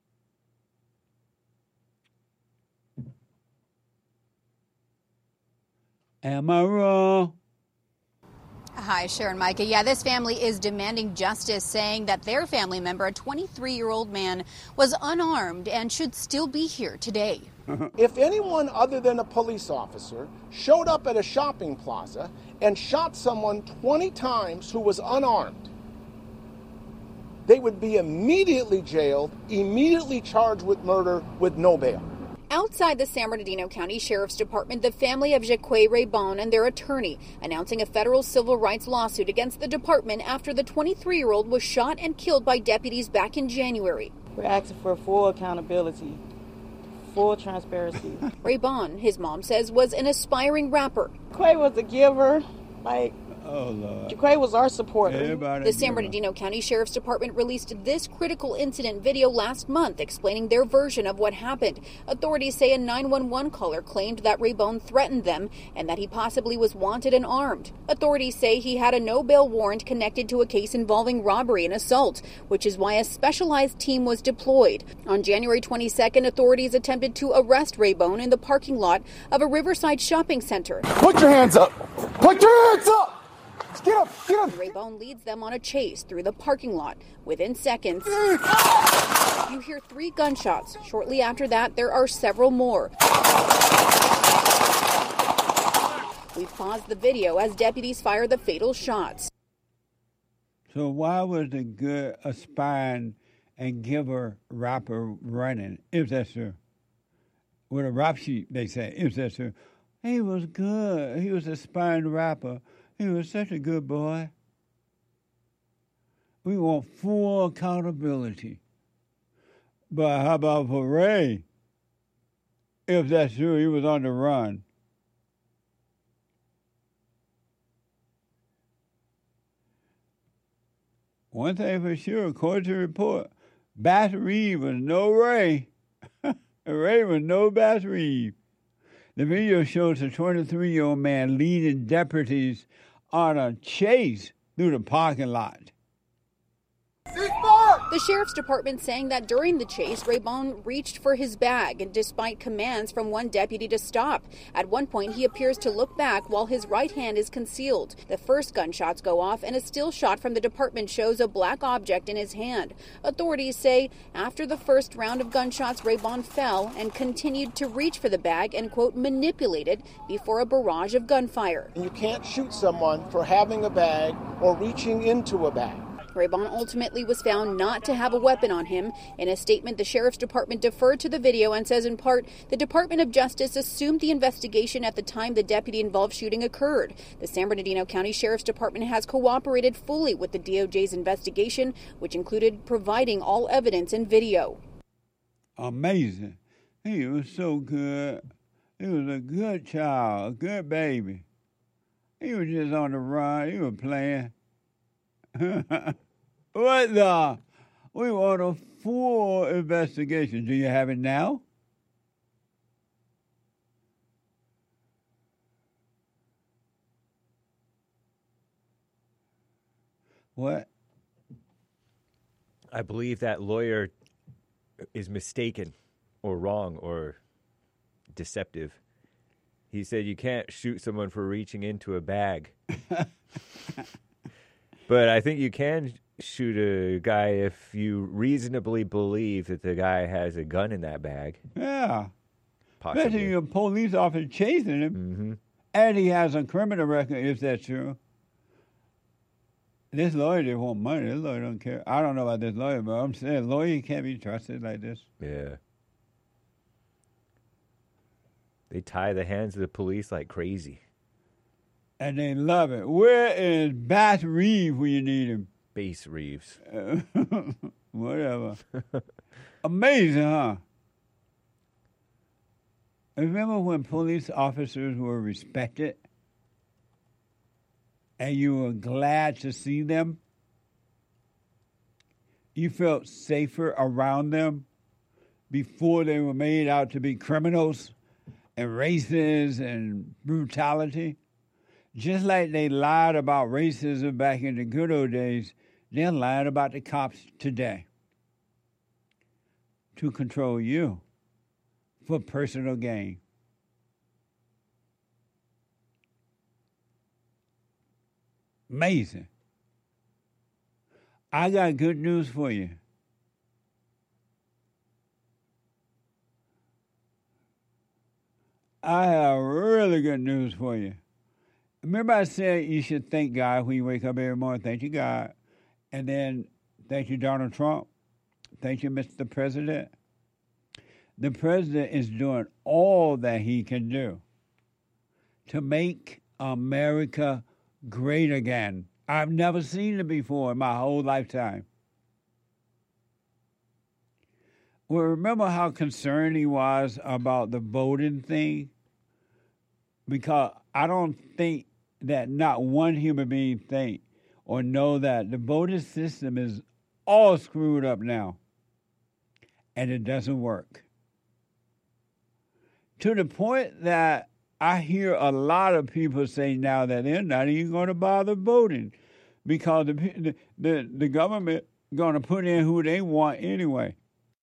Am I wrong? Hi, Sharon Micah. Yeah, this family is demanding justice, saying that their family member, a 23-year-old man, was unarmed and should still be here today. If anyone other than a police officer showed up at a shopping plaza and shot someone 20 times who was unarmed, they would be immediately jailed, immediately charged with murder with no bail. Outside the San Bernardino County Sheriff's Department, the family of Jaquay Raybon and their attorney announcing a federal civil rights lawsuit against the department after the 23-year-old was shot and killed by deputies back in January. We're asking for full accountability, full transparency. Raybon, his mom says, was an aspiring rapper. Jaquay was a giver, Oh, Lord. Jaquay was our supporter. The San Bernardino County Sheriff's Department released this critical incident video last month explaining their version of what happened. Authorities say a 911 caller claimed that Raybon threatened them and that he possibly was wanted and armed. Authorities say he had a no-bail warrant connected to a case involving robbery and assault, which is why a specialized team was deployed. On January 22nd, authorities attempted to arrest Raybon in the parking lot of a Riverside shopping center. Put your hands up! Put your hands up! Get up! Get up! Raybon leads them on a chase through the parking lot. Within seconds, you hear 3 gunshots. Shortly after that, there are several more. We've paused the video as deputies fire the fatal shots. So why was the good aspiring and giver rapper running, if that's true? With a rap sheet, they say, if that's true. He was good. He was an aspiring rapper. He was such a good boy. We want full accountability. But how about for Ray? If that's true, he was on the run. One thing for sure, according to the report, Bass Reeves was no Ray. Ray was no Bass Reeves. The video shows a 23-year-old man leading deputies on a chase through the parking lot. The Sheriff's Department saying that during the chase, Raybon reached for his bag, and despite commands from one deputy to stop. At one point, he appears to look back while his right hand is concealed. The first gunshots go off, and a still shot from the department shows a black object in his hand. Authorities say after the first round of gunshots, Raybon fell and continued to reach for the bag and, quote, manipulate it before a barrage of gunfire. You can't shoot someone for having a bag or reaching into a bag. Raybon ultimately was found not to have a weapon on him. In a statement, the Sheriff's Department deferred to the video and says, in part, the Department of Justice assumed the investigation at the time the deputy-involved shooting occurred. The San Bernardino County Sheriff's Department has cooperated fully with the DOJ's investigation, which included providing all evidence and video. Amazing. He was so good. He was a good child, a good baby. He was just on the run. He was playing. What the? We want a full investigation. Do you have it now? What? I believe that lawyer is mistaken or wrong or deceptive. He said you can't shoot someone for reaching into a bag. But I think you can shoot a guy if you reasonably believe that the guy has a gun in that bag. Yeah. Possibly. Especially a police officer chasing him. Mm-hmm. And he has a criminal record, if that's true. This lawyer didn't want money. This lawyer don't care. I don't know about this lawyer, but I'm saying lawyer can't be trusted like this. Yeah. They tie the hands of the police like crazy. And they love it. Where is Bass Reeves when you need him? Bass Reeves. Whatever. Amazing, huh? Remember when police officers were respected and you were glad to see them? You felt safer around them before they were made out to be criminals and racists and brutality. Just like they lied about racism back in the good old days, they're lying about the cops today to control you for personal gain. Amazing. I got good news for you. I have really good news for you. Remember I said you should thank God when you wake up every morning. Thank you, God. And then thank you, Donald Trump. Thank you, Mr. President. The president is doing all that he can do to make America great again. I've never seen it before in my whole lifetime. Well, remember how concerned he was about the voting thing? Because I don't think that not one human being think or know that the voting system is all screwed up now. And it doesn't work. To the point that I hear a lot of people say now that they're not even going to bother voting because the government going to put in who they want anyway.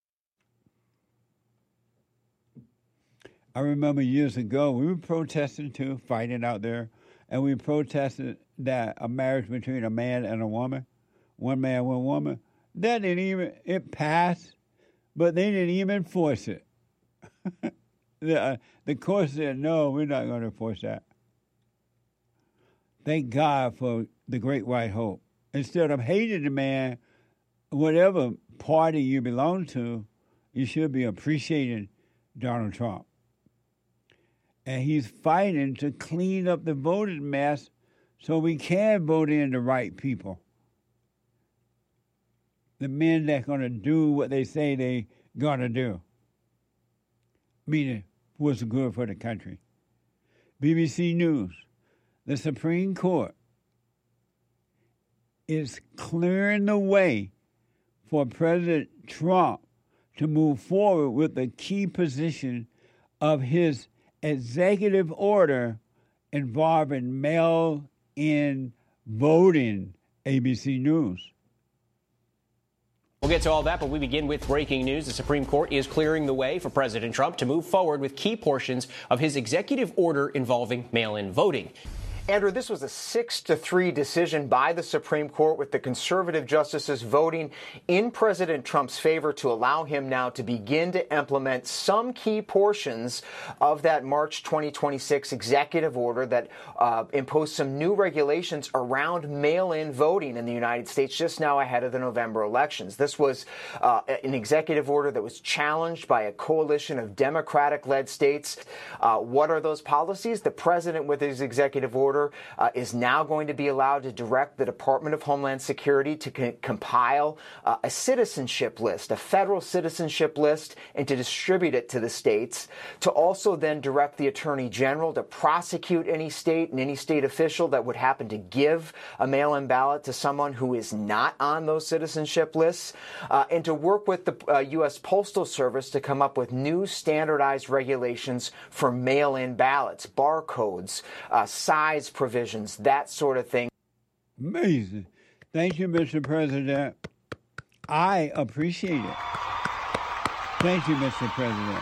I remember years ago, we were protesting too, fighting out there, and we protested that a marriage between a man and a woman, one man, one woman, that didn't even, it passed, but they didn't even enforce it. The court said, no, we're not going to enforce that. Thank God for the great white hope. Instead of hating the man, whatever party you belong to, you should be appreciating Donald Trump. And he's fighting to clean up the voting mess so we can vote in the right people. The men that's going to do what they say they're going to do. Meaning, what's good for the country. BBC News, the Supreme Court is clearing the way for President Trump to move forward with the key position of his executive order involving mail-in voting, ABC News. We'll get to all that, but we begin with breaking news. The Supreme Court is clearing the way for President Trump to move forward with key portions of his executive order involving mail-in voting. Andrew, this was a 6-3 decision by the Supreme Court, with the conservative justices voting in President Trump's favor to allow him now to begin to implement some key portions of that March 2026 executive order that imposed some new regulations around mail-in voting in the United States just now ahead of the November elections. This was an executive order that was challenged by a coalition of Democratic-led states. What are those policies? The president, with his executive order, is now going to be allowed to direct the Department of Homeland Security to compile a citizenship list, a federal citizenship list, and to distribute it to the states, to also then direct the Attorney General to prosecute any state and any state official that would happen to give a mail-in ballot to someone who is not on those citizenship lists, and to work with the U.S. Postal Service to come up with new standardized regulations for mail-in ballots, barcodes, size provisions, that sort of thing. Amazing. Thank you, Mr. President. I appreciate it. Thank you, Mr. President.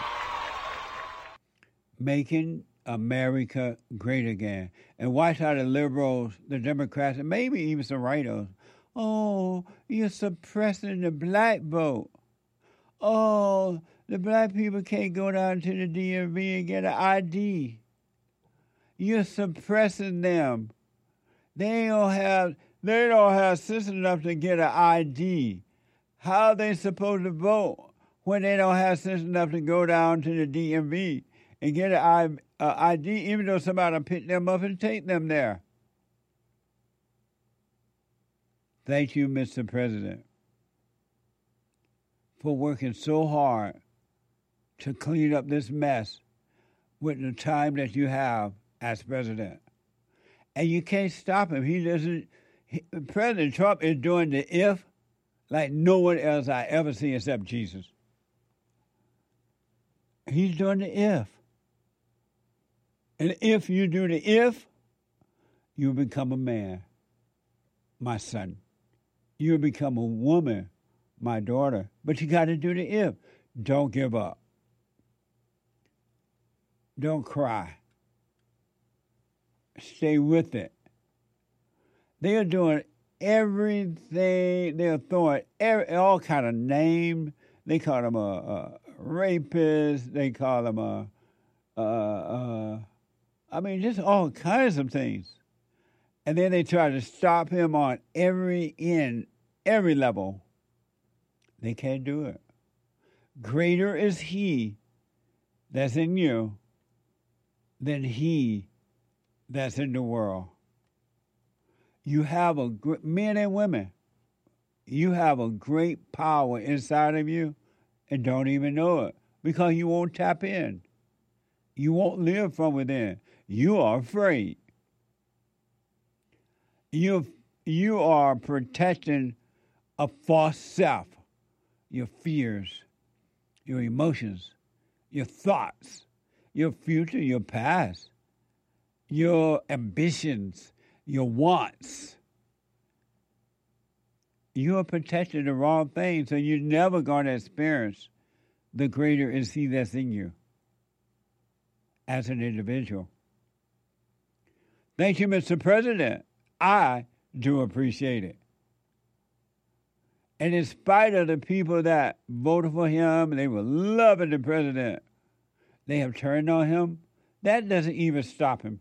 Making America great again. And watch how the liberals, the Democrats, and maybe even some writers, oh, you're suppressing the black vote. Oh, the black people can't go down to the DMV and get an ID. You're suppressing them. They don't have sense enough to get an ID. How are they supposed to vote when they don't have sense enough to go down to the DMV and get an ID, even though somebody will pick them up and take them there? Thank you, Mr. President, for working so hard to clean up this mess with the time that you have as president. And you can't stop him. President Trump is doing the if like no one else I ever see except Jesus. He's doing the if. And if you do the if, you become a man, my son. You become a woman, my daughter. But you got to do the if. Don't give up. Don't cry. Stay with it. They are doing everything. They're throwing all kind of names. They call them a rapist. They call them just all kinds of things. And then they try to stop him on every level. They can't do it. Greater is he that's in you than he that's in the world. You have men and women, you have a great power inside of you and don't even know it because you won't tap in. You won't live from within. You are afraid. You are protecting a false self, your fears, your emotions, your thoughts, your future, your past, your ambitions, your wants. You are protecting the wrong thing, so you're never going to experience the greater is he that's in you as an individual. Thank you, Mr. President. I do appreciate it. And in spite of the people that voted for him, they were loving the president, they have turned on him. That doesn't even stop him.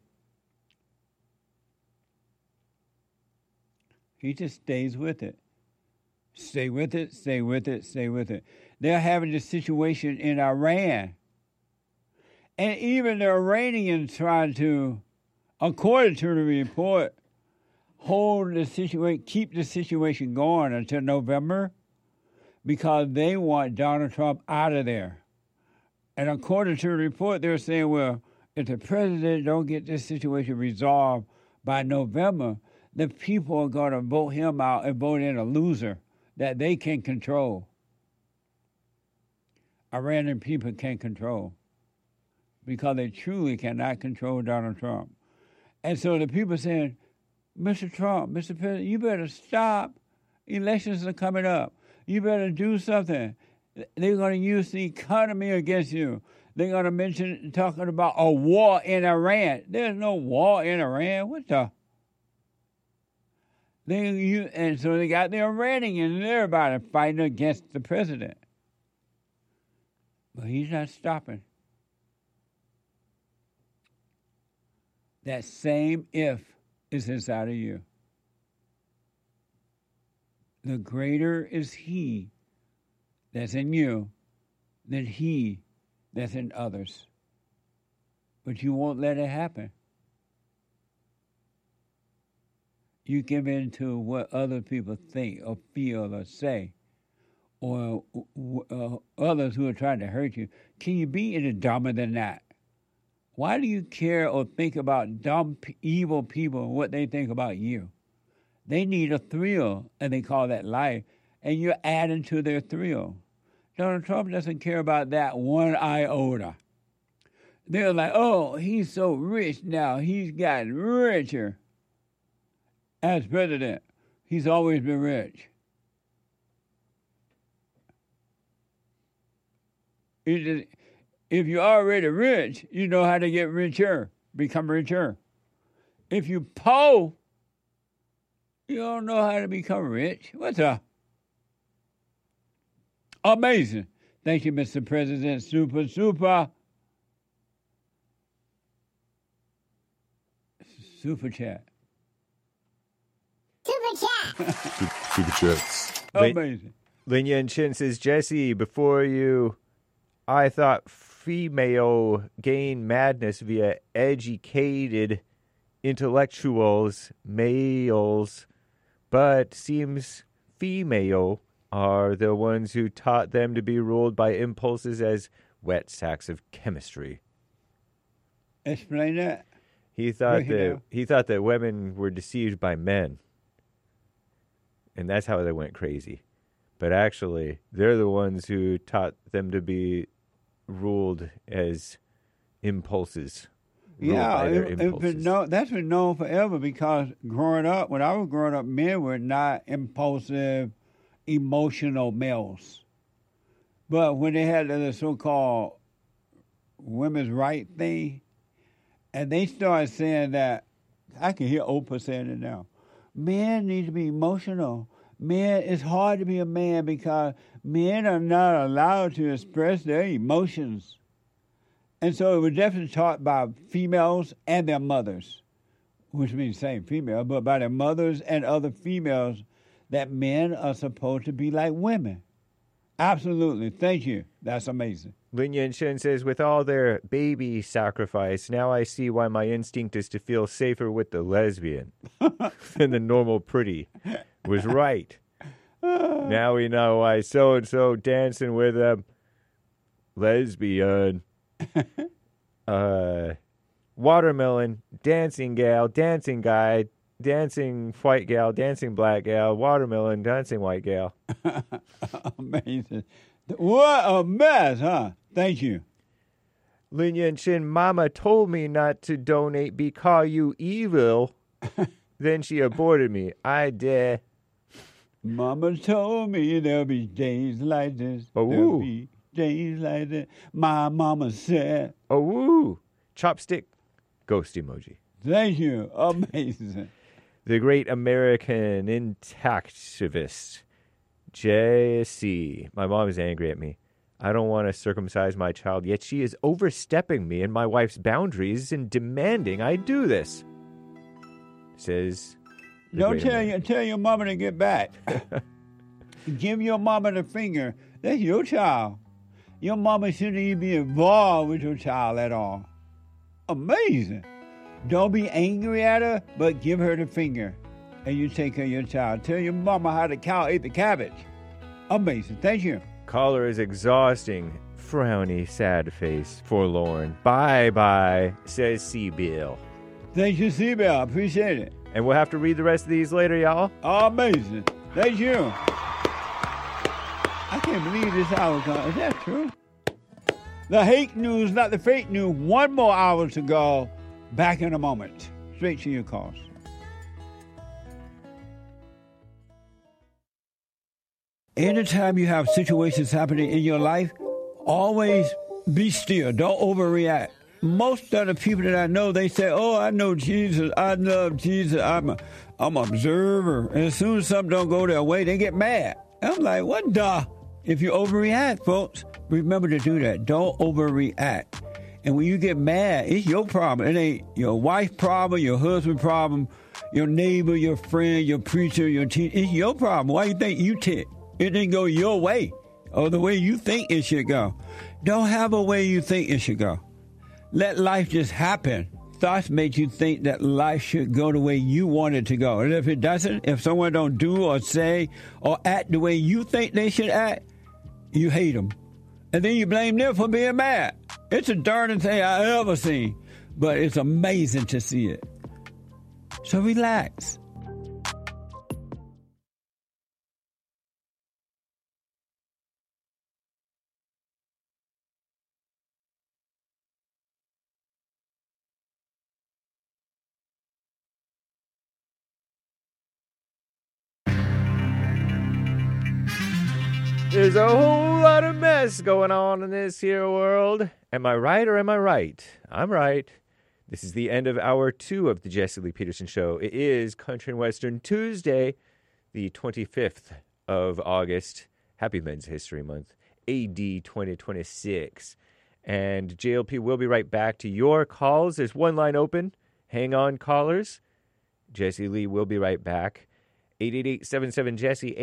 He just stays with it. Stay with it, stay with it, stay with it. They're having this situation in Iran. And even the Iranians trying to, according to the report, hold the situation, keep the situation going until November because they want Donald Trump out of there. And according to the report, they're saying, well, if the president don't get this situation resolved by November, the people are going to vote him out and vote in a loser that they can control. Iranian people can't control because they truly cannot control Donald Trump. And so the people saying, Mr. Trump, Mr. President, you better stop. Elections are coming up. You better do something. They're going to use the economy against you. They're going to mention talking about a war in Iran. There's no war in Iran. What the? And so they got the Iranians and everybody fighting against the president. But he's not stopping. That same if is inside of you. The greater is he that's in you than he that's in others. But you won't let it happen. You give in to what other people think or feel or say, or others who are trying to hurt you. Can you be any dumber than that? Why do you care or think about dumb, evil people and what they think about you? They need a thrill, and they call that life, and you're adding to their thrill. Donald Trump doesn't care about that one iota. They're like, oh, he's so rich now. He's gotten richer as president. He's always been rich. If you're already rich, you know how to get richer, become richer. If you poor, you don't know how to become rich. What's up? Amazing. Thank you, Mr. President. Super, super. Super chat. Super chats. Amazing. Lin Yan Chin says, Jesse, before you, I thought female gain madness via educated intellectuals, males, but seems female are the ones who taught them to be ruled by impulses as wet sacks of chemistry. Explain that. He thought Break it that women were deceived by men. And that's how they went crazy. But actually, they're the ones who taught them to be ruled as impulses. Yeah, that's been known forever because growing up, when I was growing up, men were not impulsive, emotional males. But when they had the so-called women's right thing, and they started saying that, I can hear Oprah saying it now, men need to be emotional. Men, it's hard to be a man because men are not allowed to express their emotions. And so it was definitely taught by females and their mothers, which means same female, but by their mothers and other females that men are supposed to be like women. Absolutely. Thank you. That's amazing. Lin Yan Shen says, with all their baby sacrifice, now I see why my instinct is to feel safer with the lesbian than the normal pretty. Was right. Now we know why so-and-so dancing with a lesbian. Watermelon, dancing gal, dancing guy, dancing white gal, dancing black gal, watermelon, dancing white gal. Amazing. What a mess, huh? Thank you. Lin Yan Chin, Mama told me not to donate because you evil. Then she aborted me. I dare. Mama told me there'll be days like this. Oh, there'll be days like that. My mama said. Oh, woo. Chopstick. Ghost emoji. Thank you. Amazing. The great American intactivist, J.C. My mom is angry at me. I don't want to circumcise my child, yet she is overstepping me and my wife's boundaries and demanding I do this. Says... Don't tell your mama to get back. Give your mama the finger. That's your child. Your mama shouldn't even be involved with your child at all. Amazing. Don't be angry at her, but give her the finger. And you take care of your child. Tell your mama how the cow ate the cabbage. Amazing. Thank you. Caller is exhausting. Frowny, sad face, forlorn. Bye-bye, says C-Bill. Thank you, C-Bill. Appreciate it. And we'll have to read the rest of these later, y'all. Amazing. Thank you. I can't believe this hour. Is that true? The hate news, not the fake news. 1 more hour to go. Back in a moment. Straight to your calls. Anytime you have situations happening in your life, always be still. Don't overreact. Most of the people that I know, they say, oh, I know Jesus. I love Jesus. I'm an observer. And as soon as something don't go their way, they get mad. I'm like, what the? If you overreact, folks, remember to do that. Don't overreact. And when you get mad, it's your problem. It ain't your wife's problem, your husband's problem, your neighbor, your friend, your preacher, your teacher. It's your problem. Why you think you tick? It didn't go your way or the way you think it should go. Don't have a way you think it should go. Let life just happen. Thoughts make you think that life should go the way you want it to go. And if it doesn't, if someone don't do or say or act the way you think they should act, you hate them. And then you blame them for being mad. It's the darndest thing I ever seen. But it's amazing to see it. So relax. There's a whole lot of mess going on in this here world. Am I right or am I right? I'm right. This is the end of hour 2 of the Jesse Lee Peterson Show. It is Country and Western Tuesday, the 25th of August. Happy Men's History Month, AD 2026. And JLP will be right back to your calls. There's one line open. Hang on, callers. Jesse Lee will be right back. 888-77-JESSE,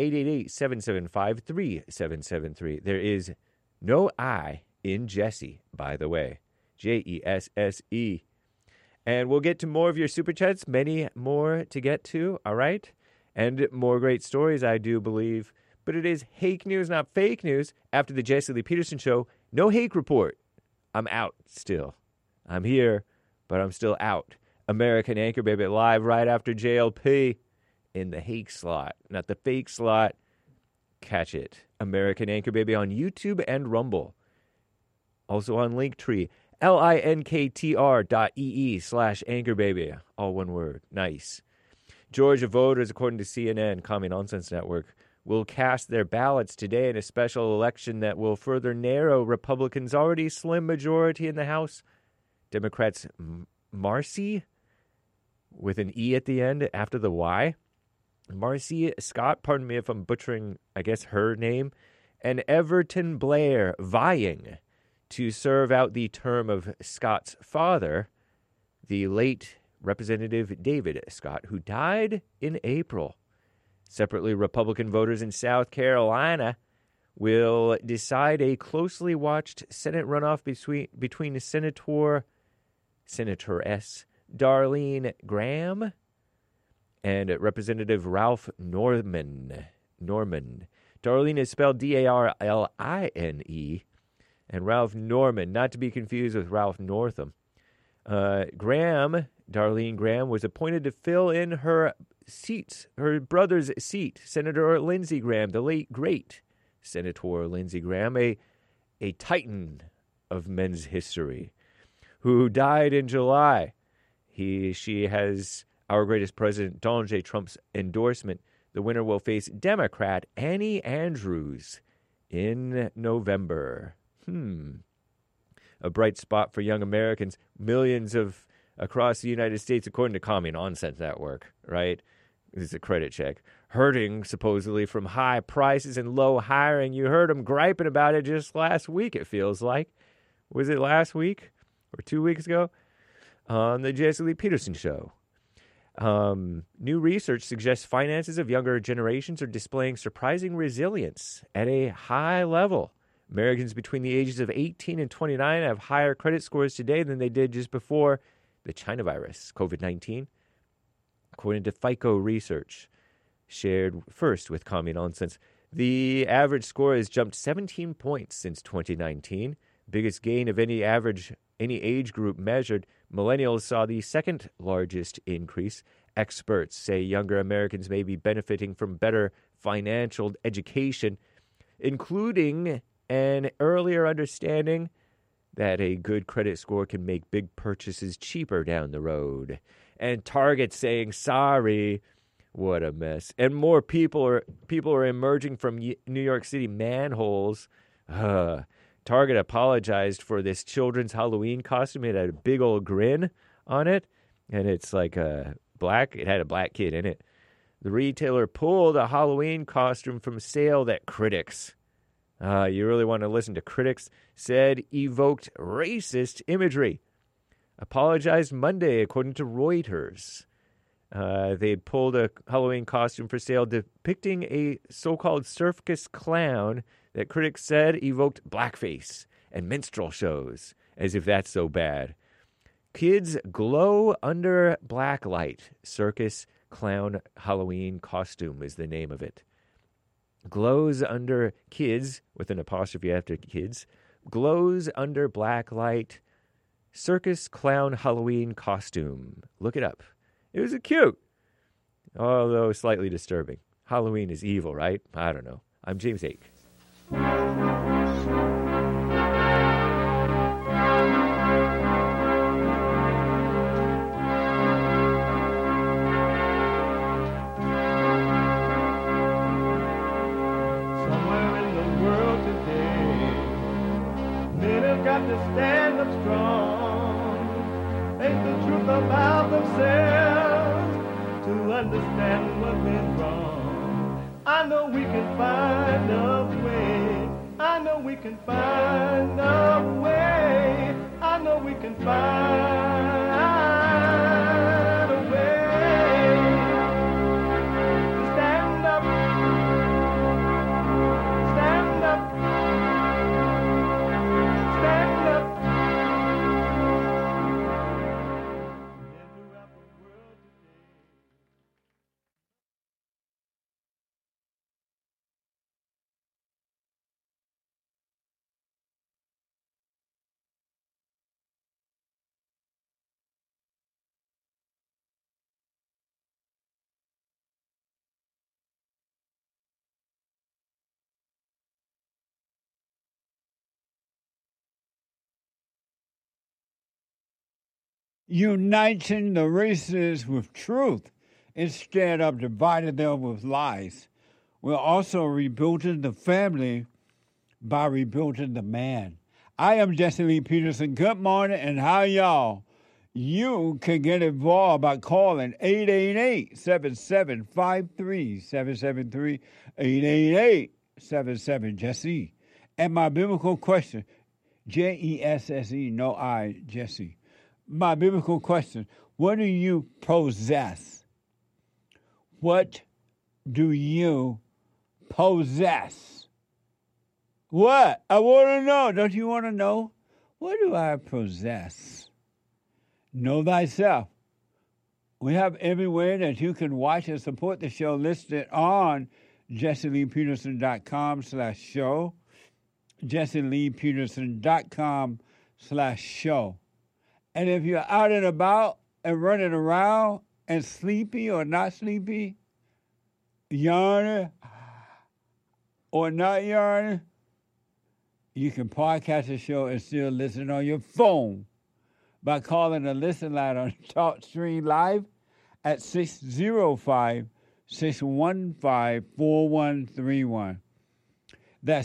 888-775-3773. There is no I in Jesse, by the way. Jesse. And we'll get to more of your super chats, many more to get to, all right? And more great stories, I do believe. But it is hake news, not fake news. After the Jesse Lee Peterson Show, no hake report. I'm out still. I'm here, but I'm still out. American Anchor Baby live right after JLP in the hake slot, not the fake slot. Catch it. American Anchor Baby on YouTube and Rumble. Also on Linktree, linktr.ee/anchorbaby. All one word. Nice. Georgia voters, according to CNN, Common Nonsense Network, will cast their ballots today in a special election that will further narrow Republicans' already slim majority in the House. Democrats Marcy, with an E at the end after the Y. Marcy Scott, pardon me if I'm butchering, I guess, her name, and Everton Blair vying to serve out the term of Scott's father, the late Representative David Scott, who died in April. Separately, Republican voters in South Carolina will decide a closely watched Senate runoff between Senatoress Darlene Graham and Representative Ralph Norman. Darlene is spelled Darline, and Ralph Norman, not to be confused with Ralph Northam. Darlene Graham, was appointed to fill in her brother's seat, Senator Lindsey Graham, the late great Senator Lindsey Graham, a titan of men's history, who died in July. She has our greatest president, Donald J. Trump's endorsement. The winner will face Democrat Annie Andrews in November. A bright spot for young Americans. Millions across the United States, according to Common Nonsense Network, right? This is a credit check. Hurting, supposedly, from high prices and low hiring. You heard them griping about it just last week, it feels like. Was it last week or 2 weeks ago? On the Jesse Lee Peterson Show. New research suggests finances of younger generations are displaying surprising resilience at a high level. Americans between the ages of 18 and 29 have higher credit scores today than they did just before the China virus, COVID-19, according to FICO research shared first with Common Nonsense. The average score has jumped 17 points since 2019, biggest gain of any age group measured. Millennials saw the second largest increase. Experts say younger Americans may be benefiting from better financial education, including an earlier understanding that a good credit score can make big purchases cheaper down the road. And Target saying, sorry, what a mess. And more people are emerging from New York City manholes. Target apologized for this children's Halloween costume. It had a big old grin on it, and it's like it had a black kid in it. The retailer pulled a Halloween costume from sale that critics, you really want to listen to critics, said evoked racist imagery. Apologized Monday, according to Reuters. They had pulled a Halloween costume for sale depicting a so-called circus clown that critics said evoked blackface and minstrel shows, as if that's so bad. Kids glow under black light. Circus clown Halloween costume is the name of it. Glows under kids, with an apostrophe after kids, glows under black light. Circus clown Halloween costume. Look it up. It was cute, although slightly disturbing. Halloween is evil, right? I don't know. I'm James Ake. Somewhere in the world got to stand up strong. Ain't the truth about themselves to understand what went wrong. I know we can find a way. I know we can find a way. I know we can find a way to stand up, stand up, stand up. Uniting the races with truth instead of dividing them with lies. We're also rebuilding the family by rebuilding the man. I am Jesse Lee Peterson. Good morning, and how y'all? You can get involved by calling 888-7753-773, 888-77-JESSE. And my biblical question, Jesse, no I, Jesse. My biblical question, what do you possess? What do you possess? What? I want to know. Don't you want to know? What do I possess? Know thyself. We have every way that you can watch and support the show listed on JesseLeePeterson.com/show, JesseLeePeterson.com/show. And if you're out and about and running around and sleepy or not sleepy, yarning or not yarning, you can podcast the show and still listen on your phone by calling the listen line on TalkStream Live at 605-615-4131. That's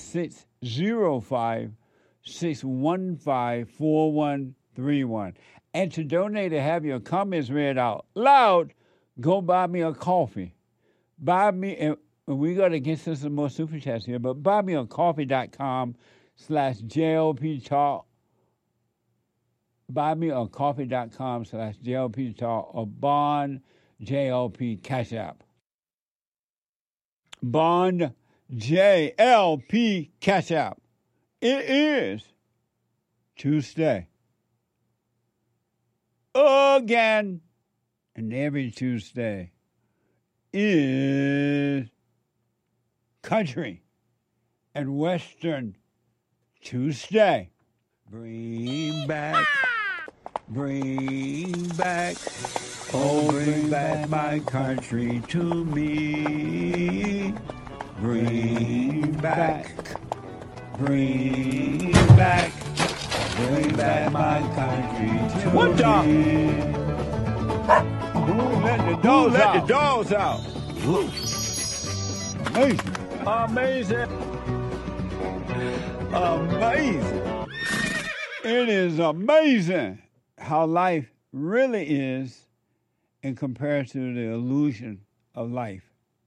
605-615-4131. And to donate and have your comments read out loud, go buy me a coffee. Buy me, and we're going to get some more super chats here, but buy me on coffee.com/JLP Talk. Buy me on coffee.com/JLP Talk or Bond JLP Cash App. Bond JLP Cash App. It is Tuesday. Again. And every Tuesday is Country and Western Tuesday. Bring back, oh, bring back my country to me. Bring back my country to me. Let the dogs out. Amazing. It is amazing how life really is in comparison to the illusion of life.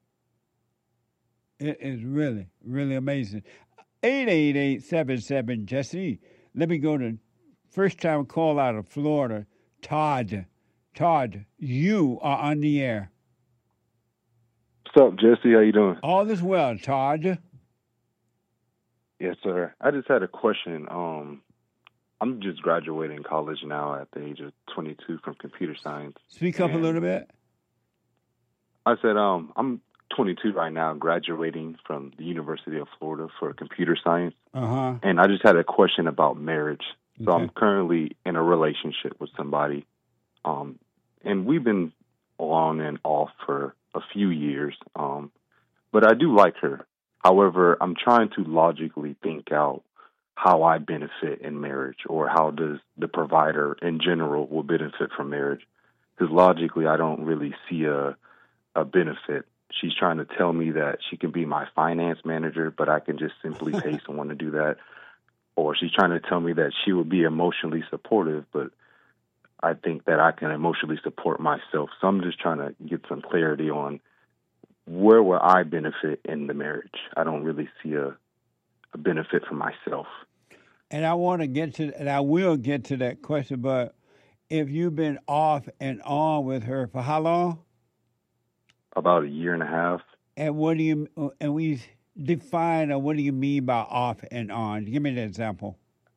It is really, really amazing. 888-77-JESSE. Let me go to first time call out of Florida, Todd. Todd, you are on the air. What's up, Jesse? How you doing? All is well, Todd. Yes, sir. I just had a question. I'm just graduating college now at the age of 22 from computer science. Speak up a little bit. I said, I'm 22 right now, graduating from the University of Florida for computer science. Uh-huh. And I just had a question about marriage. So Okay. I'm currently in a relationship with somebody. And we've been on and off for a few years. But I do like her. However, I'm trying to logically think out how I benefit in marriage, or how does the provider in general will benefit from marriage. Because logically, I don't really see a benefit. She's trying to tell me that she can be my finance manager, but I can just simply pay someone to do that. or she's trying to tell me that she would be emotionally supportive, but I think that I can emotionally support myself. So I'm just trying to get some clarity on where will I benefit in the marriage. I don't really see a benefit for myself. And I want to get to, and I will get to that question, but if you've been off and on with her for how long? About a year and a half. And what do you, and we define, or what do you mean by off and on? Give me an example.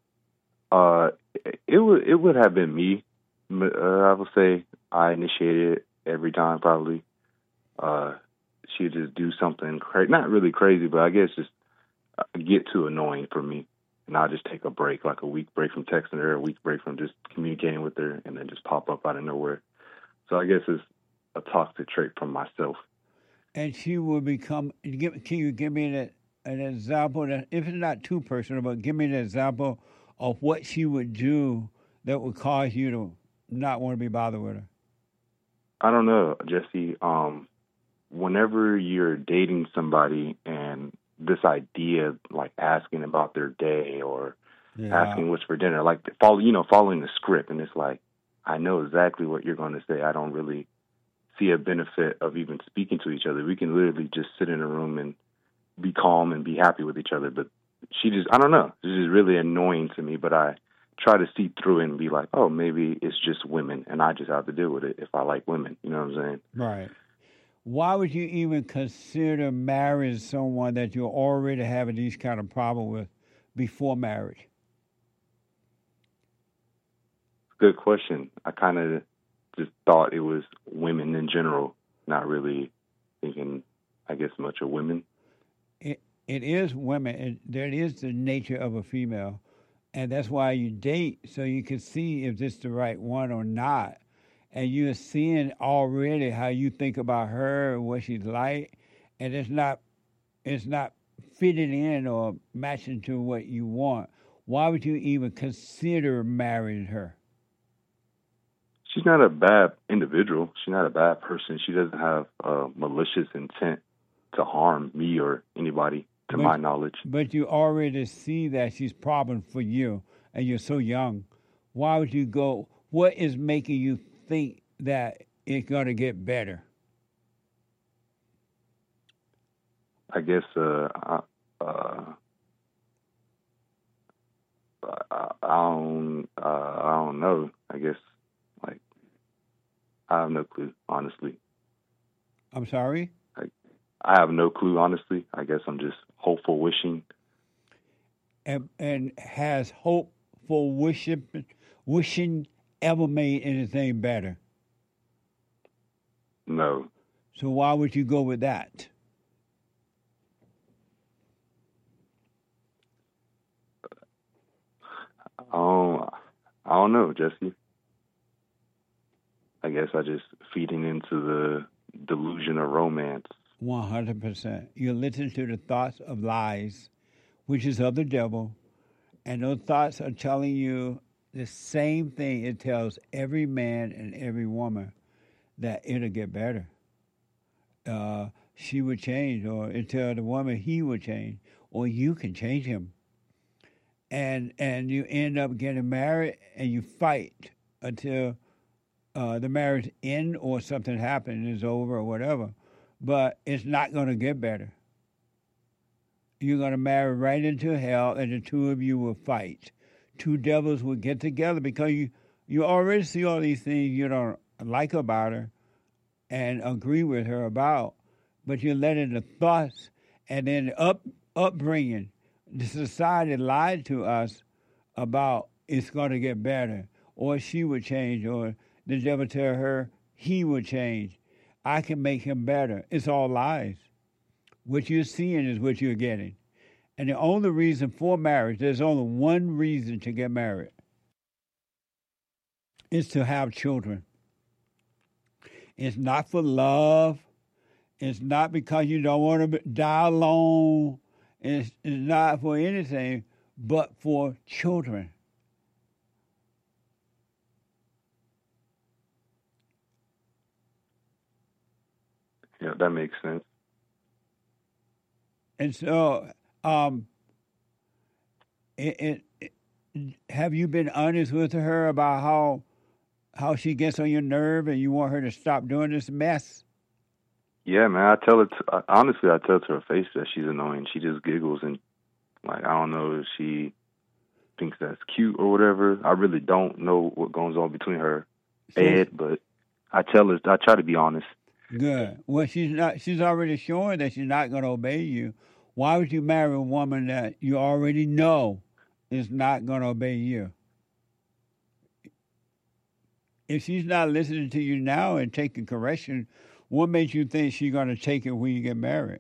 It would have been me. I would say I initiated it every time, probably. She'd just do something not really crazy, but I guess just get too annoying for me. And I'll just take a break, like a week break from texting her, a week break from just communicating with her, and then just pop up out of nowhere. So I guess it's a toxic trait from myself. And she will become, can you give me an example, that, if it's not too personal, but give me an example of what she would do that would cause you to not want to be bothered with her? I don't know, Jesse. Whenever you're dating somebody and this idea, like asking about their day or asking what's for dinner, like following the script, and it's like, I know exactly what you're going to say. I don't really see a benefit of even speaking to each other. We can literally just sit in a room and be calm and be happy with each other. But she just, I don't know, it's just really annoying to me. But I try to see through it and be like, oh, maybe it's just women, and I just have to deal with it if I like women. You know what I'm saying? Right. Why would you even consider marrying someone that you're already having these kind of problems with before marriage? Good question. I kind of just thought it was women in general, not really thinking, I guess, much of women. It is women. That is the nature of a female. And that's why you date, so you can see if this is the right one or not. And you're seeing already how you think about her and what she's like, and it's not fitting in or matching to what you want. Why would you even consider marrying her? She's not a bad individual. She's not a bad person. She doesn't have a malicious intent to harm me or anybody, to my knowledge. But you already see that she's a problem for you, and you're so young. Why would you go? What is making you think that it's going to get better? I guess I don't know. I guess I have no clue, honestly. I'm sorry? I have no clue, honestly. I guess I'm just hopeful wishing. And has hopeful wishing ever made anything better? No. So why would you go with that? I don't know, Jesse. I guess I just feeding into the delusion of romance. 100%. You listen to the thoughts of lies, which is of the devil, and those thoughts are telling you the same thing it tells every man and every woman, that it'll get better. She would change, or it tells the woman he would change, or you can change him. And you end up getting married, and you fight until the marriage ends or something happens, is over or whatever. But it's not going to get better. You're going to marry right into hell, and the two of you will fight. Two devils will get together because you already see all these things you don't like about her and agree with her about, but you're letting the thoughts and then upbringing, the society lied to us about it's going to get better, or she would change, or the devil tell her he would change. I can make him better. It's all lies. What you're seeing is what you're getting. And the only reason for marriage, there's only one reason to get married. It's to have children. It's not for love. It's not because you don't want to die alone. It's not for anything but for children. Yeah, that makes sense. And so, Have you been honest with her about how she gets on your nerve and you want her to stop doing this mess? Yeah, man. I tell her honestly. I tell to her face that she's annoying. She just giggles and like I don't know if she thinks that's cute or whatever. I really don't know what goes on between her Ed, but I tell her. I try to be honest. Good. Well, she's not. She's already showing that she's not going to obey you. Why would you marry a woman that you already know is not going to obey you? If she's not listening to you now and taking correction, what makes you think she's going to take it when you get married?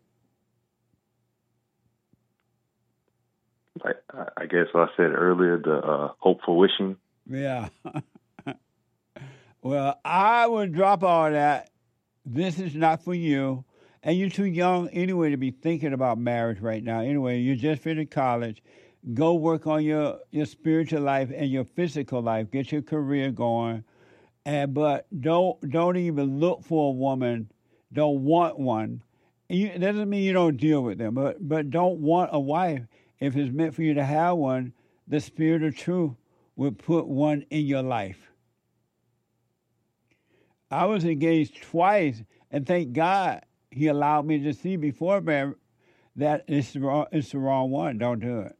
I guess what I said earlier, the hopeful wishing. Yeah. Well, I would drop all that. This is not for you. And you're too young anyway to be thinking about marriage right now. Anyway, you just finished college. Go work on your spiritual life and your physical life. Get your career going. But don't even look for a woman. Don't want one. It doesn't mean you don't deal with them, but don't want a wife. If it's meant for you to have one, the Spirit of truth will put one in your life. I was engaged twice, and thank God He allowed me to see before marriage that it's the wrong one. Don't do it.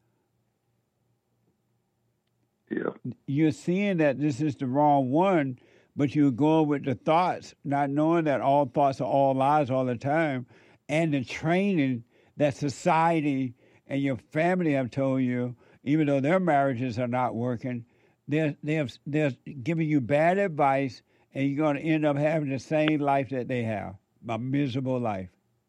Yeah. You're seeing that this is the wrong one, but you're going with the thoughts, not knowing that all thoughts are all lies all the time, and the training that society and your family have told you, even though their marriages are not working, they're giving you bad advice, and you're going to end up having the same life that they have, a miserable life.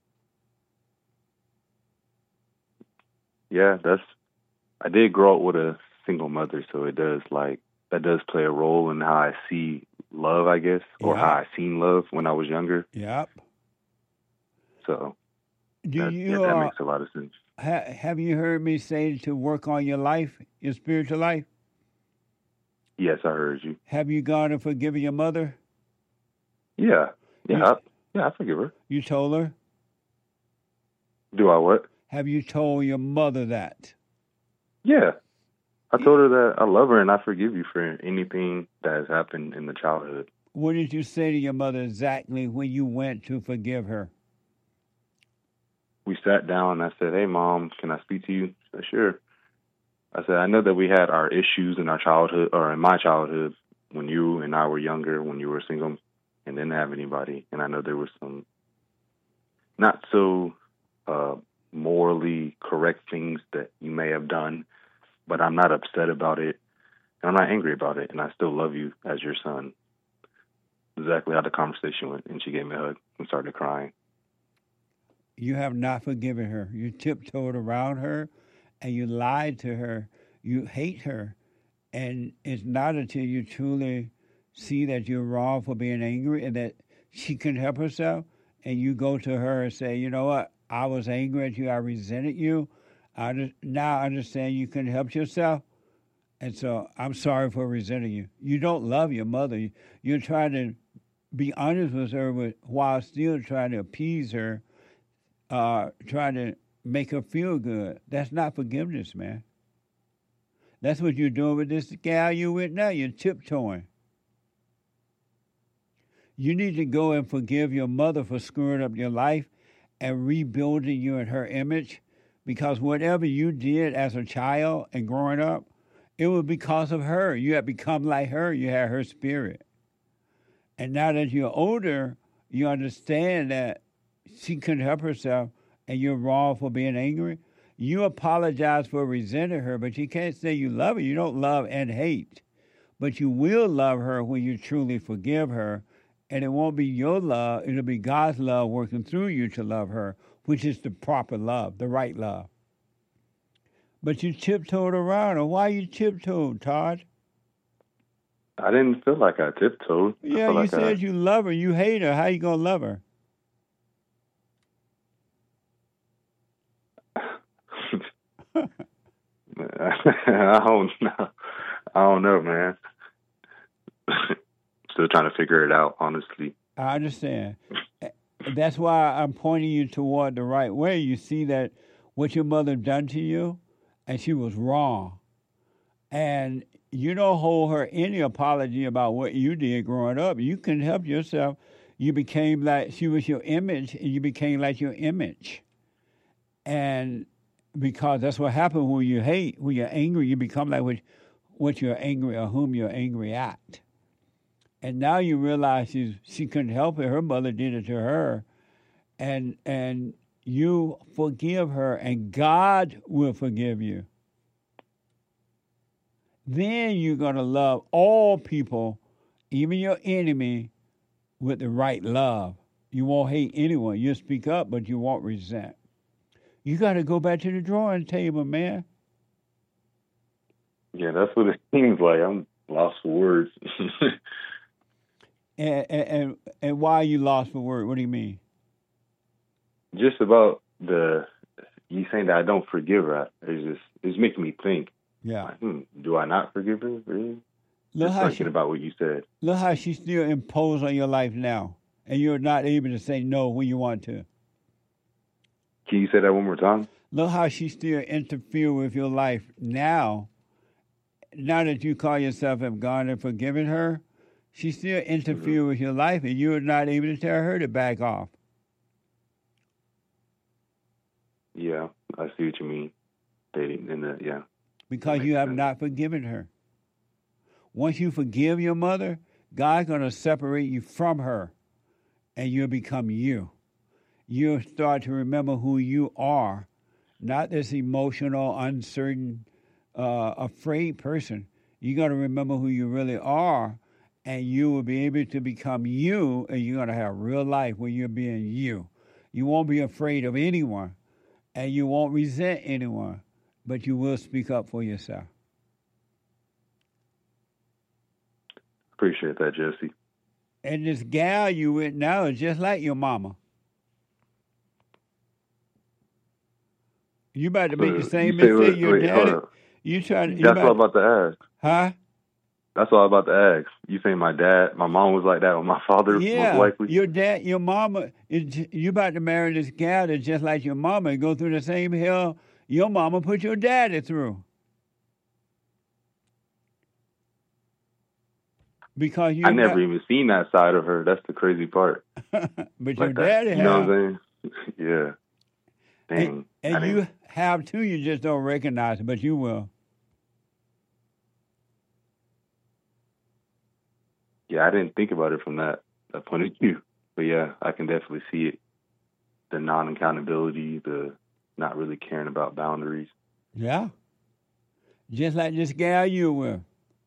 Yeah, I did grow up with a single mother, so that does play a role in how I see love, I guess, or how I seen love when I was younger. Yep. So that makes a lot of sense. Have you heard me say to work on your life, your spiritual life? Yes, I heard you. Have you gone and forgiven your mother? Yeah. I forgive her. You told her? Do I what? Have you told your mother that? Yeah. I told her that I love her and I forgive you for anything that has happened in the childhood. What did you say to your mother exactly when you went to forgive her? We sat down and I said, "Hey, Mom, can I speak to you?" She said, "Sure." I said, "I know that we had our issues in our childhood, or in my childhood, when you and I were younger, when you were single and didn't have anybody. And I know there was some not so morally correct things that you may have done, but I'm not upset about it, and I'm not angry about it, and I still love you as your son." Exactly how the conversation went, and she gave me a hug and started crying. You have not forgiven her. You tiptoed around her, and you lied to her. You hate her, and it's not until you truly see that you're wrong for being angry and that she can help herself, and you go to her and say, "You know what? I was angry at you. I resented you. Now I understand you couldn't help yourself, and so I'm sorry for resenting you." You don't love your mother. You're trying to be honest with her while still trying to appease her, trying to make her feel good. That's not forgiveness, man. That's what you're doing with this gal you with now. You're tiptoeing. You need to go and forgive your mother for screwing up your life and rebuilding you in her image, because whatever you did as a child and growing up, it was because of her. You had become like her. You had her spirit. And now that you're older, you understand that she couldn't help herself and you're wrong for being angry. You apologize for resenting her, but you can't say you love her. You don't love and hate. But you will love her when you truly forgive her. And it won't be your love. It'll be God's love working through you to love her, which is the proper love, the right love. But you tiptoed around her. Why you tiptoed, Todd? I didn't feel like I tiptoed. Yeah, you said you love her. You hate her. How you going to love her? I don't know, man. Still trying to figure it out, honestly. I understand. That's why I'm pointing you toward the right way. You see that what your mother done to you, and she was wrong. And you don't hold her any apology about what you did growing up. You couldn't help yourself. You became like she was your image, and you became like your image. And because that's what happens when you hate, when you're angry, you become like what you're angry or whom you're angry at. And now you realize she couldn't help it. Her mother did it to her. And you forgive her, and God will forgive you. Then you're going to love all people, even your enemy, with the right love. You won't hate anyone. You'll speak up, but you won't resent. You got to go back to the drawing table, man. Yeah, that's what it seems like. I'm lost for words. And why are you lost for words? What do you mean? Just about you saying that I don't forgive her. It's making me think. Yeah. Like, do I not forgive her? Really? Look Just how thinking about what you said. Look how she still imposed on your life now, and you're not able to say no when you want to. Can you say that one more time? Look how she still interfere with your life now. Now that you call yourself have gone and forgiven her, she still interfere with your life, and you're not able to tell her to back off. Yeah, I see what you mean. Yeah. Because you have not forgiven her. Once you forgive your mother, God's going to separate you from her, and you'll become you. You'll start to remember who you are, not this emotional, uncertain, afraid person. You got to remember who you really are, and you will be able to become you, and you're going to have real life where you're being you. You won't be afraid of anyone, and you won't resent anyone, but you will speak up for yourself. Appreciate that, Jesse. And this gal you with now is just like your mama. You about to make the same mistake your daddy. That's what I'm about to ask. Huh? That's what I'm about to ask. You saying my mom was like that with my father, yeah, most likely? Your mama, you about to marry this gal that's just like your mama and go through the same hell your mama put your daddy through. Because I never even seen that side of her. That's the crazy part. But like your daddy has. have. You know what I'm saying? Yeah. Dang. And you have too, you just don't recognize it, but you will. Yeah, I didn't think about it from that point of view. But yeah, I can definitely see it. The non-accountability, the not really caring about boundaries. Yeah. Just like this gal you were.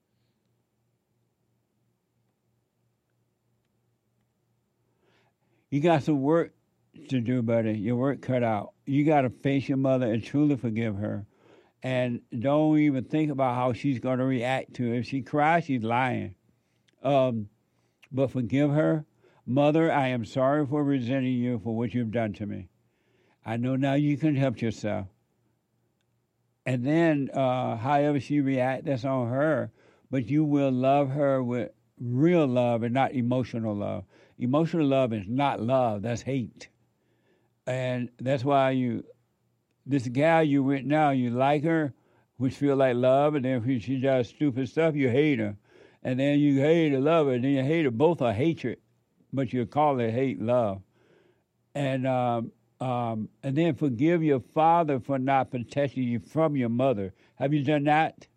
You got some work to do, buddy. Your work cut out. You got to face your mother and truly forgive her. And don't even think about how she's going to react to it. If she cries, she's lying. But forgive her. Mother, I am sorry for resenting you for what you've done to me. I know now you can help yourself. And then however she reacts, that's on her. But you will love her with real love and not emotional love. Emotional love is not love, that's hate. And that's why this gal you with now, you like her, which feel like love, and then if she does stupid stuff, you hate her. And then you hate her, love her, and then you hate her. Both are hatred, but you call it hate, love. And then forgive your father for not protecting you from your mother. Have you done that?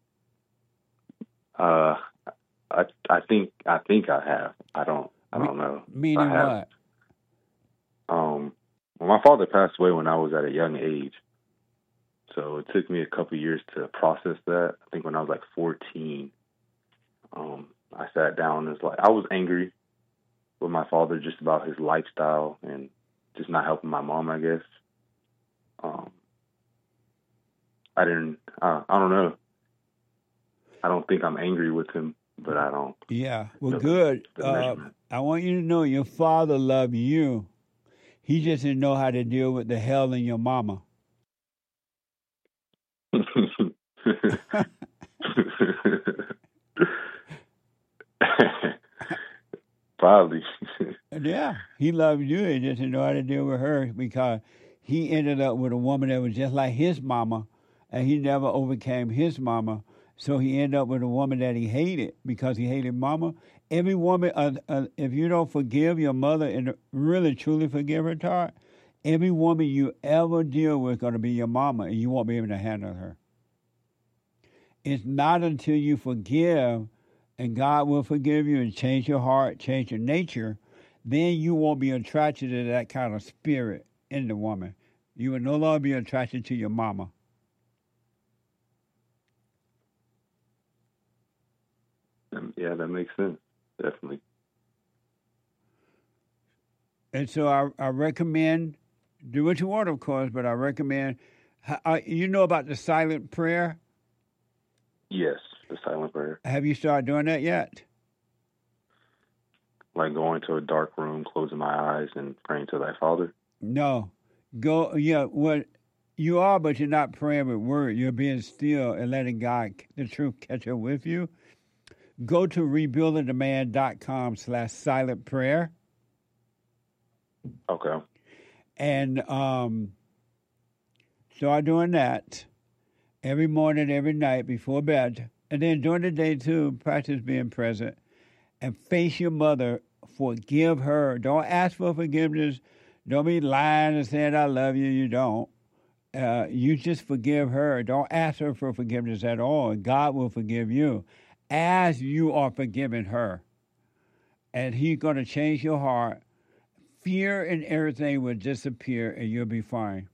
I think I have. I don't know. Meaning what? Well, my father passed away when I was at a young age. So it took me a couple years to process that. I think when I was like 14, I sat down and I was angry with my father just about his lifestyle and just not helping my mom, I guess. I don't know. I don't think I'm angry with him, but I don't. Yeah, well, good. I want you to know your father loved you. He just didn't know how to deal with the hell in your mama. Probably. Yeah, he loved you. He just didn't know how to deal with her because he ended up with a woman that was just like his mama, and he never overcame his mama. So he ended up with a woman that he hated because he hated mama. Every woman, if you don't forgive your mother and really truly forgive her, Todd, every woman you ever deal with is going to be your mama, and you won't be able to handle her. It's not until you forgive, and God will forgive you and change your heart, change your nature, then you won't be attracted to that kind of spirit in the woman. You will no longer be attracted to your mama. Yeah, that makes sense. Definitely. And so I recommend, do what you want, of course, but I recommend, you know about the silent prayer? Yes, the silent prayer. Have you started doing that yet? Like going to a dark room, closing my eyes, and praying to thy Father? No. What you are, but you're not praying with word. You're being still and letting God, the truth, catch up with you. Go to rebuildingtheman.com/silent prayer. Okay. And start doing that every morning, every night before bed. And then during the day, too, practice being present. And face your mother. Forgive her. Don't ask for forgiveness. Don't be lying and saying, I love you. You don't. You just forgive her. Don't ask her for forgiveness at all. And God will forgive you as you are forgiving her. And he's going to change your heart. Fear and everything will disappear, and you'll be fine.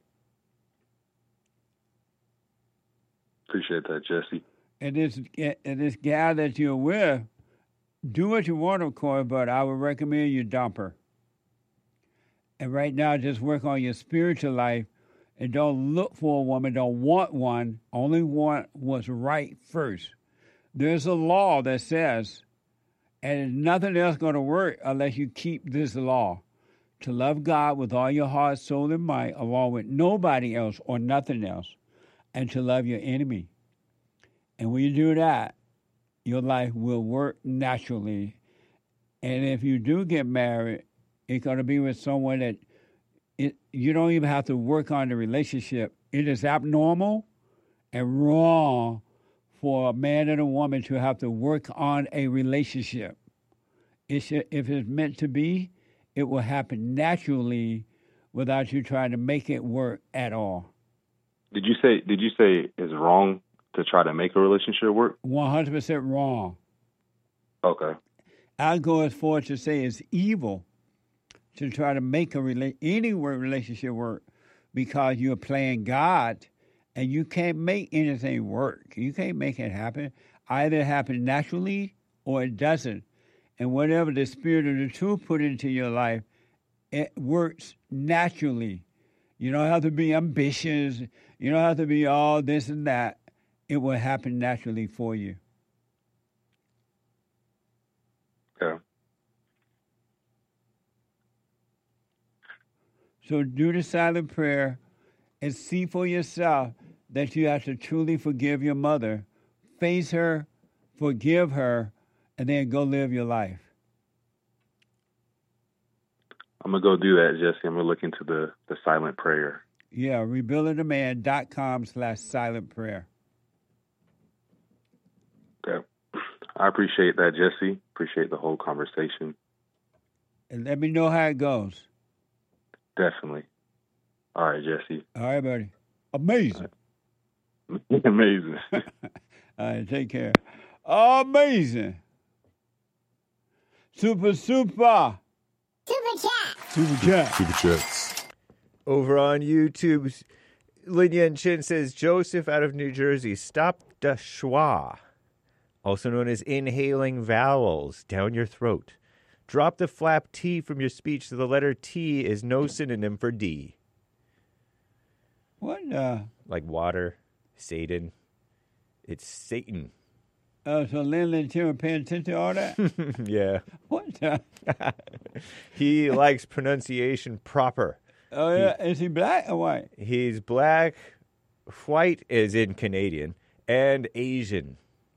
Appreciate that, Jesse. And this guy that you're with, do what you want, of course, but I would recommend you dump her. And right now, just work on your spiritual life, and don't look for a woman, don't want one, only want what's right first. There's a law that says, and nothing else going to work unless you keep this law, to love God with all your heart, soul, and might, along with nobody else or nothing else, and to love your enemy. And when you do that, your life will work naturally. And if you do get married, it's going to be with someone that you don't even have to work on the relationship. It is abnormal and wrong for a man and a woman to have to work on a relationship. If it's meant to be, it will happen naturally without you trying to make it work at all. Did you say it's wrong to try to make a relationship work? 100% wrong. Okay. I'll go as far as to say it's evil to try to make any relationship work because you're playing God. And you can't make anything work. You can't make it happen. Either it happens naturally or it doesn't. And whatever the Spirit of the truth put into your life, it works naturally. You don't have to be ambitious. You don't have to be all this and that. It will happen naturally for you. Okay. So do the silent prayer and see for yourself that you have to truly forgive your mother. Face her, forgive her, and then go live your life. I'm going to go do that, Jesse. I'm going to look into the silent prayer. Yeah, rebuildingtheman.com/silent prayer. Okay. I appreciate that, Jesse. Appreciate the whole conversation. And let me know how it goes. Definitely. All right, Jesse. All right, buddy. Amazing. Amazing. All right, take care. Amazing. Super. Super chats. Over on YouTube, Lin Yan Chin says, Joseph out of New Jersey, stop the schwa, also known as inhaling vowels down your throat. Drop the flap T from your speech so the letter T is no synonym for D. What? Like water, Satan. It's Satan. Oh, so Lin Chin paying attention to all that? Yeah. What the? He likes pronunciation proper. Oh, yeah. Is he black or white? He's black, white as in Canadian, and Asian.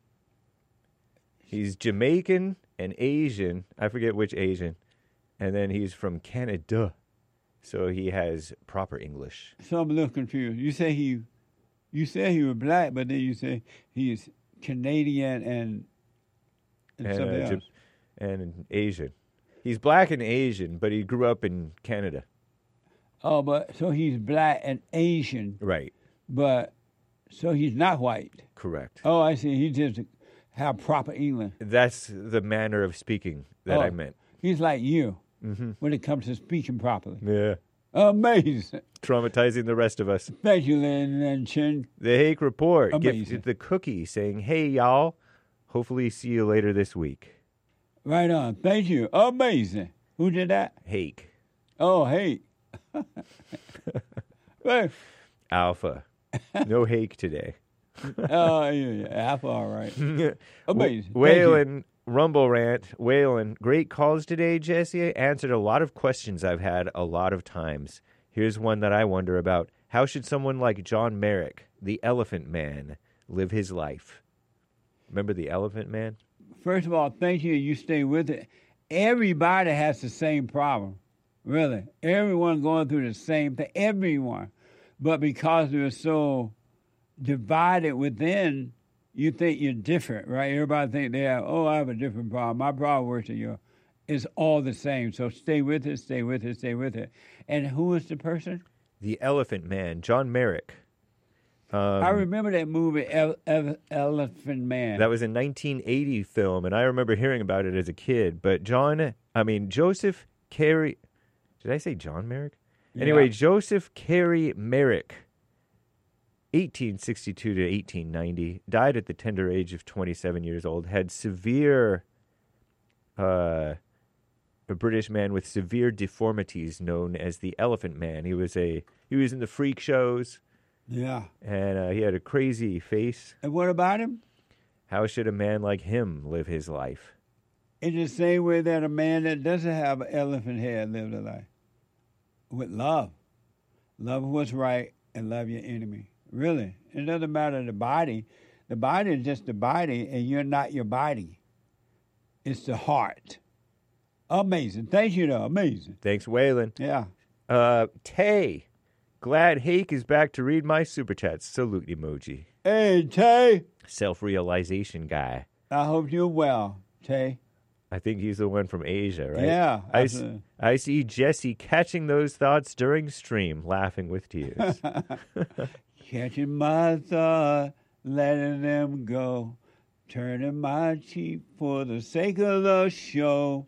He's Jamaican and Asian. I forget which Asian. And then he's from Canada. So he has proper English. So I'm a little confused. You say he You said he was black, but then you say he's Canadian and something else. And Asian. He's black and Asian, but he grew up in Canada. Oh, but so he's black and Asian. Right. But so he's not white. Correct. Oh, I see. He just have proper English. That's the manner of speaking that I meant. He's like you Mm-hmm. when it comes to speaking properly. Yeah. Amazing. Traumatizing the rest of us. Thank you, Lynn and Chin. The Hake Report Amazing. gifted the cookie saying, hey, y'all, hopefully see you later this week. Right on. Thank you. Amazing. Who did that? Hake. Oh, Hake. Well, Alpha. No Hake today. Oh, yeah. Alpha, all right. Amazing. Waylon, Rumble Rant. Waylon, great calls today, Jesse. Answered a lot of questions I've had a lot of times. Here's one that I wonder about. How should someone like John Merrick, the Elephant Man, live his life? Remember the Elephant Man? First of all, thank you. You stay with it. Everybody has the same problem. Really. Everyone going through the same thing. Everyone. But because we're so divided within, you think you're different, right? Everybody think I have a different problem. My problem worse than yours. It's all the same. So stay with it, stay with it, stay with it. And who is the person? The Elephant Man, John Merrick. I remember that movie, Elephant Man. That was a 1980 film, and I remember hearing about it as a kid. But Joseph Carey... Did I say John Merrick? Anyway, Joseph Carey Merrick, 1862 to 1890, died at the tender age of 27 years old, had severe... a British man with severe deformities known as the Elephant Man. He was in the freak shows. Yeah. And he had a crazy face. And what about him? How should a man like him live his life? In the same way that a man that doesn't have an elephant head live their life. With love. Love what's right and love your enemy. Really. It doesn't matter the body. The body is just the body, and you're not your body. It's the heart. Amazing. Thank you, though. Amazing. Thanks, Waylon. Yeah. Tay. Glad Hake is back to read my super chats. Salute emoji. Hey, Tay. Self-realization guy. I hope you're well, Tay. I think he's the one from Asia, right? Yeah. I see Jesse catching those thoughts during stream, laughing with tears. Catching my thought, letting them go, turning my cheek for the sake of the show.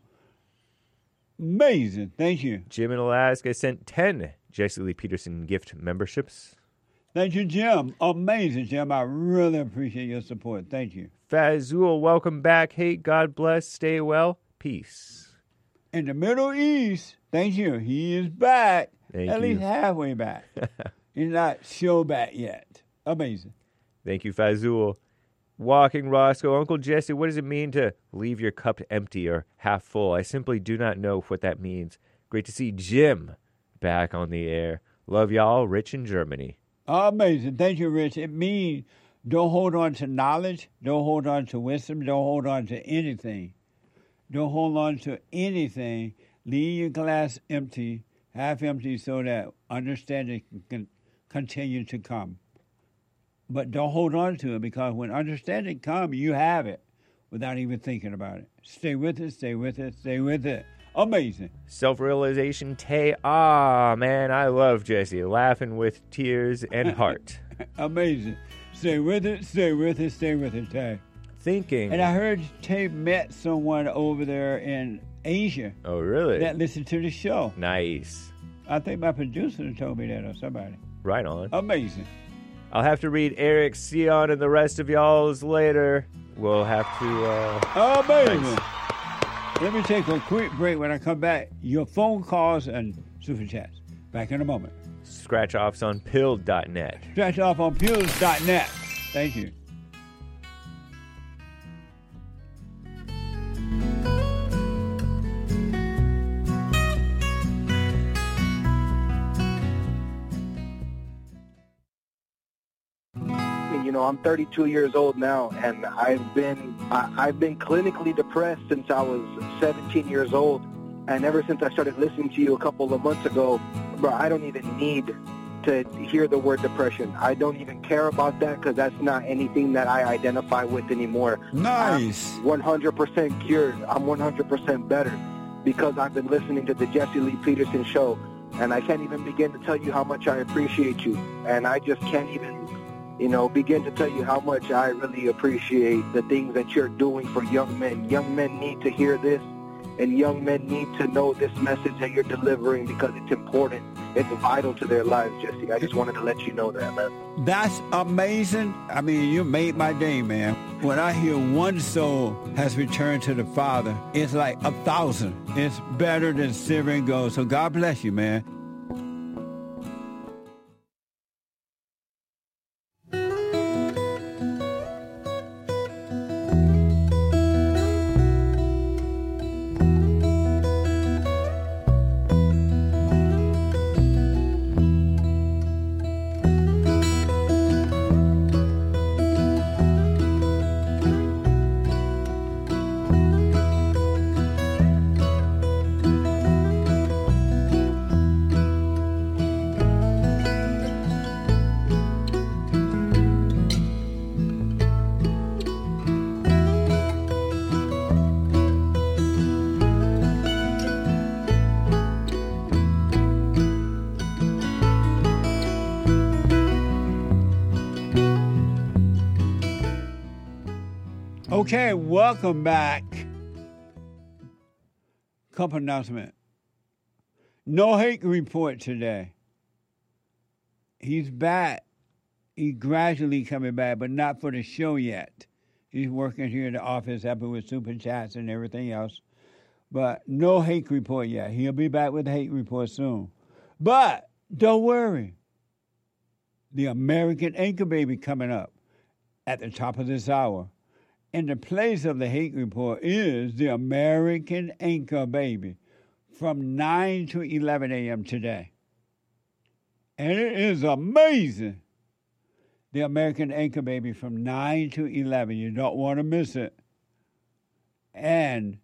Amazing. Thank you. Jim in Alaska sent 10 Jesse Lee Peterson gift memberships. Thank you, Jim. Amazing, Jim. I really appreciate your support. Thank you. Fazul, welcome back. Hey, God bless. Stay well. Peace. In the Middle East, thank you. He is back. At least halfway back. He's not show back yet. Amazing. Thank you, Fazul. Walking Roscoe, Uncle Jesse, what does it mean to leave your cup empty or half full? I simply do not know what that means. Great to see Jim back on the air. Love y'all, Rich in Germany. Amazing. Thank you, Rich. It means don't hold on to knowledge. Don't hold on to wisdom. Don't hold on to anything. Don't hold on to anything. Leave your glass empty, half empty, so that understanding can continue to come. But don't hold on to it, because when understanding comes, you have it without even thinking about it. Stay with it, stay with it, stay with it. Amazing. Self-realization, Tay. Ah, man, I love Jesse. Laughing with tears and heart. Amazing. Stay with it, stay with it, stay with it, Tay. Thinking. And I heard Tay met someone over there in Asia. Oh, really? That listened to the show. Nice. I think my producer told me that, or somebody. Right on. Amazing. I'll have to read Eric, Sion, and the rest of y'all's later. We'll have to... Amazing. Nice. Let me take a quick break. When I come back, your phone calls and super chats. Back in a moment. Scratch-offs on pilled.net. Scratch off on pills.net. Thank you. You know, I'm 32 years old now, and I've been clinically depressed since I was 17 years old. And ever since I started listening to you a couple of months ago, bro, I don't even need to hear the word depression. I don't even care about that because that's not anything that I identify with anymore. Nice. I'm 100% cured. I'm 100% better because I've been listening to the Jesse Lee Peterson show, and I can't even begin to tell you how much I appreciate you. And I just can't even, begin to tell you how much I really appreciate the things that you're doing for young men. Young men need to hear this, and young men need to know this message that you're delivering because it's important. It's vital to their lives, Jesse. I just wanted to let you know that, man. That's amazing. I mean, you made my day, man. When I hear one soul has returned to the Father, it's like 1,000. It's better than silver and gold. So God bless you, man. Okay, welcome back. Couple announcement. No hate report today. He's back. He's gradually coming back, but not for the show yet. He's working here in the office, helping with super chats and everything else. But no hate report yet. He'll be back with the hate report soon. But don't worry. The American Anchor Baby coming up at the top of this hour. And the place of the hate report is the American Anchor Baby from 9 to 11 a.m. today. And it is amazing. The American Anchor Baby from 9 to 11. You don't want to miss it. And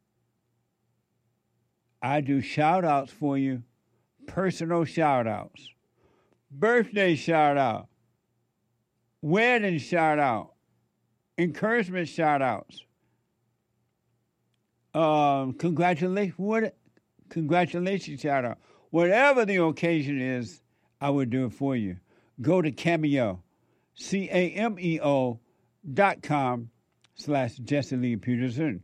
I do shout-outs for you, personal shout-outs, birthday shout-out, wedding shout-out, encouragement shout-outs. Congratulations shout-out. Whatever the occasion is, I will do it for you. Go to Cameo, cameo.com/Jesse Lee Peterson.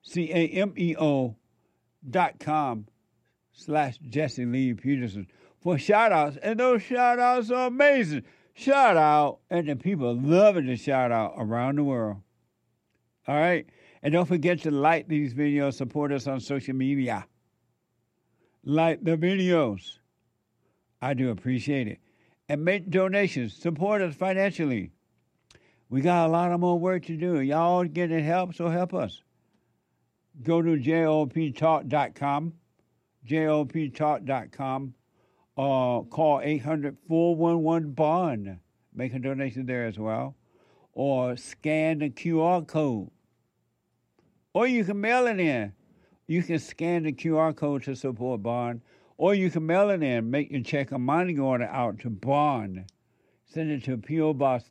cameo.com/Jesse Lee Peterson for shout-outs. And those shout-outs are amazing. Shout out, and the people loving the shout out around the world. All right? And don't forget to like these videos, support us on social media. Like the videos. I do appreciate it. And make donations. Support us financially. We got a lot of more work to do. Y'all getting help, so help us. Go to joptalk.com, joptalk.com. Call 800-411-BOND. Make a donation there as well. Or scan the QR code. Or you can mail it in. You can scan the QR code to support Bond. Or you can mail it in. Make your check or money order out to Bond. Send it to P.O. Box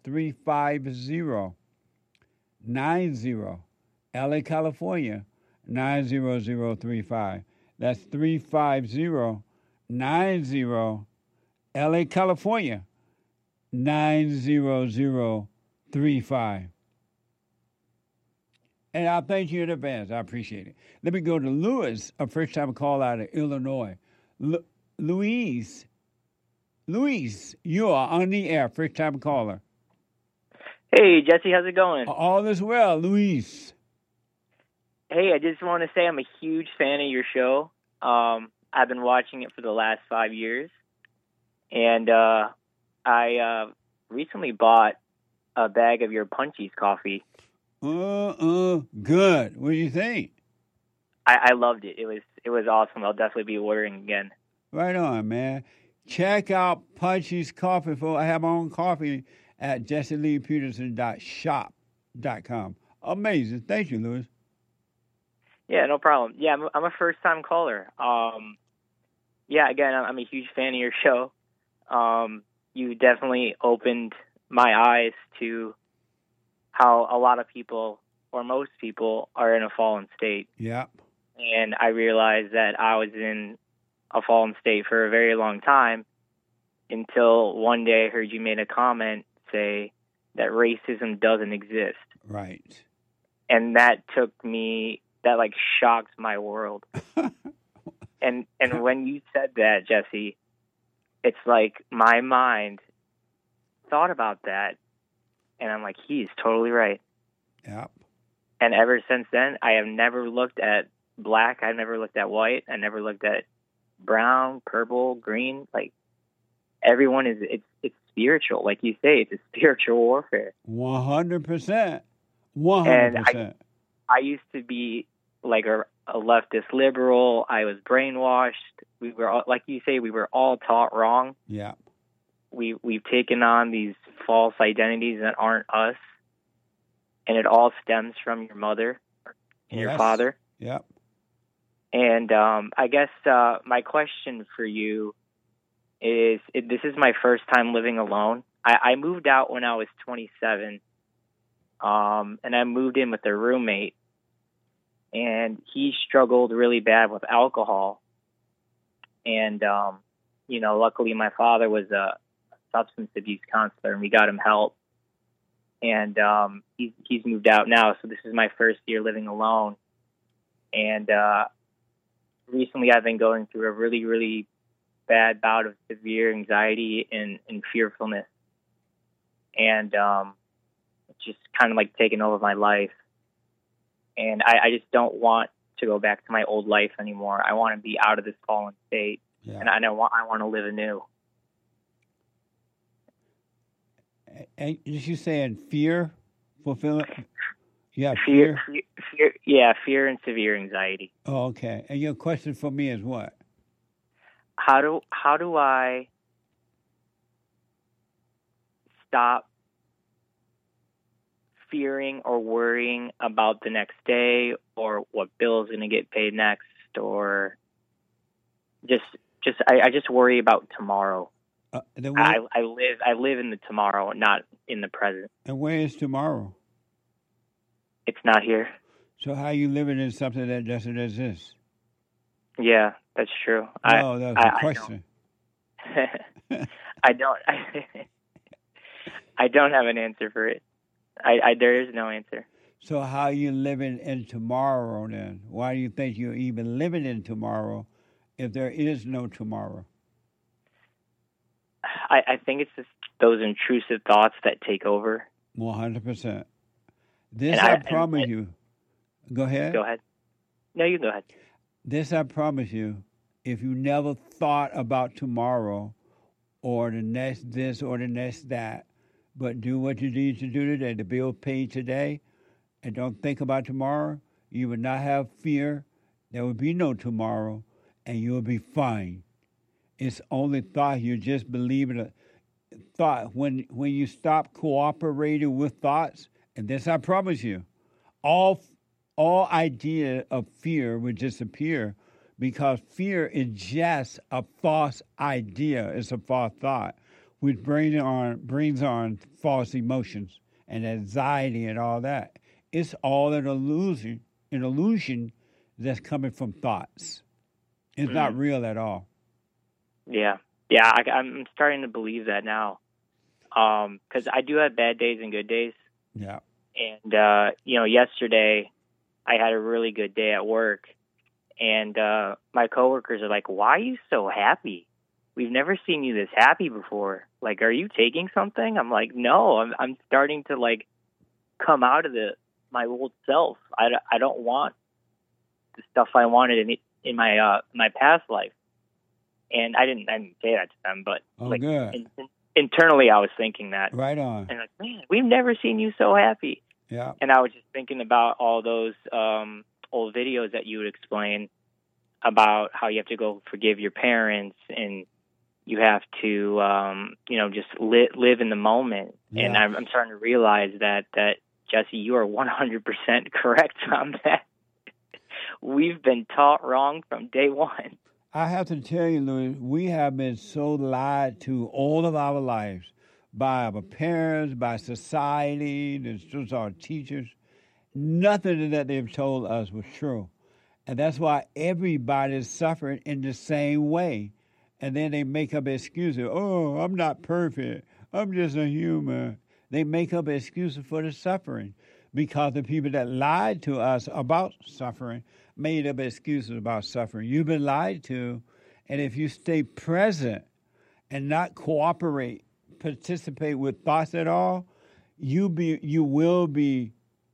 35090, LA, California, 90035. That's 35090, LA, California, 90035. And I thank you in advance. I appreciate it. Let me go to Louis, a first-time call out of Illinois. Louise, you are on the air, first-time caller. Hey, Jesse, how's it going? All is well, Louise. Hey, I just want to say I'm a huge fan of your show. I've been watching it for the last 5 years. And I recently bought a bag of your Punchies coffee. Good. What do you think? I loved it. It was awesome. I'll definitely be ordering again. Right on, man. Check out Punchies Coffee. I have my own coffee at jesseleepeterson.shop.com. Amazing. Thank you, Louis. Yeah, no problem. Yeah, I'm a first-time caller. Yeah, again, I'm a huge fan of your show. You definitely opened my eyes to how a lot of people, or most people, are in a fallen state. Yep. And I realized that I was in a fallen state for a very long time until one day I heard you made a comment say that racism doesn't exist. Right. And that like shocked my world. and when you said that, Jesse, it's like my mind thought about that, and I'm like, he's totally right. Yep. And ever since then, I have never looked at black. I've never looked at white. I never looked at brown, purple, green. Like, everyone is, it's spiritual. Like you say, it's a spiritual warfare. 100%. 100%. And I used to be like a leftist liberal. I was brainwashed. We were all, like you say, we were all taught wrong. Yeah. We've taken on these false identities that aren't us, and it all stems from your mother and your father. Yep. And I guess my question for you is, this is my first time living alone. I moved out when I was 27, and I moved in with a roommate, and he struggled really bad with alcohol. And, luckily my father was a substance abuse counselor, and we got him help. And he's moved out now, so this is my first year living alone. And recently I've been going through a really, really bad bout of severe anxiety and fearfulness. And it's just kind of like taken over my life. And I just don't want to go back to my old life anymore. I want to be out of this fallen state, and I want to live anew. And did you say in fear, fulfillment? Yeah, fear, fear and severe anxiety. Oh, okay. And your question for me is what? How do I stop fearing or worrying about the next day, or what bill is going to get paid next, or I just worry about tomorrow. I live in the tomorrow, not in the present. And where is tomorrow? It's not here. So how are you living in something that doesn't exist? Yeah, that's true. No, that was a question. I don't have an answer for it. There is no answer. So how are you living in tomorrow then? Why do you think you're even living in tomorrow if there is no tomorrow? I think it's just those intrusive thoughts that take over. 100%. This I promise you. Go ahead. Go ahead. No, you go ahead. This I promise you, if you never thought about tomorrow or the next this or the next that, but do what you need to do today, the bill paid today, and don't think about tomorrow, you would not have fear. There would be no tomorrow, and you'll be fine. It's only thought. You just believe in a thought. When you stop cooperating with thoughts, and this I promise you, all idea of fear would disappear, because fear is just a false idea. It's a false thought, which brings on false emotions and anxiety and all that. It's all an illusion that's coming from thoughts. It's not real at all. Yeah, I'm starting to believe that now, because I do have bad days and good days. Yeah. And yesterday I had a really good day at work, and my coworkers are like, "Why are you so happy? We've never seen you this happy before. Like, are you taking something?" I'm like, "No, I'm starting to like come out of my old self. I don't want the stuff I wanted in my past life." And I didn't say that to them, but internally I was thinking that. Right on. And like, man, we've never seen you so happy. Yeah. And I was just thinking about all those old videos that you would explain about how you have to go forgive your parents, and you have to, just live in the moment. Yeah. And I'm starting to realize that Jesse, you are 100% correct on that. We've been taught wrong from day one. I have to tell you, Louis, we have been so lied to all of our lives by our parents, by society, just our teachers. Nothing that they've told us was true. And that's why everybody is suffering in the same way. And then they make up excuses. Oh, I'm not perfect. I'm just a human. They make up excuses for the suffering because the people that lied to us about suffering made up excuses about suffering. You've been lied to, and if you stay present and not cooperate, participate with thoughts at all, you will be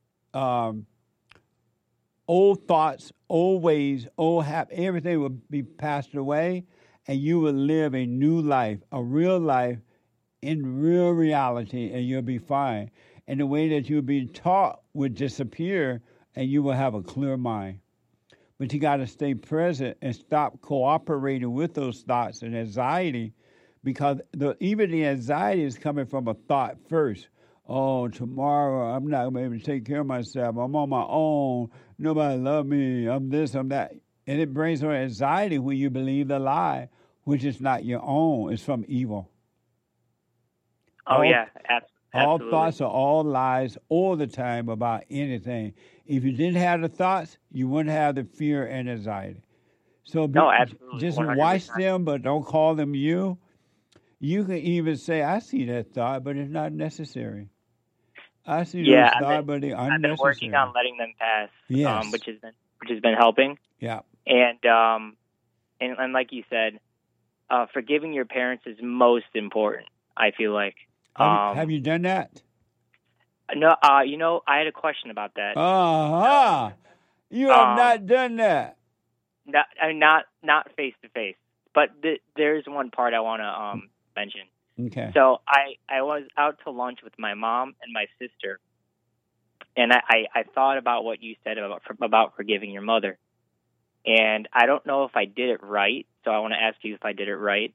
old thoughts, old ways, everything will be passed away, and you will live a new life, a real life in real reality, and you'll be fine. And the way that you'll be taught will disappear, and you will have a clear mind. But you got to stay present and stop cooperating with those thoughts and anxiety, because even the anxiety is coming from a thought first. Oh, tomorrow I'm not going to be able to take care of myself. I'm on my own. Nobody love me. I'm this, I'm that. And it brings on anxiety when you believe the lie, which is not your own. It's from evil. Absolutely. All thoughts are all lies all the time about anything. If you didn't have the thoughts, you wouldn't have the fear and anxiety. So absolutely. Just 100%. watch them, but don't call them you. You can even say, I see that thought, but it's not necessary. I see those thoughts, but they're unnecessary. I've been working on letting them pass, yes. which has been helping. Yeah. And like you said, forgiving your parents is most important, I feel like. Have you done that? No, I had a question about that. You have not done that. Not face to face, but there's one part I want to mention. Okay. So I was out to lunch with my mom and my sister, and I thought about what you said about forgiving your mother, and I don't know if I did it right. So I want to ask you if I did it right.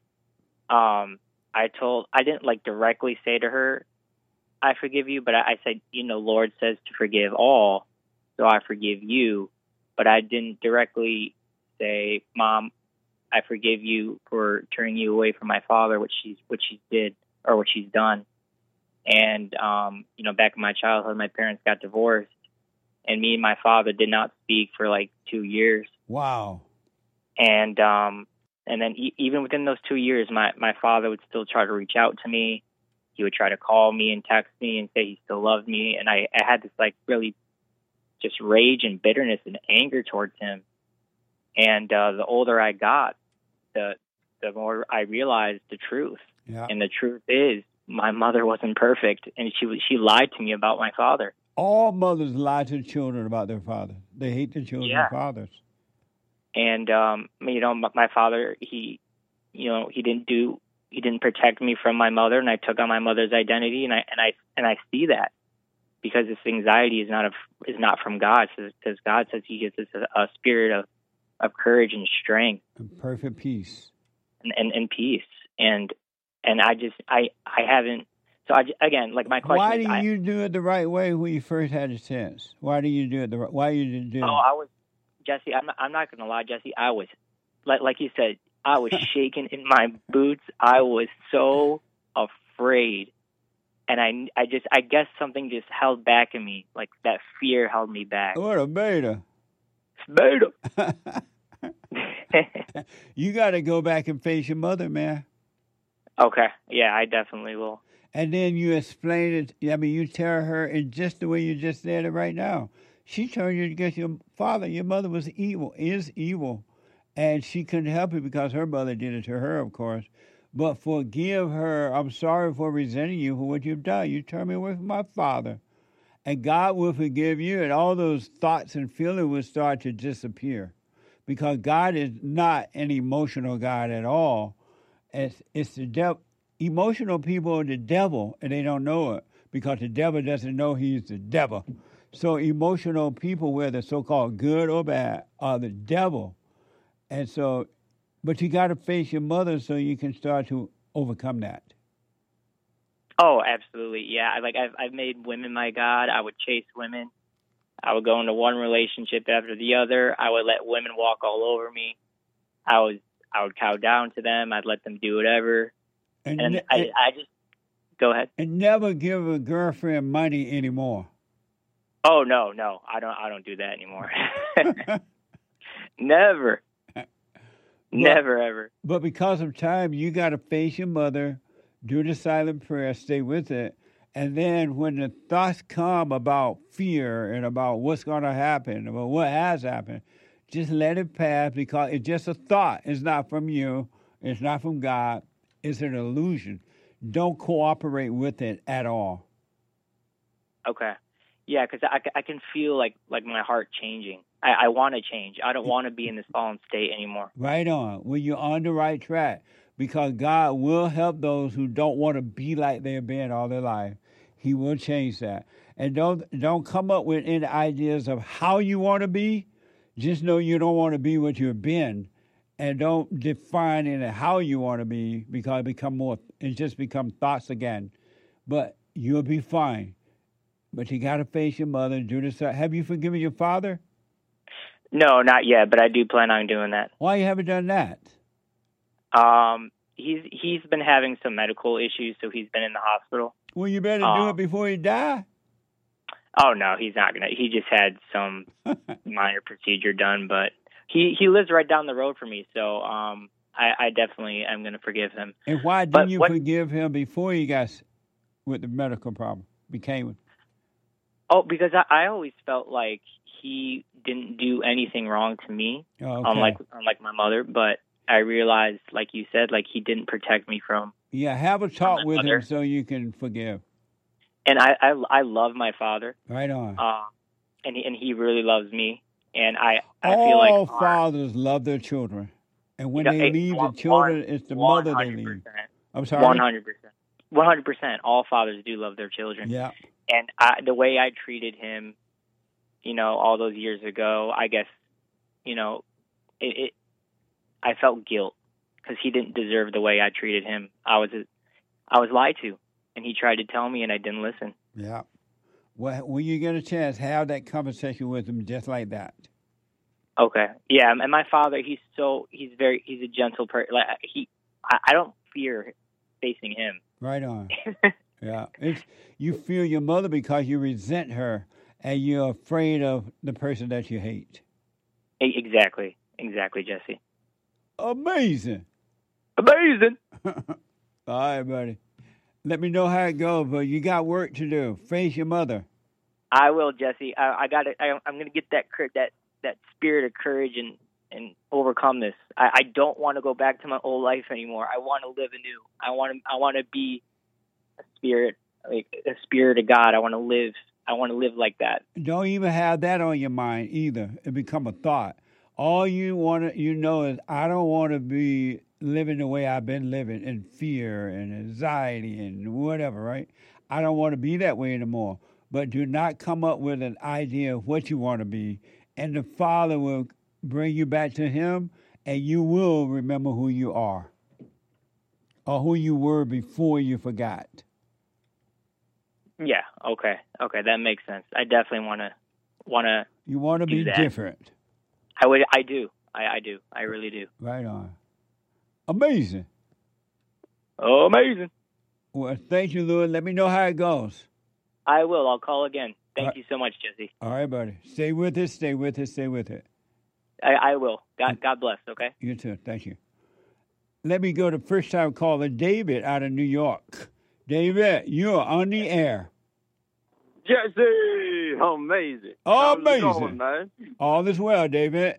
I didn't directly say to her, I forgive you, but I said, Lord says to forgive all, so I forgive you. But I didn't directly say, Mom, I forgive you for turning you away from my father, which she did, or what she's done. And, back in my childhood, my parents got divorced, and me and my father did not speak for 2 years. Wow. And then even within those 2 years, my father would still try to reach out to me. He would try to call me and text me and say he still loved me. And I had this really just rage and bitterness and anger towards him. And the older I got, the more I realized the truth. Yeah. And the truth is, my mother wasn't perfect, and she lied to me about my father. All mothers lie to children about their father. They hate their children's fathers. And my father, he didn't protect me from my mother, and I took on my mother's identity, and I see that, because this anxiety is not from God, because God says He gives us a spirit of courage and strength, and perfect peace, and peace, and I haven't. So again, my question. Why do you do it the right way when you first had a chance? Why do you do it why you didn't do it? I was, Jesse. I'm not gonna lie, Jesse. I was, like you said, I was shaking in my boots. I was so afraid, and I guess something just held back in me. That fear held me back. What a beta! Beta. You got to go back and face your mother, man. Okay. Yeah, I definitely will. And then you explain it. You tell her in just the way you just said it right now. She turned you against your father. Your mother was evil, is evil. And she couldn't help it because her mother did it to her, of course. But forgive her. I'm sorry for resenting you for what you've done. You turned me away from my father. And God will forgive you, and all those thoughts and feelings will start to disappear. Because God is not an emotional God at all. It's the devil. Emotional people are the devil, and they don't know it, because the devil doesn't know he's the devil. So emotional people, whether so-called good or bad, are the devil. And so, but you got to face your mother so you can start to overcome that. Oh, absolutely. Yeah. I've made women my God. I would chase women. I would go into one relationship after the other. I would let women walk all over me. I was I would cow down to them. I'd let them do whatever. And I just go ahead. And never give a girlfriend money anymore. Oh no, I don't do that anymore. Never. Never ever. But because of time, you got to face your mother, do the silent prayer, stay with it, and then when the thoughts come about fear and about what's going to happen, about what has happened, just let it pass because it's just a thought. It's not from you. It's not from God. It's an illusion. Don't cooperate with it at all. Okay. Yeah, because I can feel like my heart changing. I want to change. I don't want to be in this fallen state anymore. Right on. Well, you're on the right track because God will help those who don't want to be like they've been all their life. He will change that. And don't come up with any ideas of how you want to be. Just know you don't want to be what you've been. And don't define in how you want to be because it just become thoughts again. But you'll be fine. But you got to face your mother and do this. Have you forgiven your father? No, not yet, but I do plan on doing that. Why you haven't done that? He's been having some medical issues, so he's been in the hospital. Well, you better do it before you die. Oh no, he's not gonna. He just had some minor procedure done, but he lives right down the road from me, so I definitely am gonna forgive him. And why didn't you forgive him before he got with the medical problem? Became. Oh, because I always felt like he didn't do anything wrong to me, unlike my mother. But I realized, like you said, like he didn't protect me from. Yeah, have a talk with him so you can forgive. And I love my father. Right on. And he really loves me. And I feel like all fathers love their children, and when they leave the children, it's the mother they leave. I'm sorry. 100%. All fathers do love their children. Yeah. And the way I treated him, all those years ago, I guess, I felt guilt because he didn't deserve the way I treated him. I was lied to, and he tried to tell me, and I didn't listen. Yeah. Well, when you get a chance, have that conversation with him just like that. Okay. Yeah, and my father, he's a gentle person. Like I don't fear facing him. Right on. Yeah. You fear your mother because you resent her and you're afraid of the person that you hate. Exactly, Jesse. Amazing. All right, buddy. Let me know how it goes, but you got work to do. Face your mother. I will, Jesse. I got it. I'm going to get that spirit of courage and overcome this. I don't want to go back to my old life anymore. I want to live anew. I want to be a spirit of God. I want to live like that. Don't even have that on your mind either. It become a thought. All you know is I don't want to be living the way I've been living in fear and anxiety and whatever, right? I don't want to be that way anymore. But do not come up with an idea of what you want to be. And the Father will bring you back to Him, and you will remember who you are or who you were before you forgot. Yeah, okay, that makes sense. I definitely want to. You want to be different. I do. I really do. Right on. Amazing. Oh, amazing. Well, thank you, Louis. Let me know how it goes. I will. I'll call again. Thank you so much, Jesse. All right, buddy. Stay with it. Stay with it. Stay with it. I will. God bless, okay? You too. Thank you. Let me go to first-time caller David out of New York. David, you are on the air. Jesse, amazing. Oh, How's amazing. it going, man? All is well, David.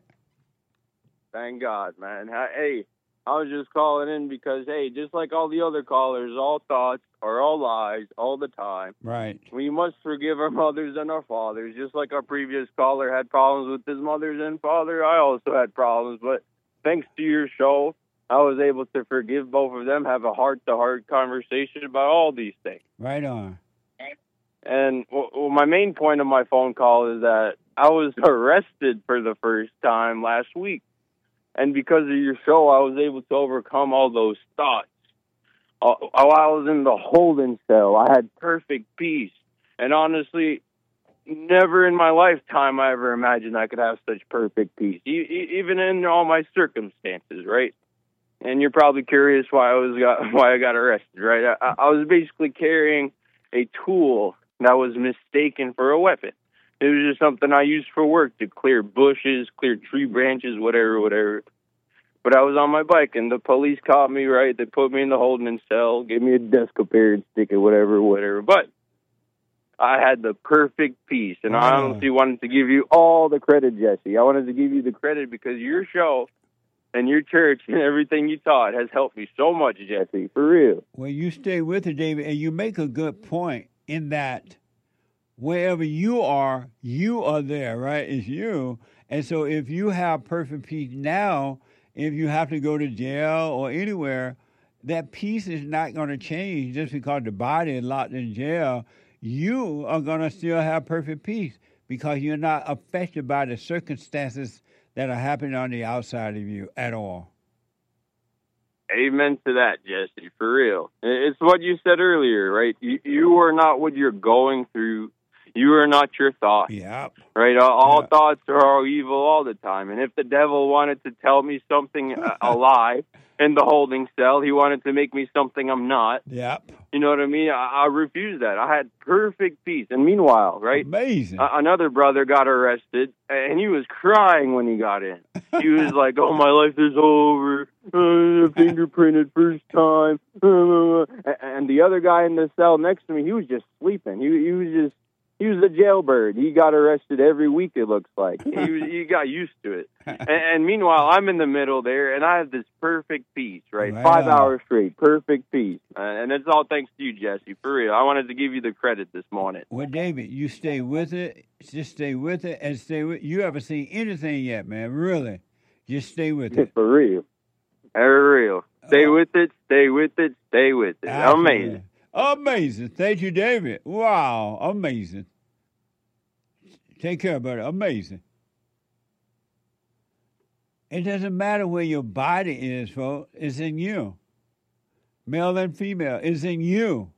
Thank God, man. Hey, I was just calling in because, hey, just like all the other callers, all thoughts are all lies all the time. Right. We must forgive our mothers and our fathers. Just like our previous caller had problems with his mothers and father, I also had problems. But thanks to your show, I was able to forgive both of them, have a heart-to-heart conversation about all these things. Right on. And my main point of my phone call is that I was arrested for the first time last week. And because of your show, I was able to overcome all those thoughts. While I was in the holding cell, I had perfect peace. And honestly, never in my lifetime I ever imagined I could have such perfect peace, even in all my circumstances, right? and you're probably curious why I got arrested, right? I was basically carrying a tool that was mistaken for a weapon. It was just something I used for work to clear bushes, clear tree branches, whatever. But I was on my bike, and the police caught me, right? They put me in the holding cell, gave me a Descoparian sticker, whatever. But I had the perfect peace, and I honestly wanted to give you all the credit, Jesse. I wanted to give you the credit because your show and your church and everything you taught has helped me so much, Jesse, for real. Well, you stay with it, David, and you make a good point in that wherever you are there, right? It's you. And so if you have perfect peace now, if you have to go to jail or anywhere, that peace is not going to change just because the body is locked in jail. You are going to still have perfect peace because you're not affected by the circumstances that are happening on the outside of you at all. Amen to that, Jesse, for real. It's what you said earlier, right? You are not what you're going through. You are not your thoughts. Yep. Right? All thoughts are all evil all the time. And if the devil wanted to tell me something, a lie, in the holding cell, he wanted to make me something I'm not. Yep. You know what I mean? I refused that. I had perfect peace. And meanwhile, right? Amazing. Another brother got arrested, and he was crying when he got in. He was like, oh, my life is over. Fingerprinted first time. And the other guy in the cell next to me, he was just sleeping. He was a jailbird. He got arrested every week, it looks like. He got used to it. And meanwhile, I'm in the middle there, and I have this perfect peace, right? Wow. 5 hours straight, perfect peace. And it's all thanks to you, Jesse, for real. I wanted to give you the credit this morning. Well, David, you stay with it. Just stay with it and stay with it. You haven't seen anything yet, man, really. Just stay with it. For real. For real. Stay with it, stay with it, stay with it. Absolutely. Amazing. Amazing. Thank you, David. Wow. Amazing. Take care, buddy. Amazing. It doesn't matter where your body is, folks. It's in you. Male and female. It's in you.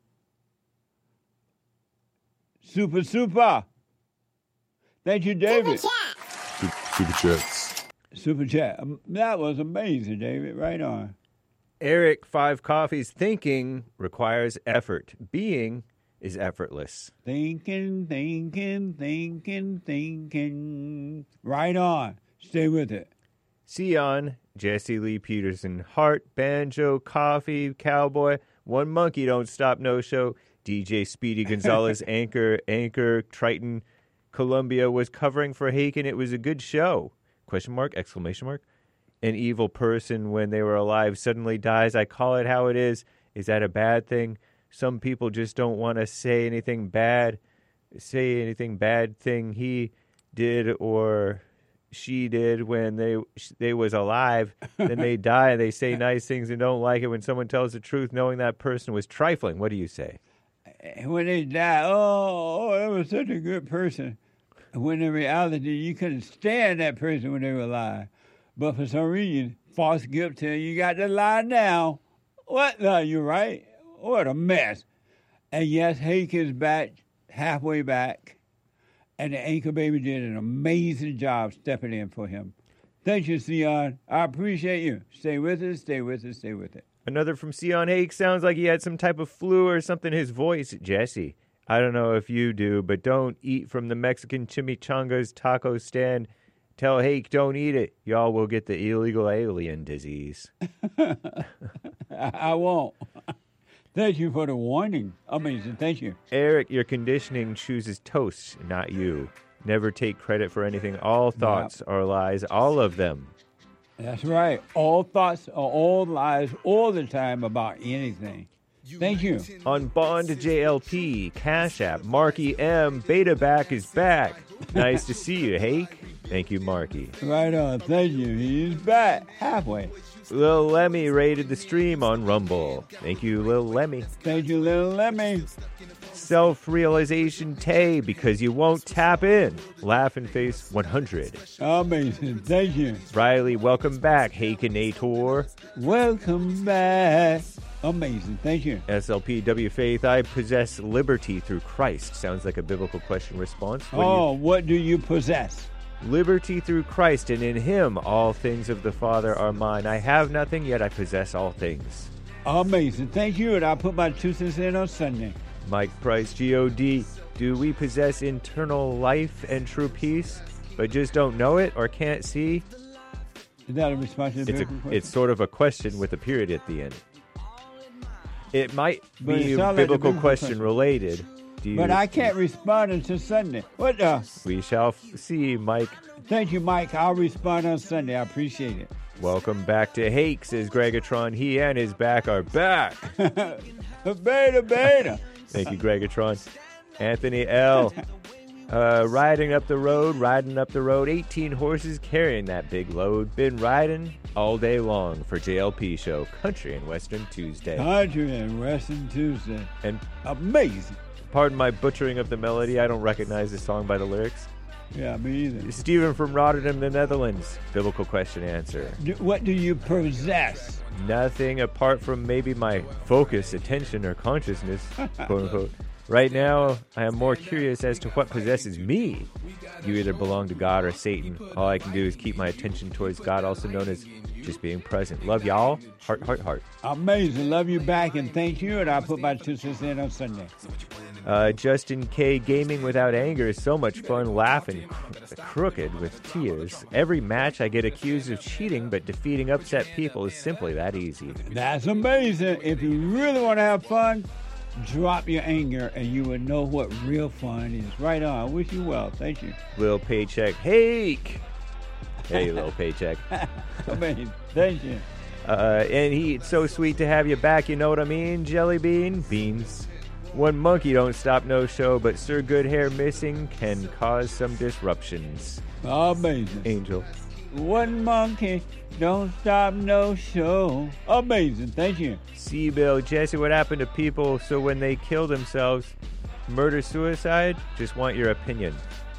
Super. Thank you, David. Super chats. Super chat. That was amazing, David. Right on. Eric, 5 coffees. Thinking requires effort. Being is effortless. Thinking. Right on. Stay with it. Sion, Jesse Lee Peterson, Heart, Banjo, Coffee, Cowboy, One Monkey Don't Stop No Show, DJ Speedy Gonzalez, Anchor, Triton, Columbia was covering for Haken. It was a good show. ? An evil person when they were alive suddenly dies. I call it how it is. Is that a bad thing? Some people just don't want to say anything bad thing he did or she did when they was alive. Then they die and they say nice things and don't like it when someone tells the truth knowing that person was trifling. What do you say? When they die, that was such a good person. When in reality, you couldn't stand that person when they were alive. But for some reason, false guilt tell you got to lie now. What? No, you're right. What a mess. And yes, Hake is back, halfway back. And the Anchor Baby did an amazing job stepping in for him. Thank you, Sion. I appreciate you. Stay with us, stay with us, stay with it. Another from Sion Hake. Sounds like he had some type of flu or something. His voice, Jesse. I don't know if you do, but don't eat from the Mexican chimichangas taco stand. Tell Hake don't eat it. Y'all will get the illegal alien disease. I won't. Thank you for the warning. Amazing. Thank you. Eric, your conditioning chooses toast, not you. Never take credit for anything. All thoughts are lies, all of them. That's right. All thoughts are all lies all the time about anything. Thank you. On Bond JLP, Cash App, Marky M, Beta Back is back. Nice to see you, Hake. Thank you, Marky. Right on. Thank you. He's back halfway. Lil Lemmy rated the stream on Rumble. Thank you, Lil Lemmy. Thank you, Lil Lemmy. Self-realization Tay, because you won't tap in. Laughing Face 100. Amazing. Thank you. Riley, welcome back. Hakenator. Welcome back. Amazing. Thank you. SLPW Faith, I possess liberty through Christ. Sounds like a biblical question response. What do you possess? Liberty through Christ, and in him all things of the Father are mine. I have nothing, yet I possess all things. Amazing. Thank you, and I'll put my 2 cents in on Sunday. Mike Price, G.O.D. Do we possess eternal life and true peace, but just don't know it or can't see? Is that a response to the question? It's sort of a question with a period at the end. It might But be it a sound like a biblical biblical question question. related. But I can't respond until Sunday. What the? We shall see, Mike. Thank you, Mike. I'll respond on Sunday. I appreciate it. Welcome back to Hake, says Gregatron. He and his back are back. Beta. Thank you, Gregatron. Anthony L. Riding up the road, 18 horses carrying that big load. Been riding all day long for JLP show, Country and Western Tuesday. Country and Western Tuesday. And amazing. Pardon my butchering of the melody. I don't recognize the song by the lyrics. Yeah, me either. Stephen from Rotterdam, the Netherlands. Biblical question answer. What do you possess? Nothing apart from maybe my focus, attention, or consciousness, quote unquote. Right now, I am more curious as to what possesses me. You either belong to God or Satan. All I can do is keep my attention towards God, also known as just being present. Love y'all. Heart, heart, heart. Amazing. Love you back, and thank you, and I'll put my 2 cents in on Sunday. Justin K. Gaming without anger is so much fun, laughing crooked with tears. Every match I get accused of cheating, but defeating upset people is simply that easy. That's amazing. If you really want to have fun, drop your anger, and you will know what real fun is. Right on. I wish you well. Thank you. Lil Paycheck. Hake! Hey, Lil Paycheck. Amazing. Thank you. And it's so sweet to have you back, you know what I mean? Jelly Bean? Beans. One monkey don't stop no show, but Sir Good Hair missing can cause some disruptions. Amazing. Angel. One monkey don't stop no show. Amazing. Thank you. C-Bill. Jesse, what happened to people so when they kill themselves, murder-suicide? Just want your opinion.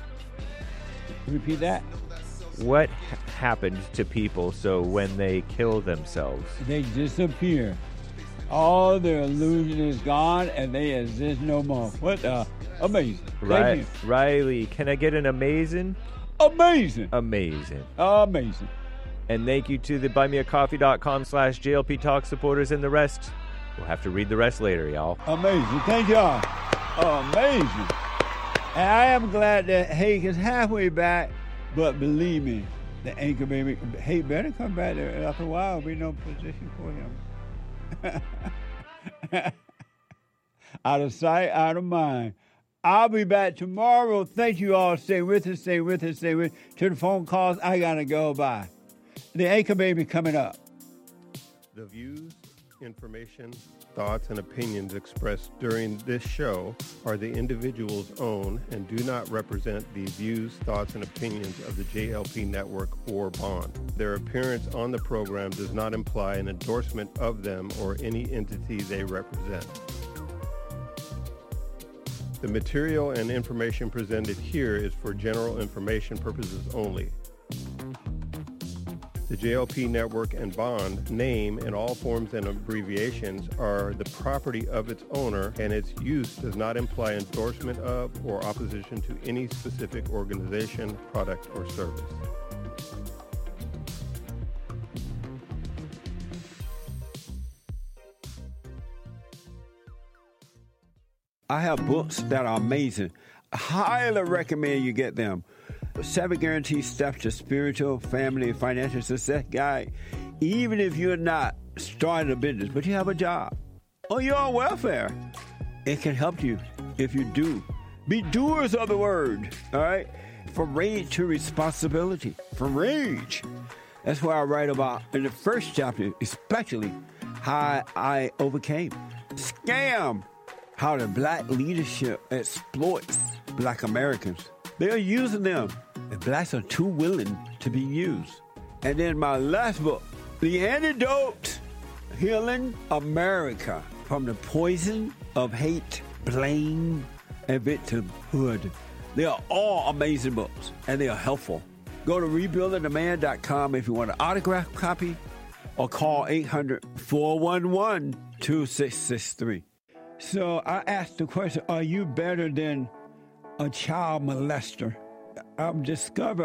Repeat that. What happened to people so when they kill themselves? They disappear. All their illusion is gone, and they exist no more. What the? Amazing. Thank you. Riley, can I get an amazing? Amazing. Amazing. Amazing. And thank you to the buymeacoffee.com/JLP Talk supporters and the rest. We'll have to read the rest later, y'all. Amazing. Thank y'all. Amazing. And I am glad that Hake is halfway back, but believe me, the anchor baby, Hake better come back there. After a while, there'll be no position for him. Out of sight, out of mind. I'll be back tomorrow. Thank you all. Stay with us, stay with us, stay with us. To the phone calls, I got to go by. The anchor baby coming up. The views, information, thoughts, and opinions expressed during this show are the individual's own and do not represent the views, thoughts, and opinions of the JLP Network or Bond. Their appearance on the program does not imply an endorsement of them or any entity they represent. The material and information presented here is for general information purposes only. The JLP Network and Bond name and all forms and abbreviations are the property of its owner, and its use does not imply endorsement of or opposition to any specific organization, product, or service. I have books that are amazing. I highly recommend you get them. 7 Guaranteed Steps to Spiritual, Family, and Financial Success Guide. Even if you're not starting a business, but you have a job, or you're on welfare, it can help you if you do. Be doers of the word, all right? From rage to responsibility. From rage. That's what I write about in the first chapter, especially how I overcame. Scam. How the black leadership exploits black Americans. They're using them, and blacks are too willing to be used. And then my last book, The Antidote, Healing America from the Poison of Hate, Blame, and Victimhood. They are all amazing books, and they are helpful. Go to rebuildingtheman.com if you want an autographed copy, or call 800-411-2663. So I asked the question, are you better than a child molester? I've discovered